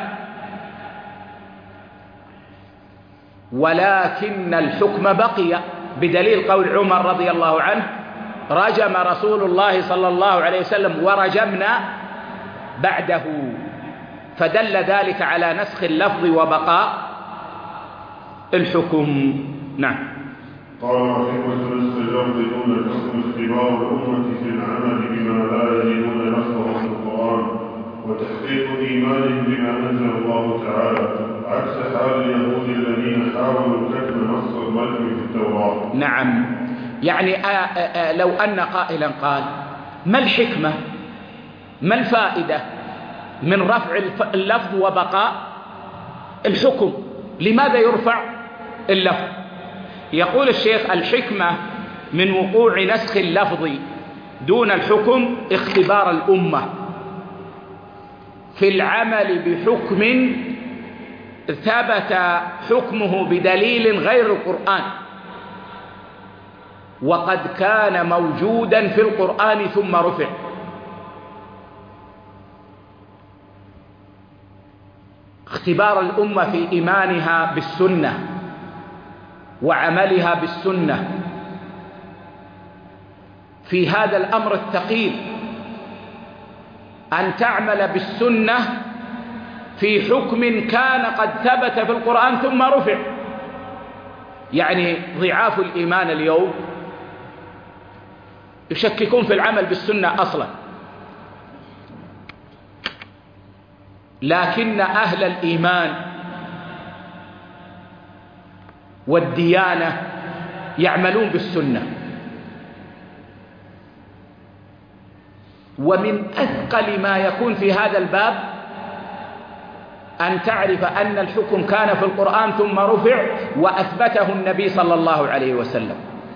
ولكن الحكم بقي بدليل قول عمر رضي الله عنه رجم رسول الله صلى الله عليه وسلم ورجمنا بعده، فدل ذلك على نسخ اللفظ وبقاء الحكم. نعم. قال وحكمة الاستجابة دون الحكم اختبار الأمة في العمل بما لا يجدون نصره في القرآن، وتحقيق إيمانهم بما أنزل الله تعالى، عكس حال اليهود الذين حاولوا كتم نص الرجم في التوراة. نعم، يعني آآ آآ لو أن قائلا قال ما الحكمة، ما الفائدة من رفع اللفظ وبقاء الحكم؟ لماذا يرفع اللفظ؟ يقول الشيخ الحكمة من وقوع نسخ اللفظ دون الحكم اختبار الأمة في العمل بحكم ثبت حكمه بدليل غير القرآن، وقد كان موجودا في القرآن ثم رفع. اختبار الأمة في إيمانها بالسنة وعملها بالسنة في هذا الأمر الثقيل، أن تعمل بالسنة في حكم كان قد ثبت في القرآن ثم رفع. يعني ضعاف الإيمان اليوم يشككون في العمل بالسنة أصلا، لكن أهل الإيمان والديانة يعملون بالسنة. ومن أثقل ما يكون في هذا الباب أن تعرف أن الحكم كان في القرآن ثم رفع وأثبته النبي صلى الله عليه وسلم.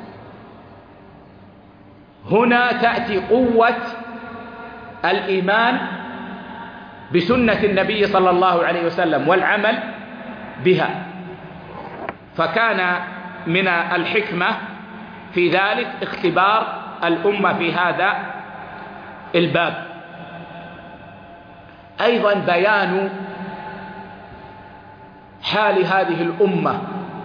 هنا تأتي قوة الإيمان بسنة النبي صلى الله عليه وسلم والعمل بها. فكان من الحكمة في ذلك اختبار الأمة في هذا الباب. أيضا بيان حال هذه الأمة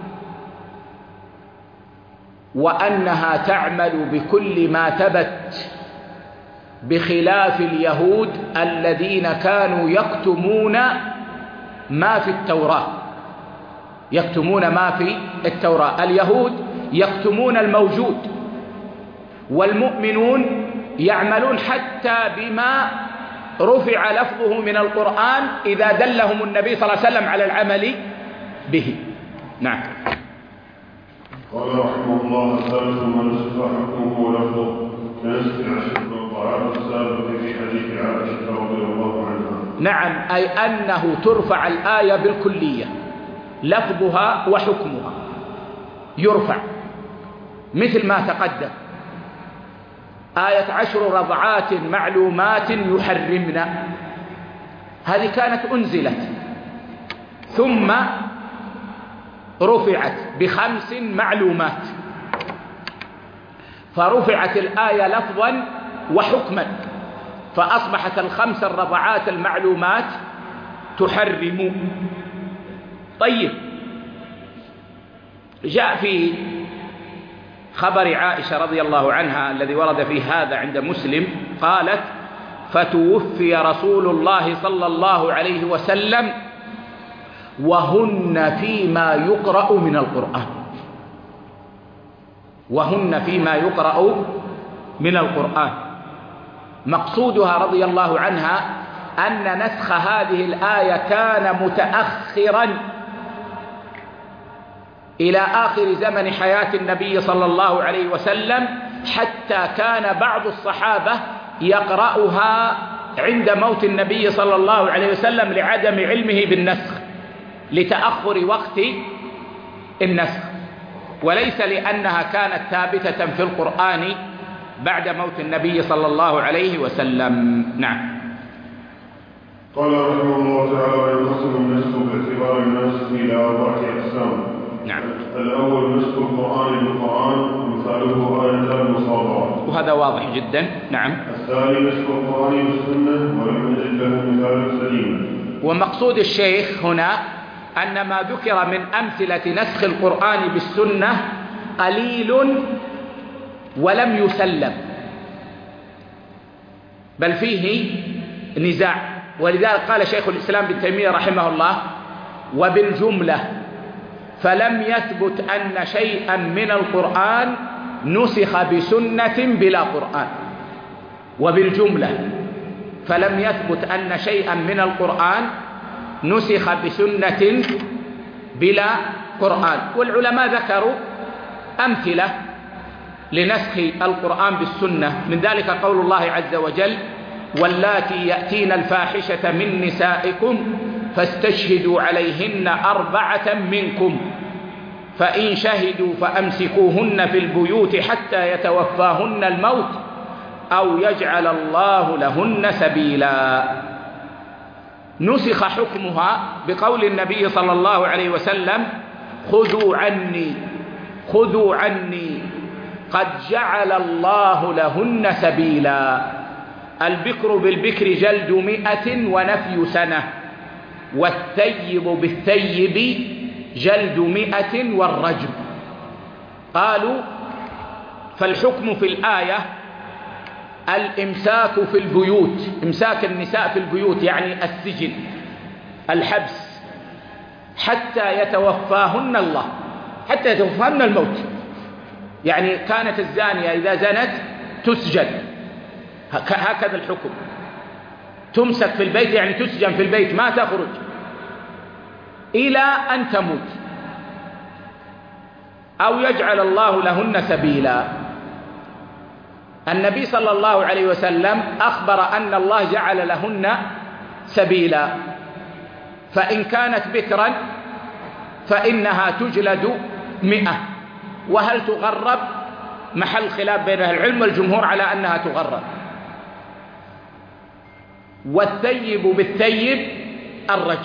وأنها تعمل بكل ما ثبت، بخلاف اليهود الذين كانوا يكتمون ما في التوراة. يكتمون ما في التوراة. اليهود يكتمون الموجود، والمؤمنون يعملون حتى بما رفع لفظه من القرآن إذا دلهم النبي صلى الله عليه وسلم على العمل به. نعم. قال رحمه الله الثالث من نسخ حكمه ولفظه كنسخ العشر والطعام السابق في حديث عائشة رضي الله عنها. نعم، أي أنه ترفع الآية بالكلية، لفظها وحكمها يرفع، مثل ما تقدم آية عشر رضعات معلومات يحرمن، هذه كانت أنزلت ثم رفعت بخمس معلومات، فرفعت الآية لفظا وحكما، فأصبحت الخمس الرضعات المعلومات تحرم. طيب، جاء في خبر عائشة رضي الله عنها الذي ورد في هذا عند مسلم، قالت: فتوفي رسول الله صلى الله عليه وسلم وهن فيما يقرأ من القرآن، وهن فيما يقرأ من القرآن. مقصودها رضي الله عنها أن نسخ هذه الآية كان متأخرا إلى آخر زمن حياة النبي صلى الله عليه وسلم، حتى كان بعض الصحابة يقرأها عند موت النبي صلى الله عليه وسلم لعدم علمه بالنسخ، لتأخر وقت النسخ، وليس لأنها كانت ثابتة في القرآن بعد موت النبي صلى الله عليه وسلم. نعم. قال رحمه الله تعالى: وينقسم النسخ باعتبار النسخ إلى أربعة أقسام. نعم. الأول نسخ القرآن بالقرآن، مثاله آية المصابرة، وهذا واضح جدا. نعم. الثاني نسخ القرآن بالسنة، ولم نجد له مثال سليم. ومقصود الشيخ هنا أن ما ذكر من أمثلة نسخ القرآن بالسنة قليل ولم يسلم، بل فيه نزاع. ولذلك قال شيخ الإسلام ابن تيمية رحمه الله: وبالجملة فلم يثبت أن شيئا من القرآن نسخ بسنة بلا قرآن. وبالجملة فلم يثبت أن شيئا من القرآن نسخ بسنة بلا قرآن. والعلماء ذكروا أمثلة لنسخ القرآن بالسنة، من ذلك قول الله عز وجل: واللاتي يأتين الفاحشة من نسائكم فاستشهدوا عليهن أربعة منكم فإن شهدوا فأمسكوهن في البيوت حتى يتوفاهن الموت أو يجعل الله لهن سبيلا. نسخ حكمها بقول النبي صلى الله عليه وسلم: خذوا عني خذوا عني قد جعل الله لهن سبيلا. البكر بالبكر جلد مئة ونفي سنة، والثيب بالثيب جلد مئة والرجم. قالوا: فالحكم في الآية الإمساك في البيوت، إمساك النساء في البيوت يعني السجن، الحبس، حتى يتوفاهن الله، حتى يتوفاهن الموت. يعني كانت الزانية إذا زنت تسجن، هكذا الحكم، تمسك في البيت يعني تسجن في البيت ما تخرج إلى أن تموت، أو يجعل الله لهن سبيلا. النبي صلى الله عليه وسلم أخبر أن الله جعل لهن سبيلا، فإن كانت بكرا فإنها تجلد مئة. وهل تغرب؟ محل خلاف بين أهل العلم، والجمهور على أنها تغرب. والثيب بالثيب الرجم.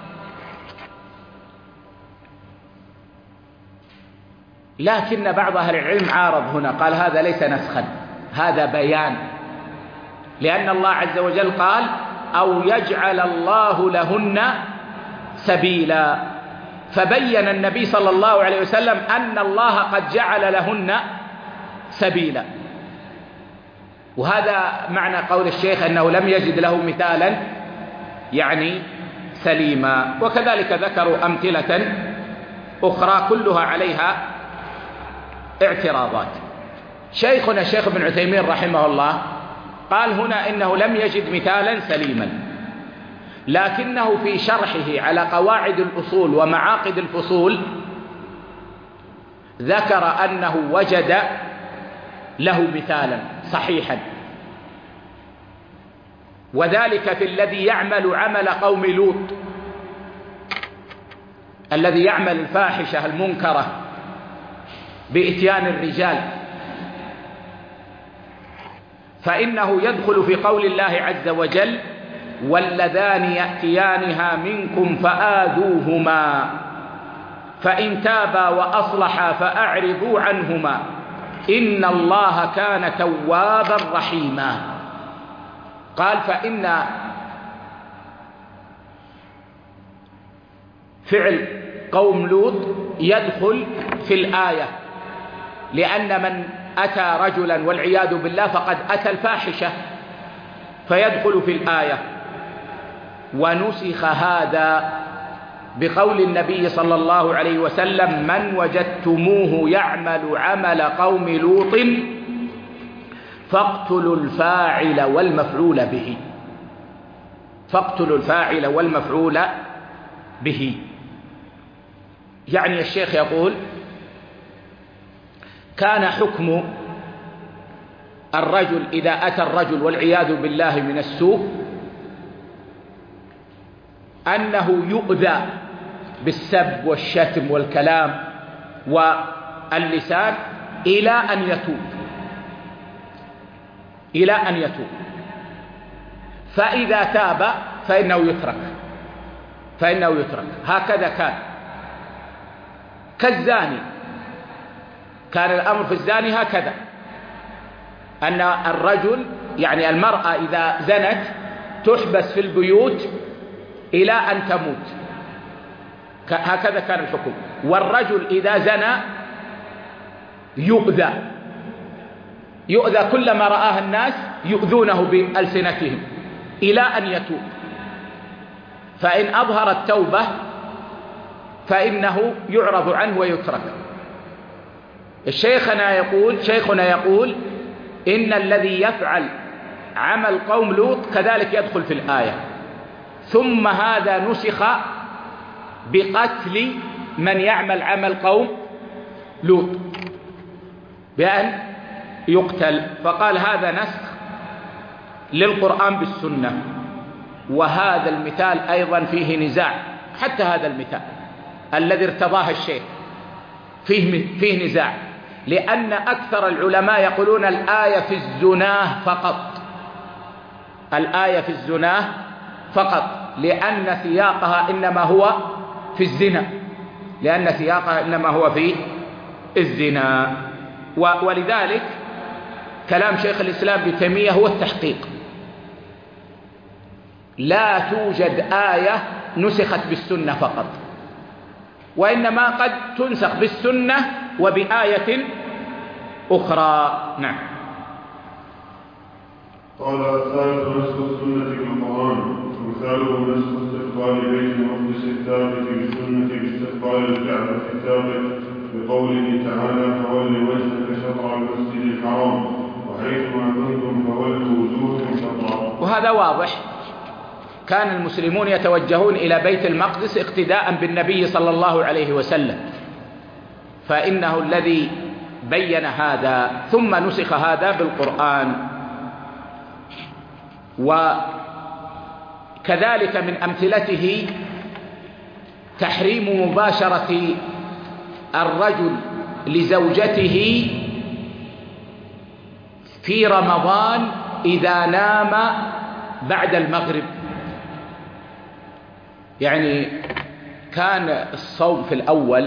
لكن بعض أهل العلم عارض هنا، قال هذا ليس نسخا، هذا بيان، لأن الله عز وجل قال: أو يجعل الله لهن سبيلا، فبين النبي صلى الله عليه وسلم أن الله قد جعل لهن سبيلا. وهذا معنى قول الشيخ أنه لم يجد له مثالا يعني سليما. وكذلك ذكروا أمثلة أخرى كلها عليها اعتراضات. شيخنا الشيخ ابن عثيمين رحمه الله قال هنا إنه لم يجد مثالا سليما، لكنه في شرحه على قواعد الأصول ومعاقد الفصول ذكر أنه وجد له مثالا صحيحا، وذلك في الذي يعمل عمل قوم لوط، الذي يعمل الفاحشة المنكرة بإتيان الرجال، فإنه يدخل في قول الله عز وجل: واللذان يأتيانها منكم فآذوهما فإن تابا وأصلحا فأعرضوا عنهما إن الله كان توابا رحيما. قال: فإن فعل قوم لوط يدخل في الآية، لأن من أتى رجلا والعياذ بالله فقد أتى الفاحشة، فيدخل في الآية. ونسخ هذا بقول النبي صلى الله عليه وسلم: من وجدتموه يعمل عمل قوم لوط فاقتلوا الفاعل والمفعول به. فاقتلوا الفاعل والمفعول به. يعني الشيخ يقول: كان حكم الرجل إذا أتى الرجل والعياذ بالله من السوء أنه يؤذى بالسب والشتم والكلام واللسان إلى أن يتوب، إلى أن يتوب. فإذا تاب فإنه يترك، فإنه يترك. هكذا كان كالزاني. كان الأمر في الزاني هكذا، أن الرجل يعني المرأة إذا زنت تحبس في البيوت إلى أن تموت، هكذا كان الحكم. والرجل إذا زنى يؤذى، يؤذى كلما رآه الناس يؤذونه بألسنتهم إلى أن يتوب. فإن أظهر التوبة فإنه يعرض عنه ويترك. الشيخنا يقول شيخنا يقول إن الذي يفعل عمل قوم لوط كذلك يدخل في الآية. ثم هذا نسخ بقتل من يعمل عمل قوم لوط بأن يقتل. فقال هذا نسخ للقرآن بالسنة. وهذا المثال أيضا فيه نزاع، حتى هذا المثال الذي ارتضاه الشيخ فيه, فيه نزاع، لأن أكثر العلماء يقولون الآية في الزناه فقط، الآية في الزناه فقط، لأن سياقها إنما هو في الزنا، لأن سياقها إنما هو في الزنا. ولذلك كلام شيخ الإسلام ابن تيمية هو التحقيق. لا توجد آية نسخت بالسنة فقط، وإنما قد تنسخ بالسنة وبآية أخرى. نعم. قال: الثالث نسخ السنة بالقرآن، مثاله نسخ استقبال بيت المقدس الثابت بالسنة باستقبال الكعبة الثابت بقوله تعالى: فول وجهك شطر المسجد الحرام وحيثما كنتم فولوا وجوهكم شطره. وهذا واضح، كان المسلمون يتوجهون إلى بيت المقدس اقتداء بالنبي صلى الله عليه وسلم، فإنه الذي بين هذا. ثم نسخ هذا بالقرآن. وكذلك من أمثلته تحريم مباشرة الرجل لزوجته في رمضان إذا نام بعد المغرب. يعني كان الصوم في الأول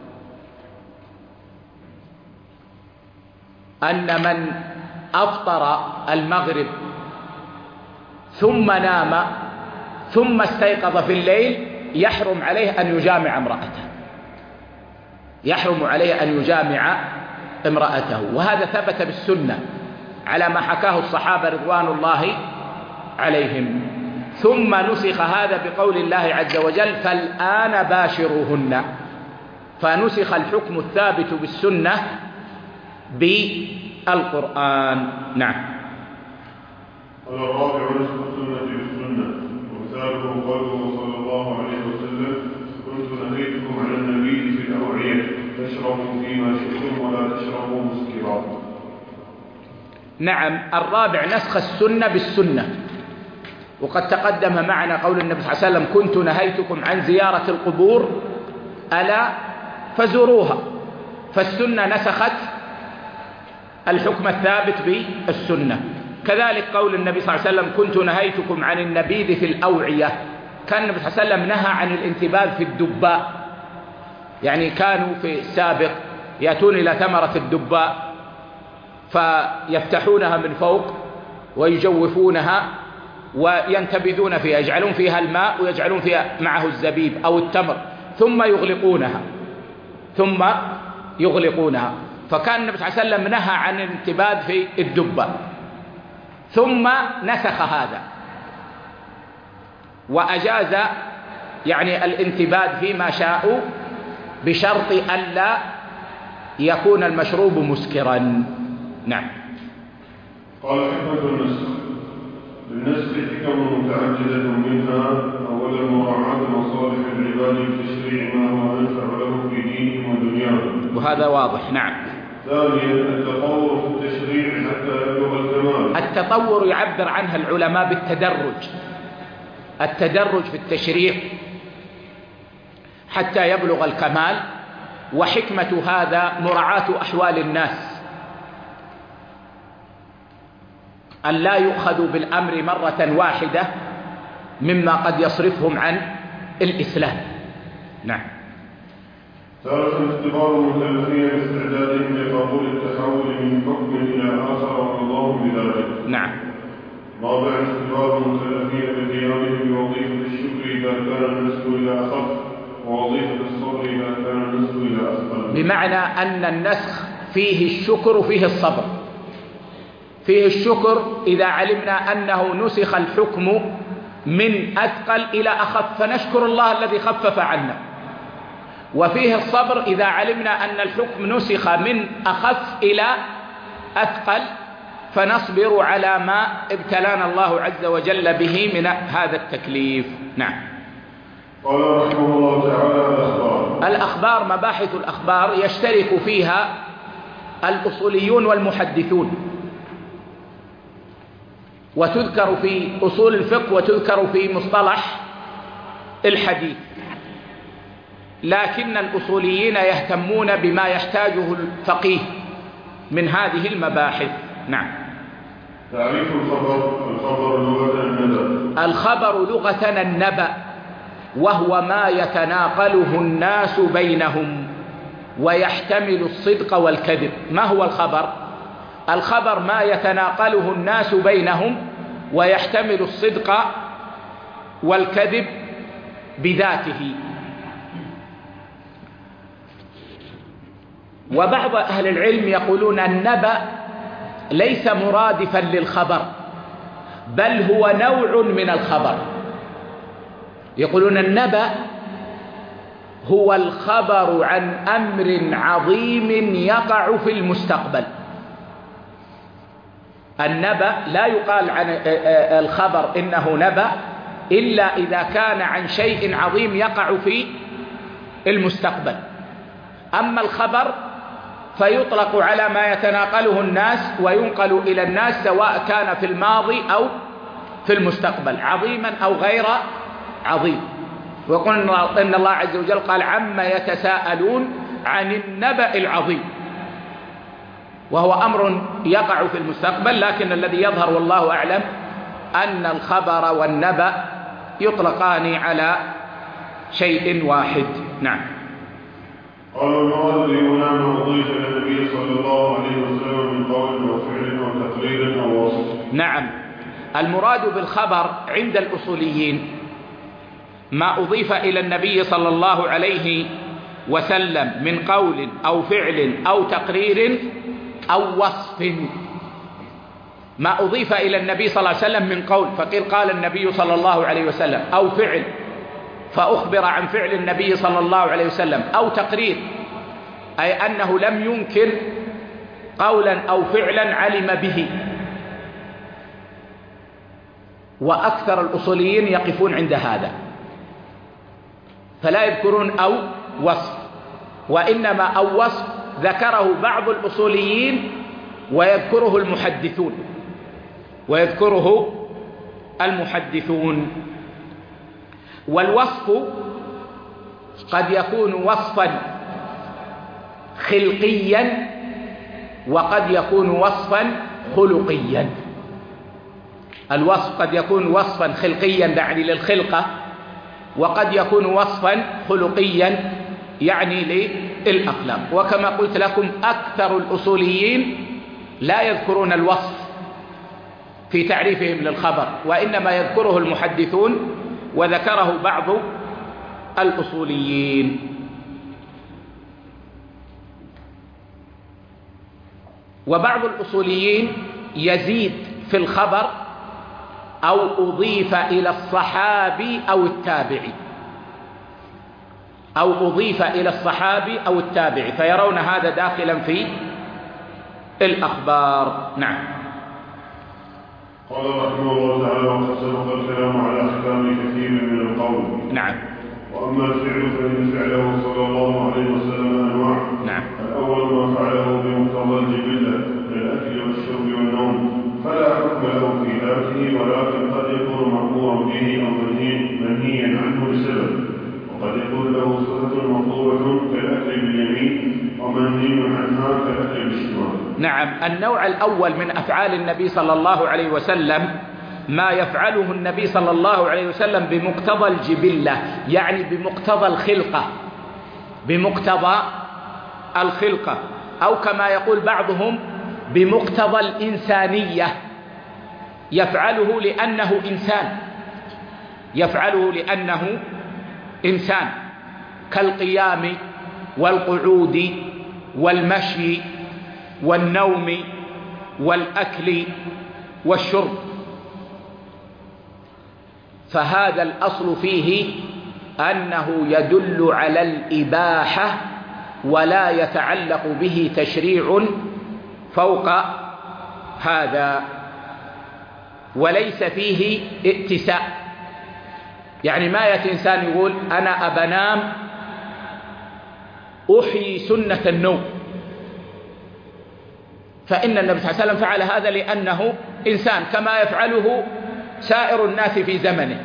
أن من أفطر المغرب ثم نام ثم استيقظ في الليل يحرم عليه أن يجامع امرأته، يحرم عليه أن يجامع امرأته. وهذا ثبت بالسنة على ما حكاه الصحابة رضوان الله عليهم. ثم نسخ هذا بقول الله عز وجل: فالآن باشروهن. فنسخ الحكم الثابت بالسنة بالقرآن. نعم. قال: الرابع نسخ السنة بالسنة، ومثاله قوله صلى الله عليه وسلم: كنت نهيتكم عن النبيذ في الأوعية تشربوا فيما شئتم ولا تشربوا مسكرا. نعم. الرابع نسخ السنة بالسنة. وقد تقدم معنا قول النبي صلى الله عليه وسلم: كنت نهيتكم عن زيارة القبور ألا فزوروها. فالسنة نسخت الحكم الثابت بالسنة. كذلك قول النبي صلى الله عليه وسلم: كنت نهيتكم عن النبيذ في الأوعية. كان النبي صلى الله عليه وسلم نهى عن الانتباذ في الدباء، يعني كانوا في السابق يأتون إلى ثمرة الدباء فيفتحونها من فوق ويجوفونها وينتبذون فيها، يجعلون فيها الماء ويجعلون فيها معه الزبيب أو التمر ثم يغلقونها ثم يغلقونها. فكان النبي صلى الله عليه وسلم نهى عن الانتباذ في الدباء، ثم نسخ هذا وأجاز يعني الانتباد فيما شاءوا بشرط ألا يكون المشروب مسكرا. نعم. قال حكمة النسخ. للنسخ حكم متعددة، منها أولا مراعاة مصالح العباد بتشريع ما هو أنفع له في دينهم ودنياهم، وهذا واضح. نعم. ثانيا التطور في التشريع حتى يبلغ الكمال. التطور يعبر عنها العلماء بالتدرج، التدرج في التشريع حتى يبلغ الكمال. وحكمة هذا مراعاة أحوال الناس، أن لا يؤخذوا بالأمر مرة واحدة مما قد يصرفهم عن الإسلام. نعم. ثالثا اختبار المكلفين باستعدادهم لقبول التحول من حكم إلى آخر ورضاهم بذلك. نعم. رابعا اختبار المكلفين بقيامهم بوظيفة الشكر إذا كان النسك إلى أخف، ووظيفة الصبر إذا كان النسك إلى أثقل. بمعنى أن النسخ فيه الشكر وفيه الصبر. فيه الشكر إذا علمنا أنه نسخ الحكم من أثقل إلى أخف فنشكر الله الذي خفف عنا، وفيه الصبر إذا علمنا أن الحكم نسخ من أخف إلى أثقل فنصبر على ما ابتلانا الله عز وجل به من هذا التكليف. نعم. قال رحمه الله تعالى الأخبار. الأخبار مباحث الأخبار يشترك فيها الأصوليون والمحدثون، وتذكر في أصول الفقه وتذكر في مصطلح الحديث، لكن الأصوليين يهتمون بما يحتاجه الفقيه من هذه المباحث. نعم. تعريف الخبر. الخبر لغة النبأ. الخبر لغة النبأ، وهو ما يتناقله الناس بينهم ويحتمل الصدق والكذب. ما هو الخبر؟ الخبر ما يتناقله الناس بينهم ويحتمل الصدق والكذب بذاته. وبعض أهل العلم يقولون النبأ ليس مرادفا للخبر، بل هو نوع من الخبر. يقولون النبأ هو الخبر عن أمر عظيم يقع في المستقبل. النبأ لا يقال عن الخبر إنه نبأ إلا إذا كان عن شيء عظيم يقع في المستقبل. أما الخبر فيطلق على ما يتناقله الناس وينقل إلى الناس سواء كان في الماضي أو في المستقبل، عظيما أو غير عظيم. وقلنا إن الله عز وجل قال عما يتساءلون عن النبأ العظيم، وهو أمر يقع في المستقبل، لكن الذي يظهر والله أعلم أن الخبر والنبأ يطلقان على شيء واحد. نعم. قال المراد هنا ما أضيف إلى النبي صلى الله عليه وسلم من قول وفعل وتقرير أو وصف. نعم. المراد بالخبر عند الأصوليين ما أضيف إلى النبي صلى الله عليه وسلم من قول أو فعل أو تقرير أو وصف. ما أضيف إلى النبي صلى الله عليه وسلم من قول فقيل قال النبي صلى الله عليه وسلم، أو فعل فأخبر عن فعل النبي صلى الله عليه وسلم، أو تقرير أي أنه لم ينكر قولا أو فعلا علم به. وأكثر الأصوليين يقفون عند هذا فلا يذكرون أو وصف، وإنما أو وصف ذكره بعض الأصوليين ويذكره المحدثون ويذكره المحدثون. والوصف قد يكون وصفا خلقيا وقد يكون وصفا خلقيا. الوصف قد يكون وصفا خلقيا يعني للخلقة، وقد يكون وصفا خلقيا يعني للأخلاق. وكما قلت لكم أكثر الأصوليين لا يذكرون الوصف في تعريفهم للخبر، وإنما يذكره المحدثون وذكره بعض الأصوليين. وبعض الأصوليين يزيد في الخبر أو أضيف إلى الصحابي أو التابعي. أو أضيف إلى الصحابي أو التابعي، فيرون هذا داخلا في الأخبار. نعم. قال رحمه الله تعالى: وقد سبق الكلام على أحكام كثير من القول. نعم. وأما الفعل فإن فعله صلى الله عليه وسلم أنواع. نعم. الأول ما فعله بمقتضى الجبلة كالأكل والشرب والنوم، فلا حكم له في ذاته، ولكن قد يكون مأمورا به أو منهيا عنه لسبب، وقد يكون له صفة مطلوبة كالأكل باليمين ومنهي عنها كالأكل بالشمال. نعم. النوع الأول من أفعال النبي صلى الله عليه وسلم ما يفعله النبي صلى الله عليه وسلم بمقتضى الجبلة، يعني بمقتضى الخلقة، بمقتضى الخلقة، أو كما يقول بعضهم بمقتضى الإنسانية، يفعله لأنه إنسان، يفعله لأنه إنسان، كالقيام والقعود والمشي والنوم والأكل والشرب. فهذا الأصل فيه أنه يدل على الإباحة ولا يتعلق به تشريع فوق هذا، وليس فيه ائتساء. يعني ما يأتي إنسان يقول أنا أبنام أحيي سنة النوم، فإن النبي صلى الله عليه وسلم فعل هذا لأنه إنسان كما يفعله سائر الناس في زمنه،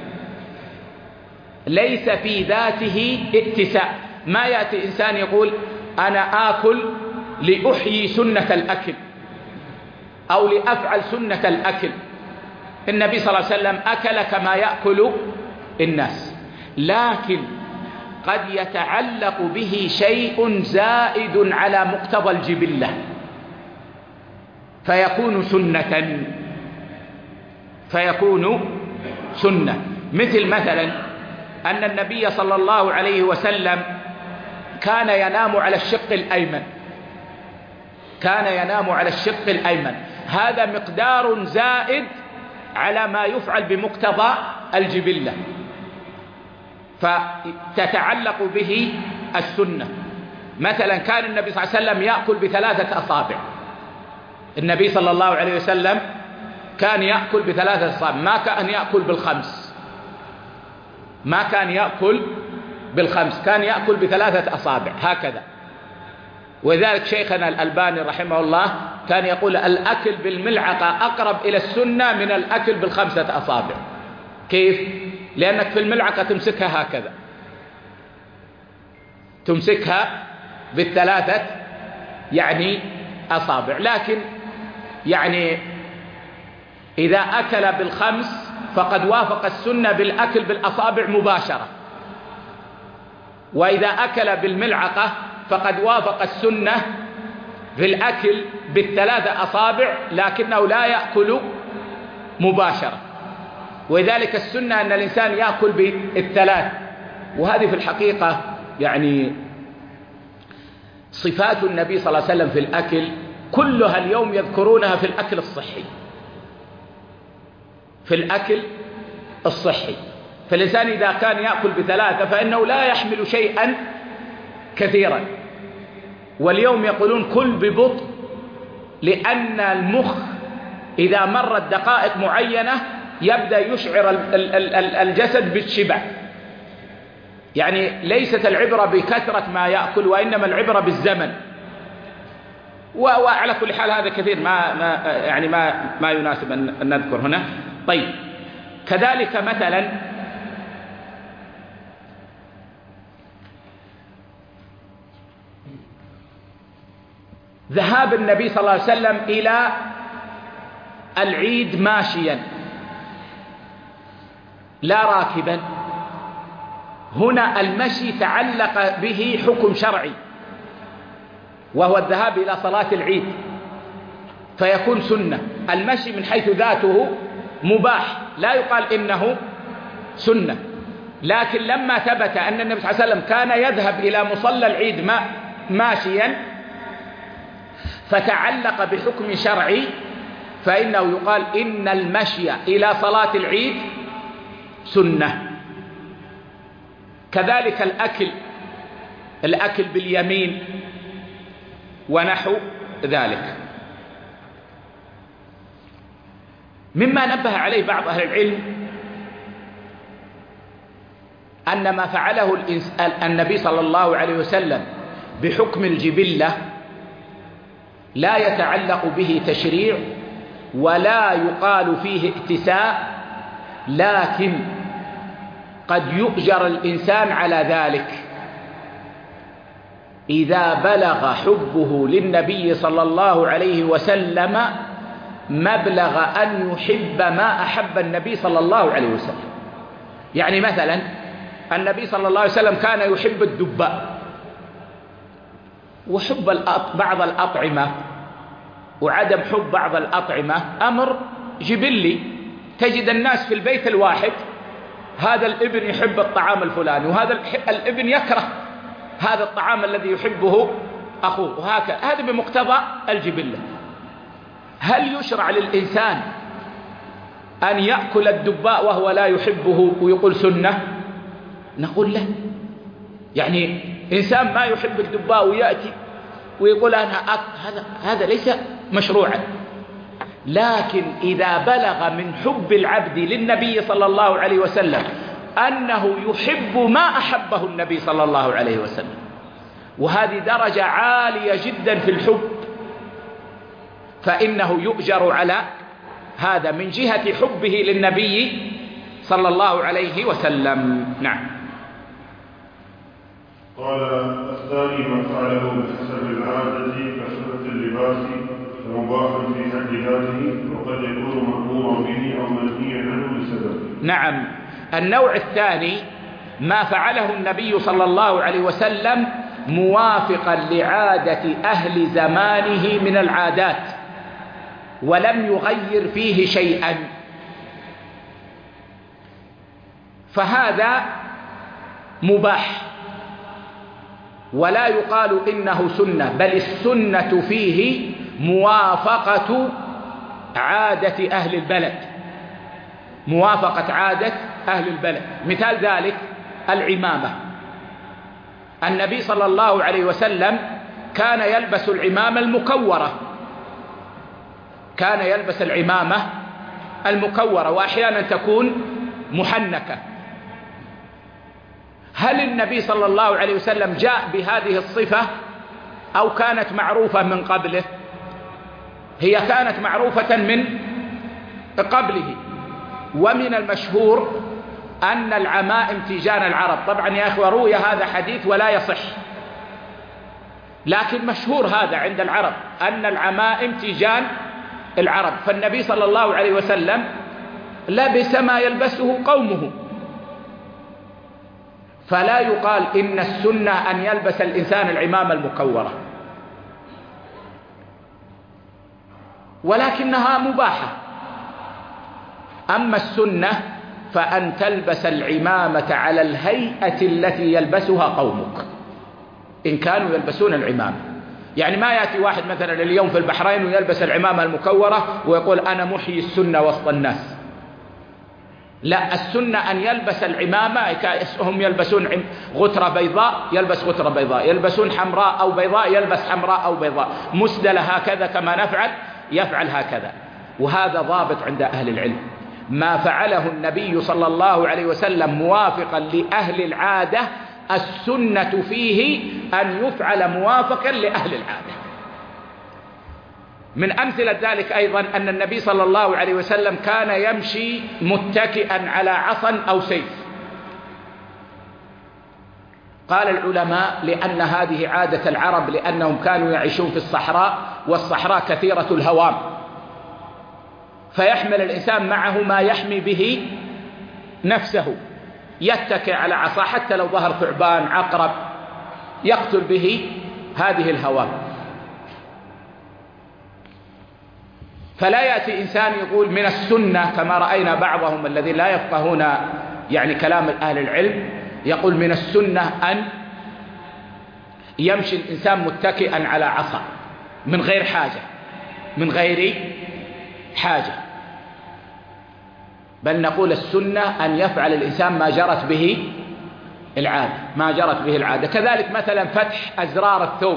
ليس في ذاته ائتساء. ما يأتي إنسان يقول أنا آكل لأحيي سنة الأكل أو لأفعل سنة الأكل. النبي صلى الله عليه وسلم أكل كما يأكل الناس، لكن قد يتعلق به شيء زائد على مقتضى الجبلة فيكون سنة، فيكون سنة. مثل مثلا أن النبي صلى الله عليه وسلم كان ينام على الشق الأيمن، كان ينام على الشق الأيمن، هذا مقدار زائد على ما يفعل بمقتضى الجبلة، فتتعلق به السنة. مثلا كان النبي صلى الله عليه وسلم يأكل بثلاثة أصابع، النبي صلى الله عليه وسلم كان يأكل بثلاثة أصابع، ما كان يأكل بالخمس، ما كان يأكل بالخمس، كان يأكل بثلاثة أصابع هكذا. وذلك شيخنا الألباني رحمه الله كان يقول الأكل بالملعقة أقرب إلى السنة من الأكل بالخمسة أصابع. كيف؟ لأنك في الملعقة تمسكها هكذا، تمسكها بالثلاثة يعني أصابع، لكن يعني إذا أكل بالخمس فقد وافق السنة بالأكل بالأصابع مباشرة، وإذا أكل بالملعقة فقد وافق السنة بالأكل بالثلاثة أصابع لكنه لا يأكل مباشرة. ولذلك السنة أن الإنسان يأكل بالثلاث. وهذه في الحقيقة يعني صفات النبي صلى الله عليه وسلم في الأكل كلها اليوم يذكرونها في الأكل الصحي، في الأكل الصحي. فالإنسان إذا كان يأكل بثلاثة فإنه لا يحمل شيئا كثيرا. واليوم يقولون كل ببطء، لأن المخ إذا مرت دقائق معينة يبدأ يشعر الجسد بالشبع. يعني ليست العبرة بكثرة ما يأكل، وإنما العبرة بالزمن. وعلى كل حال هذا كثير ما, ما يعني ما ما يناسب أن نذكر هنا. طيب، كذلك مثلا ذهاب النبي صلى الله عليه وسلم إلى العيد ماشيا لا راكبا. هنا المشي تعلق به حكم شرعي وهو الذهاب إلى صلاة العيد، فيكون سنة. المشي من حيث ذاته مباح، لا يقال إنه سنة، لكن لما ثبت أن النبي صلى الله عليه وسلم كان يذهب إلى مصلى العيد ماشيا فتعلق بحكم شرعي، فإنه يقال إن المشي إلى صلاة العيد سنة. كذلك الأكل الأكل باليمين ونحو ذلك. مما نبه عليه بعض أهل العلم أن ما فعله النبي صلى الله عليه وسلم بحكم الجبلة لا يتعلق به تشريع ولا يقال فيه ائتساء، لكن قد يؤجر الإنسان على ذلك إذا بلغ حبه للنبي صلى الله عليه وسلم مبلغ أن يحب ما أحب النبي صلى الله عليه وسلم. يعني مثلا النبي صلى الله عليه وسلم كان يحب الدباء، وحب بعض الأطعمة وعدم حب بعض الأطعمة أمر جبلي. تجد الناس في البيت الواحد هذا الابن يحب الطعام الفلاني وهذا الابن يكره هذا الطعام الذي يحبه أخوه، وهكذا. هذا بمقتضى الجبلة. هل يشرع للإنسان أن يأكل الدباء وهو لا يحبه ويقول سنة؟ نقول له. يعني إنسان ما يحب الدباء ويأتي ويقول أنا هذا هذا ليس مشروعا. لكن إذا بلغ من حب العبد للنبي صلى الله عليه وسلم أنه يحب ما أحبه النبي صلى الله عليه وسلم، وهذه درجة عالية جدا في الحب، فإنه يؤجر على هذا من جهة حبه للنبي صلى الله عليه وسلم. نعم. قال الثاني ما فعله بحسب العادة كسنة اللباس فمباح في حد ذاته وقد يكون مأمورا به أو منهيا عنه لسبب. نعم. النوع الثاني ما فعله النبي صلى الله عليه وسلم موافقا لعادة أهل زمانه من العادات ولم يغير فيه شيئا، فهذا مباح ولا يقال إنه سنة، بل السنة فيه موافقة عادة أهل البلد، موافقة عادة أهل البلد. مثال ذلك العمامة. النبي صلى الله عليه وسلم كان يلبس العمامة المكورة، كان يلبس العمامة المكورة وأحيانا تكون محنكة. هل النبي صلى الله عليه وسلم جاء بهذه الصفة أو كانت معروفة من قبله؟ هي كانت معروفة من قبله. ومن المشهور أن العمائم تيجان العرب. طبعا يا أخوة روي هذا حديث ولا يصح، لكن مشهور هذا عند العرب أن العمائم تيجان العرب. فالنبي صلى الله عليه وسلم لبس ما يلبسه قومه، فلا يقال إن السنة أن يلبس الإنسان العمامة المكورة، ولكنها مباحة. أما السنة فأن تلبس العمامة على الهيئة التي يلبسها قومك إن كانوا يلبسون العمامة. يعني ما يأتي واحد مثلا اليوم في البحرين ويلبس العمامة المكورة ويقول أنا محيي السنة وسط الناس. لا، السنة أن يلبس العمامة. هم يلبسون غترة بيضاء يلبس غترة بيضاء، يلبسون حمراء أو بيضاء يلبس حمراء أو بيضاء، مسدلة هكذا كما نفعل يفعل هكذا. وهذا ضابط عند أهل العلم. ما فعله النبي صلى الله عليه وسلم موافقا لأهل العادة، السنة فيه أن يفعل موافقا لأهل العادة. من أمثلة ذلك أيضا أن النبي صلى الله عليه وسلم كان يمشي متكئا على عصا أو سيف. قال العلماء لأن هذه عادة العرب، لأنهم كانوا يعيشون في الصحراء، والصحراء كثيرة الهوام، فيحمل الإنسان معه ما يحمي به نفسه، يتكئ على عصا حتى لو ظهر ثعبان عقرب يقتل به هذه الهوام. فلا يأتي إنسان يقول من السنة كما رأينا بعضهم الذين لا يفقهون يعني كلام أهل العلم، يقول من السنة أن يمشي الإنسان متكئا على عصا من غير حاجة، من غير حاجة، بل نقول السنة أن يفعل الإنسان ما جرت به العادة، ما جرت به العادة. كذلك مثلا فتح أزرار الثوب،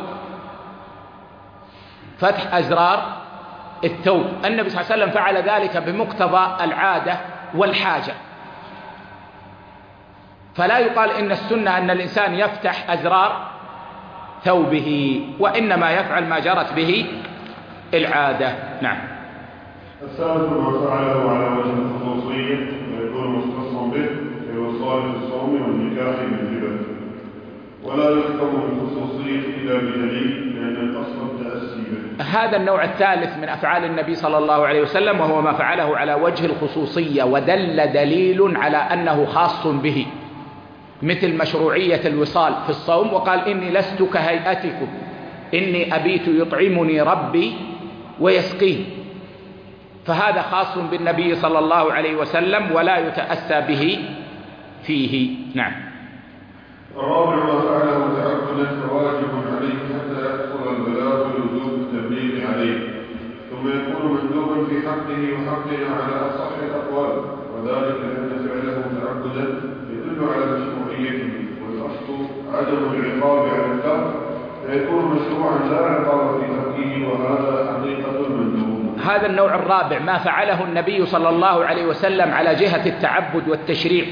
فتح أزرار الثوب النبي صلى الله عليه وسلم فعل ذلك بمقتضى العادة والحاجة، فلا يقال إن السنة أن الإنسان يفتح أزرار ثوبه، وإنما يفعل ما جرت به العادة. نعم. الثالث ما فعله على وجه الخصوصية ويكون مختصا به في وصال الصوم والنكاح بالهبة، ولا يحكم بالخصوصية إلا بدليل، لأن الأصل التأسي به. هذا النوع الثالث من أفعال النبي صلى الله عليه وسلم، وهو ما فعله على وجه الخصوصية ودل دليل على أنه خاص به، مثل مشروعية الوصال في الصوم، وقال إني لست كهيئتكم إني أبيت يطعمني ربي ويسقيه، فهذا خاص بالنبي صلى الله عليه وسلم ولا يتأسى به فيه. نعم. الرابع ما فعله تعبدا فواجب عليه حتى يحصل البلاغ بوجوب التبليغ عليه، ثم يكون مندوبا في حقه وحقنا على أصح الأقوال، وذلك لأن فعله تعبدا يدل على مشروعيته، والأصل عدم العقاب على الترك، فيكون مشروعا لا عقاب في تركه، وهذا حقيقة المندوب. هذا النوع الرابع ما فعله النبي صلى الله عليه وسلم على جهة التعبد والتشريع،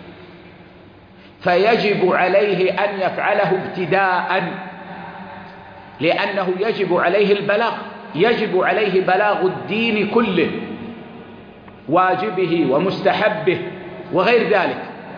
فيجب عليه أن يفعله ابتداء، لأنه يجب عليه البلاغ، يجب عليه بلاغ الدين كله، واجبه ومستحبه وغير ذلك،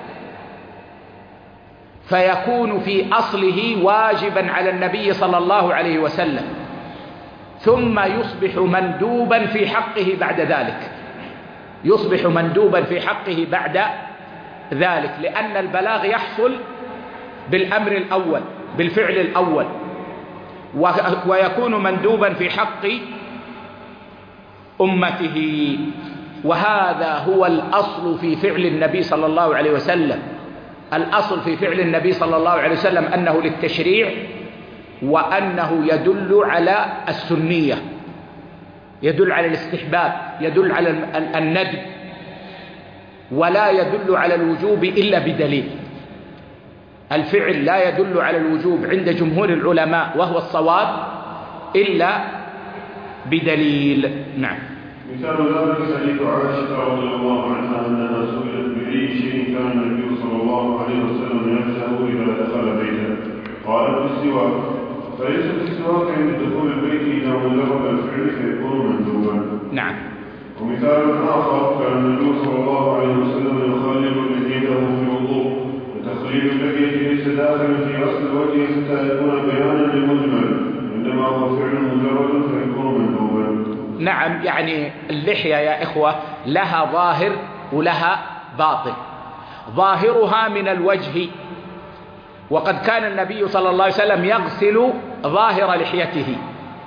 فيكون في أصله واجبا على النبي صلى الله عليه وسلم، ثم يصبح مندوبا في حقه بعد ذلك، يصبح مندوبا في حقه بعد ذلك، لأن البلاغ يحصل بالأمر الأول، بالفعل الأول، ويكون مندوبا في حق أمته، وهذا هو الأصل في فعل النبي صلى الله عليه وسلم. الأصل في فعل النبي صلى الله عليه وسلم أنه للتشريع، وأنه يدل على السنية، يدل على الاستحباب، يدل على الندب، ولا يدل على الوجوب إلا بدليل. الفعل لا يدل على الوجوب عند جمهور العلماء وهو الصواب إلا بدليل. نعم. مثال ذلك حديث عائشة رضي الله عنها أنها سئلت بأي شيء كان النبي صلى الله عليه وسلم يفعله إذا دخل بيته، قالت بالسواك، فليس السواك عند دخول البيت إذا مجرد الفعل فيكون مندوبا. نعم. ومثال آخر كان النبي صلى الله عليه وسلم يخلل لحيته في الوضوء، وتخليل اللحية ليس داخلا في غسل الوجه حتى يكون بيانا للمجمل، إنما هو فعل مجرد فيكون مندوبا. نعم، يعني اللحية يا إخوة لها ظاهر ولها باطن. ظاهرها من الوجه، وقد كان النبي صلى الله عليه وسلم يغسل ظاهر لحيته،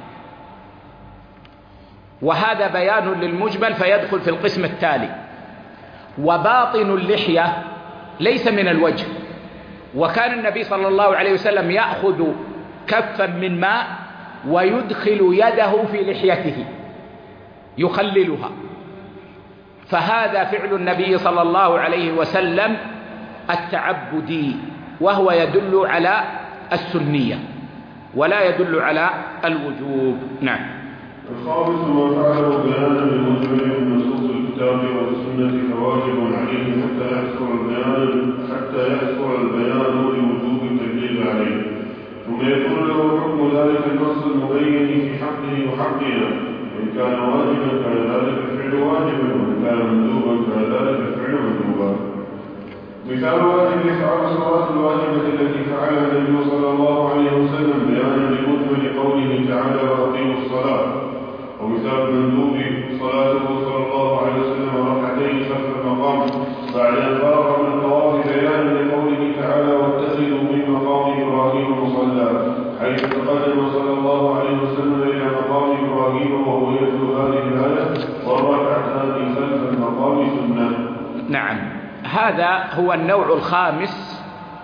وهذا بيان للمجمل فيدخل في القسم التالي. وباطن اللحية ليس من الوجه، وكان النبي صلى الله عليه وسلم يأخذ كفا من ماء ويدخل يده في لحيته يخللها، فهذا فعل النبي صلى الله عليه وسلم التعبدي، وهو يدل على السنية ولا يدل على الوجوب. نعم. الخامس ما فعله بيانا للمجمل من نصوص الكتاب والسنة فواجب عليه حتى يحصل البيان حتى يحصل البيان لوجوب التبليغ عليه، ثم يكون له حكم ذلك النص المبين في حقه وحقنا، وإن كان واجبا كان ذلك الفعل واجبا، وإن كان مندوبا كان ذلك الفعل مندوبا. مثال واجب يفعل الصلاة الواجبة التي فعلها النبي صلى الله عليه وسلم بيانا لمجمل قوله تعالى وأقيموا الصلاة. ومثال المندوب صلاته صلى الله عليه وسلم ركعتين خلف المقام بعد أن فرغ من الطواف بيانا لقوله تعالى واتخذوا من مقام إبراهيم مصلى، حيث تقدم صلى الله عليه وسلم إلى مقام إبراهيم وهو يتلو هذه الآية والركعتان خلف المقام سنة. نعم، هذا هو النوع الخامس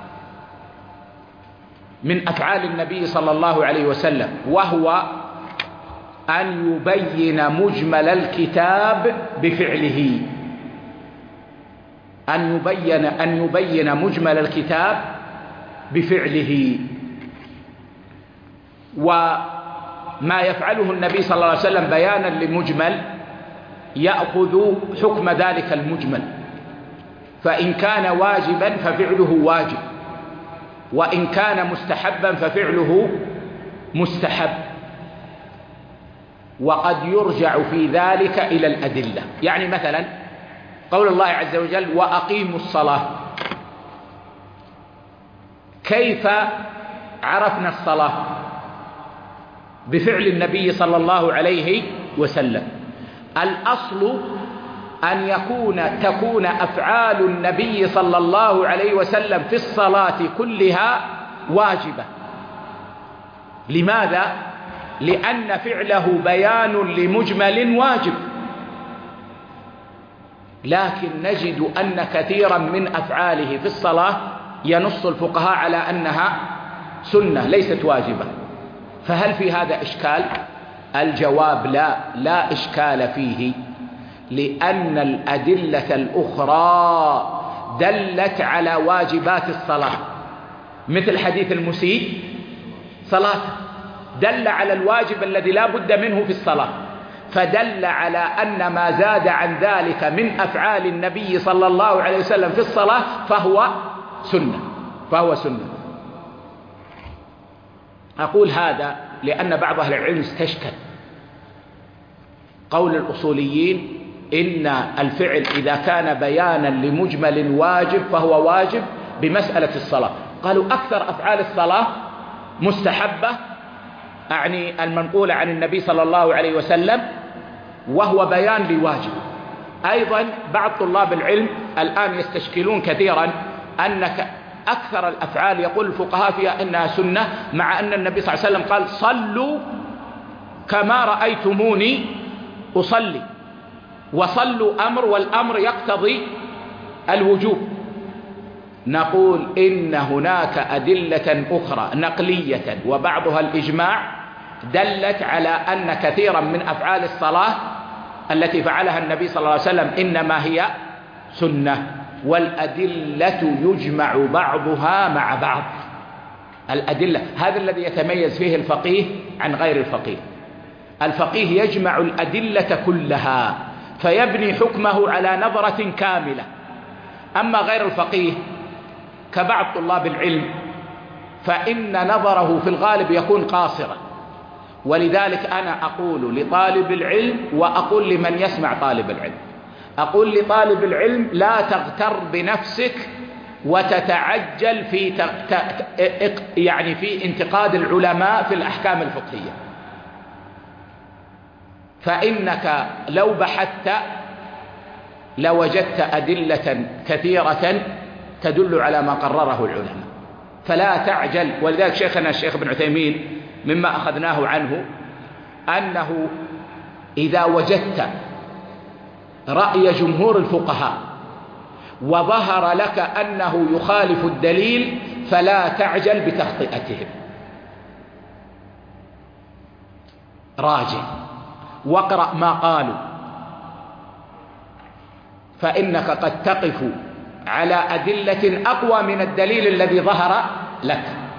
من أفعال النبي صلى الله عليه وسلم، وهو أن يبين مجمل الكتاب بفعله. أن يبين, أن يبين مجمل الكتاب بفعله. وما يفعله النبي صلى الله عليه وسلم بيانا لمجمل يأخذ حكم ذلك المجمل، فإن كان واجبا ففعله واجب، وإن كان مستحبا ففعله مستحب. وقد يرجع في ذلك إلى الأدلة. يعني مثلا قول الله عز وجل وأقيموا الصلاة، كيف عرفنا الصلاة؟ بفعل النبي صلى الله عليه وسلم. الأصل أن يكون تكون أفعال النبي صلى الله عليه وسلم في الصلاة كلها واجبة. لماذا؟ لأن فعله بيان لمجمل واجب. لكن نجد أن كثيرا من أفعاله في الصلاة ينص الفقهاء على أنها سنة ليست واجبة. فهل في هذا إشكال؟ الجواب لا، لا إشكال فيه، لأن الأدلة الأخرى دلت على واجبات الصلاة، مثل حديث المسيء صلاة دل على الواجب الذي لا بد منه في الصلاة، فدل على أن ما زاد عن ذلك من أفعال النبي صلى الله عليه وسلم في الصلاة فهو سنة فهو سنة. أقول هذا لأن بعض أهل العلم استشكل قول الأصوليين إن الفعل إذا كان بيانا لمجمل واجب فهو واجب بمسألة الصلاة. قالوا أكثر أفعال الصلاة مستحبة، أعني المنقولة عن النبي صلى الله عليه وسلم، وهو بيان لواجب. أيضا بعض طلاب العلم الآن يستشكلون كثيرا أنك أكثر الأفعال يقول الفقهاء فيها إنها سنة، مع أن النبي صلى الله عليه وسلم قال صلوا كما رأيتموني أصلي، وصلوا أمر، والأمر يقتضي الوجوب. نقول إن هناك أدلة أخرى نقلية وبعضها الإجماع دلت على أن كثيرا من أفعال الصلاة التي فعلها النبي صلى الله عليه وسلم إنما هي سنة، والأدلة يجمع بعضها مع بعض. الأدلة هذا الذي يتميز فيه الفقيه عن غير الفقيه. الفقيه يجمع الأدلة كلها فيبني حكمه على نظرة كاملة، أما غير الفقيه كبعض طلاب العلم فإن نظره في الغالب يكون قاصرا. ولذلك أنا أقول لطالب العلم وأقول لمن يسمع طالب العلم، أقول لطالب العلم لا تغتر بنفسك وتتعجل في يعني في انتقاد العلماء في الأحكام الفقهية، فإنك لو بحثت لوجدت أدلة كثيرة تدل على ما قرره العلماء، فلا تعجل. ولذلك شيخنا الشيخ ابن عثيمين مما أخذناه عنه أنه إذا وجدت رأي جمهور الفقهاء وظهر لك أنه يخالف الدليل فلا تعجل بتخطئتهم، راجع واقرأ ما قالوا، فإنك قد تقف على أدلة أقوى من الدليل الذي ظهر لك.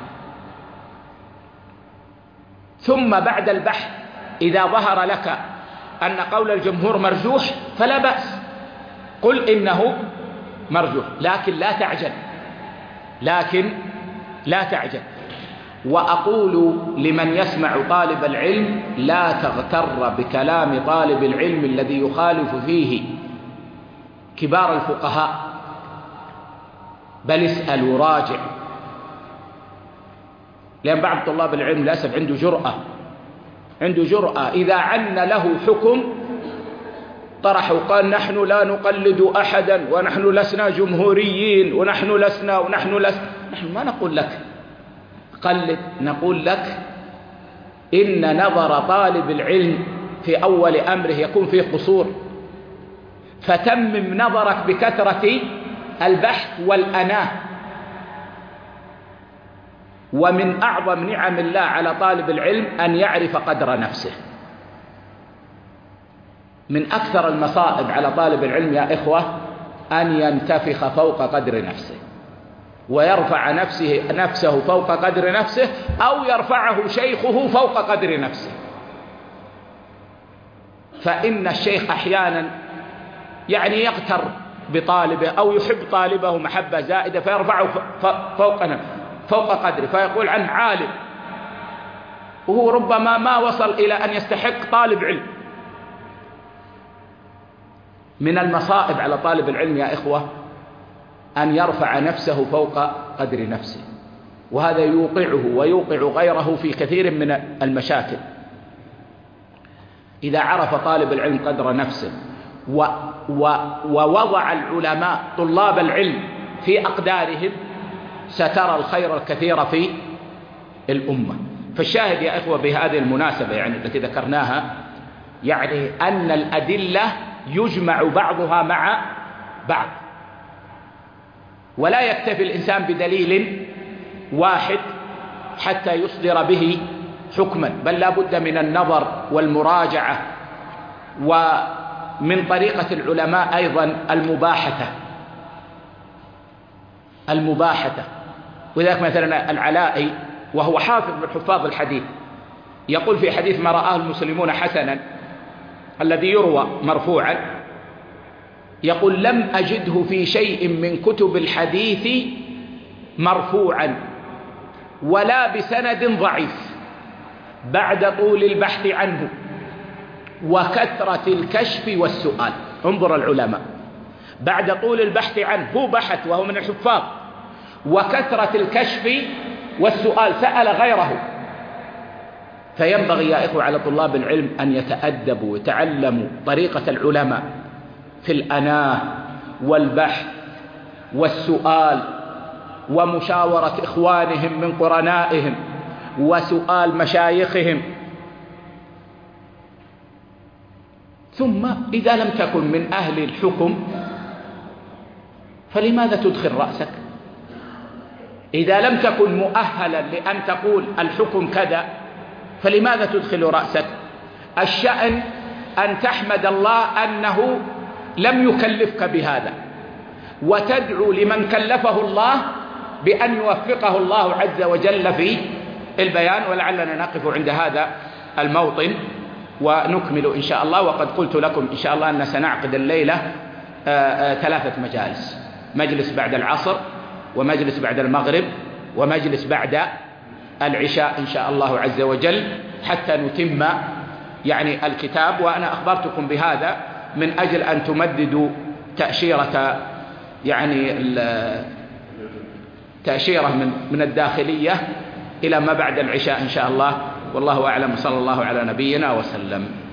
ثم بعد البحث إذا ظهر لك أن قول الجمهور مرجوح فلا بأس، قل إنه مرجوح، لكن لا تعجل لكن لا تعجل. وأقول لمن يسمع طالب العلم لا تغتر بكلام طالب العلم الذي يخالف فيه كبار الفقهاء، بل اسأل وراجع. لأن بعض طلاب العلم للأسف عنده جرأة عنده جرأة إذا عن له حكم طرحوا قال نحن لا نقلد أحدا ونحن لسنا جمهوريين ونحن لسنا ونحن لسنا. نحن ما نقول لك قلد، نقول لك إن نظر طالب العلم في أول أمره يكون فيه قصور، فتمم نظرك بكثرة البحث والأناة. ومن أعظم نعم الله على طالب العلم أن يعرف قدر نفسه. من أكثر المصائب على طالب العلم يا إخوة أن ينتفخ فوق قدر نفسه ويرفع نفسه, نفسه فوق قدر نفسه، أو يرفعه شيخه فوق قدر نفسه. فإن الشيخ أحيانا يعني يغتر بطالبه أو يحب طالبه محبة زائدة فيرفعه فوق فوق قدره، فيقول عنه عالم، وهو ربما ما وصل إلى أن يستحق طالب علم. من المصائب على طالب العلم يا إخوة أن يرفع نفسه فوق قدر نفسه، وهذا يوقعه ويوقع غيره في كثير من المشاكل. إذا عرف طالب العلم قدر نفسه و و ووضع العلماء طلاب العلم في أقدارهم سترى الخير الكثير في الأمة. فالشاهد يا إخوة بهذه المناسبة يعني التي ذكرناها، يعني أن الأدلة يجمع بعضها مع بعض، ولا يكتفي الإنسان بدليل واحد حتى يصدر به حكما، بل لا بد من النظر والمراجعة، ومن طريقة العلماء أيضا المباحثة المباحثة وذلك مثلا العلائي وهو حافظ من حفاظ الحديث يقول في حديث ما رآه المسلمون حسنا الذي يروى مرفوعا، يقول لم أجده في شيء من كتب الحديث مرفوعا ولا بسند ضعيف بعد طول البحث عنه وكثرة الكشف والسؤال. انظر العلماء، بعد طول البحث عنه، هو بحث وهو من الحفاظ، وكثرة الكشف والسؤال، سأل غيره. فينبغي يا إخوة على طلاب العلم أن يتأدبوا ويتعلموا طريقة العلماء في الأناة والبحث والسؤال ومشاورة إخوانهم من قرنائهم وسؤال مشايخهم. ثم إذا لم تكن من أهل الحكم فلماذا تدخل رأسك؟ إذا لم تكن مؤهلا لأن تقول الحكم كذا فلماذا تدخل رأسك؟ الشأن أن تحمد الله أنه لم يكلفك بهذا، وتدعو لمن كلفه الله بأن يوفقه الله عز وجل في البيان. ولعلنا نقف عند هذا الموطن ونكمل إن شاء الله. وقد قلت لكم إن شاء الله أن سنعقد الليلة آآ آآ ثلاثة مجالس: مجلس بعد العصر، ومجلس بعد المغرب، ومجلس بعد العشاء إن شاء الله عز وجل، حتى نتم يعني الكتاب. وأنا أخبرتكم بهذا من أجل أن تمددوا تأشيرة يعني تأشيرة من من الداخلية إلى ما بعد العشاء إن شاء الله. والله أعلم، صلى الله على نبينا وسلم.